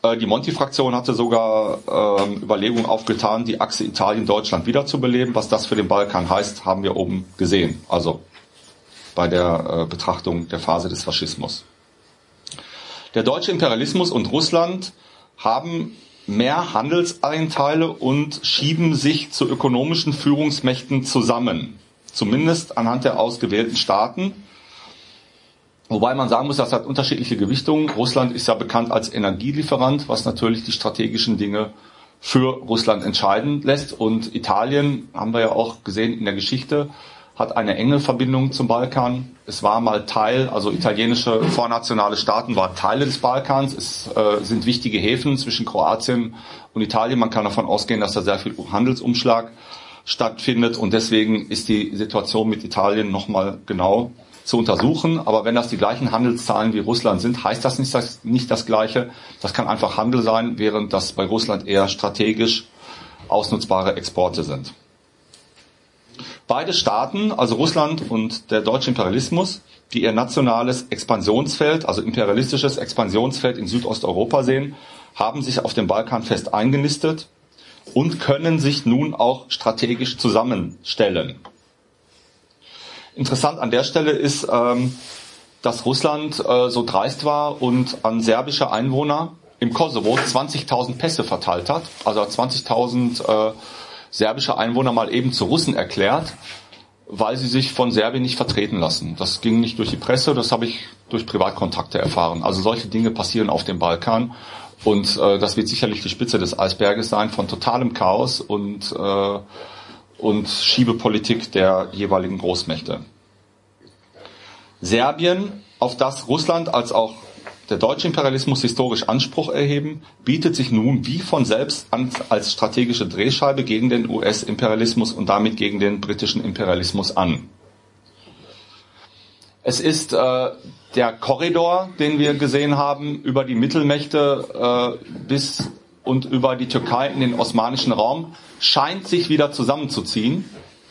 Äh, die Monti-Fraktion hatte sogar äh, Überlegungen aufgetan, die Achse Italien-Deutschland wiederzubeleben. Was das für den Balkan heißt, haben wir oben gesehen. Also bei der äh, Betrachtung der Phase des Faschismus. Der deutsche Imperialismus und Russland haben mehr Handelsanteile und schieben sich zu ökonomischen Führungsmächten zusammen. Zumindest anhand der ausgewählten Staaten. Wobei man sagen muss, das hat unterschiedliche Gewichtungen. Russland ist ja bekannt als Energielieferant, was natürlich die strategischen Dinge für Russland entscheiden lässt. Und Italien, haben wir ja auch gesehen in der Geschichte, hat eine enge Verbindung zum Balkan. Es war mal Teil, also italienische vornationale Staaten waren Teile des Balkans. Es äh, sind wichtige Häfen zwischen Kroatien und Italien. Man kann davon ausgehen, dass da sehr viel Handelsumschlag stattfindet. Und deswegen ist die Situation mit Italien nochmal genau zu untersuchen. Aber wenn das die gleichen Handelszahlen wie Russland sind, heißt das nicht das, nicht das Gleiche. Das kann einfach Handel sein, während das bei Russland eher strategisch ausnutzbare Exporte sind. Beide Staaten, also Russland und der deutsche Imperialismus, die ihr nationales Expansionsfeld, also imperialistisches Expansionsfeld in Südosteuropa sehen, haben sich auf dem Balkan fest eingenistet und können sich nun auch strategisch zusammenstellen. Interessant an der Stelle ist, ähm, dass Russland äh, so dreist war und an serbische Einwohner im Kosovo zwanzigtausend Pässe verteilt hat, also zwanzigtausend äh, serbische Einwohner mal eben zu Russen erklärt, weil sie sich von Serbien nicht vertreten lassen. Das ging nicht durch die Presse, das habe ich durch Privatkontakte erfahren. Also solche Dinge passieren auf dem Balkan und äh, das wird sicherlich die Spitze des Eisberges sein von totalem Chaos und, äh, und Schiebepolitik der jeweiligen Großmächte. Serbien, auf das Russland als auch der deutsche Imperialismus historisch Anspruch erheben, bietet sich nun wie von selbst an als strategische Drehscheibe gegen den U S-Imperialismus und damit gegen den britischen Imperialismus an. Es ist äh, der Korridor, den wir gesehen haben, über die Mittelmächte äh, bis und über die Türkei in den osmanischen Raum, scheint sich wieder zusammenzuziehen.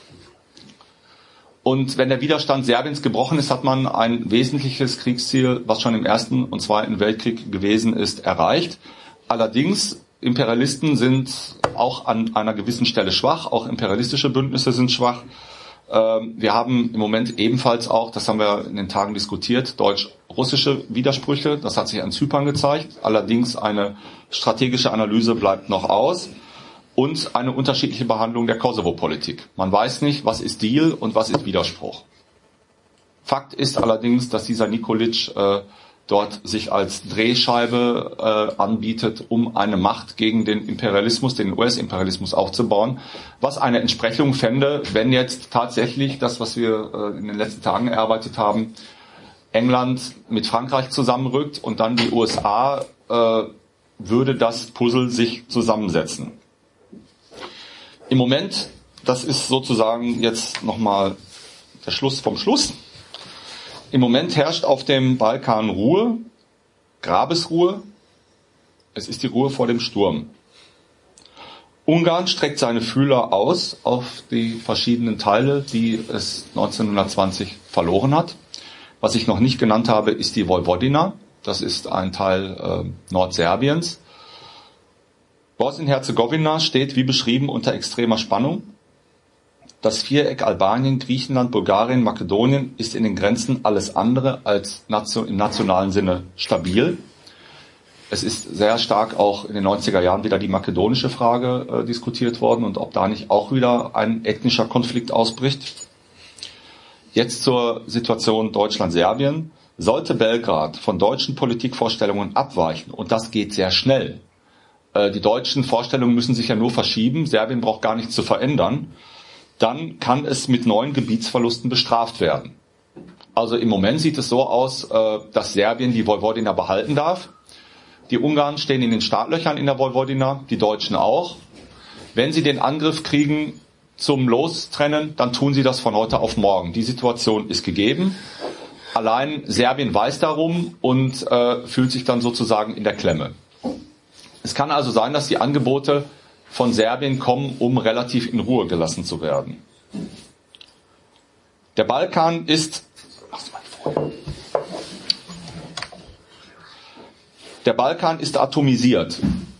Und wenn der Widerstand Serbiens gebrochen ist, hat man ein wesentliches Kriegsziel, was schon im Ersten und Zweiten Weltkrieg gewesen ist, erreicht. Allerdings, Imperialisten sind auch an einer gewissen Stelle schwach, auch imperialistische Bündnisse sind schwach. Wir haben im Moment ebenfalls auch, das haben wir in den Tagen diskutiert, deutsch-russische Widersprüche. Das hat sich an Zypern gezeigt. Allerdings eine strategische Analyse bleibt noch aus. Und eine unterschiedliche Behandlung der Kosovo-Politik. Man weiß nicht, was ist Deal und was ist Widerspruch. Fakt ist allerdings, dass dieser Nikolic äh, dort sich als Drehscheibe äh, anbietet, um eine Macht gegen den Imperialismus, den U S-Imperialismus aufzubauen, was eine Entsprechung fände, wenn jetzt tatsächlich das, was wir äh, in den letzten Tagen erarbeitet haben, England mit Frankreich zusammenrückt und dann die U S A, äh, würde das Puzzle sich zusammensetzen. Im Moment, das ist sozusagen jetzt nochmal der Schluss vom Schluss. Im Moment herrscht auf dem Balkan Ruhe, Grabesruhe. Es ist die Ruhe vor dem Sturm. Ungarn streckt seine Fühler aus auf die verschiedenen Teile, die es neunzehnhundertzwanzig verloren hat. Was ich noch nicht genannt habe, ist die Vojvodina. Das ist ein Teil äh, Nordserbiens. Bosnien-Herzegowina steht, wie beschrieben, unter extremer Spannung. Das Viereck Albanien, Griechenland, Bulgarien, Makedonien ist in den Grenzen alles andere als im nationalen Sinne stabil. Es ist sehr stark auch in den neunziger Jahren wieder die makedonische Frage äh, diskutiert worden und ob da nicht auch wieder ein ethnischer Konflikt ausbricht. Jetzt zur Situation Deutschland-Serbien. Sollte Belgrad von deutschen Politikvorstellungen abweichen, und das geht sehr schnell, die deutschen Vorstellungen müssen sich ja nur verschieben, Serbien braucht gar nichts zu verändern, dann kann es mit neuen Gebietsverlusten bestraft werden. Also im Moment sieht es so aus, dass Serbien die Vojvodina behalten darf. Die Ungarn stehen in den Startlöchern in der Vojvodina, die Deutschen auch. Wenn sie den Angriff kriegen zum Lostrennen, dann tun sie das von heute auf morgen. Die Situation ist gegeben. Allein Serbien weiß darum und äh, fühlt sich dann sozusagen in der Klemme. Es kann also sein, dass die Angebote von Serbien kommen, um relativ in Ruhe gelassen zu werden. Der Balkan ist Der Balkan ist atomisiert.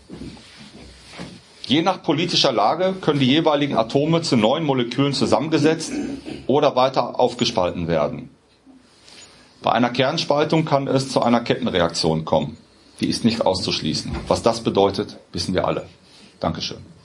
Je nach politischer Lage können die jeweiligen Atome zu neuen Molekülen zusammengesetzt oder weiter aufgespalten werden. Bei einer Kernspaltung kann es zu einer Kettenreaktion kommen. Die ist nicht auszuschließen. Was das bedeutet, wissen wir alle. Dankeschön.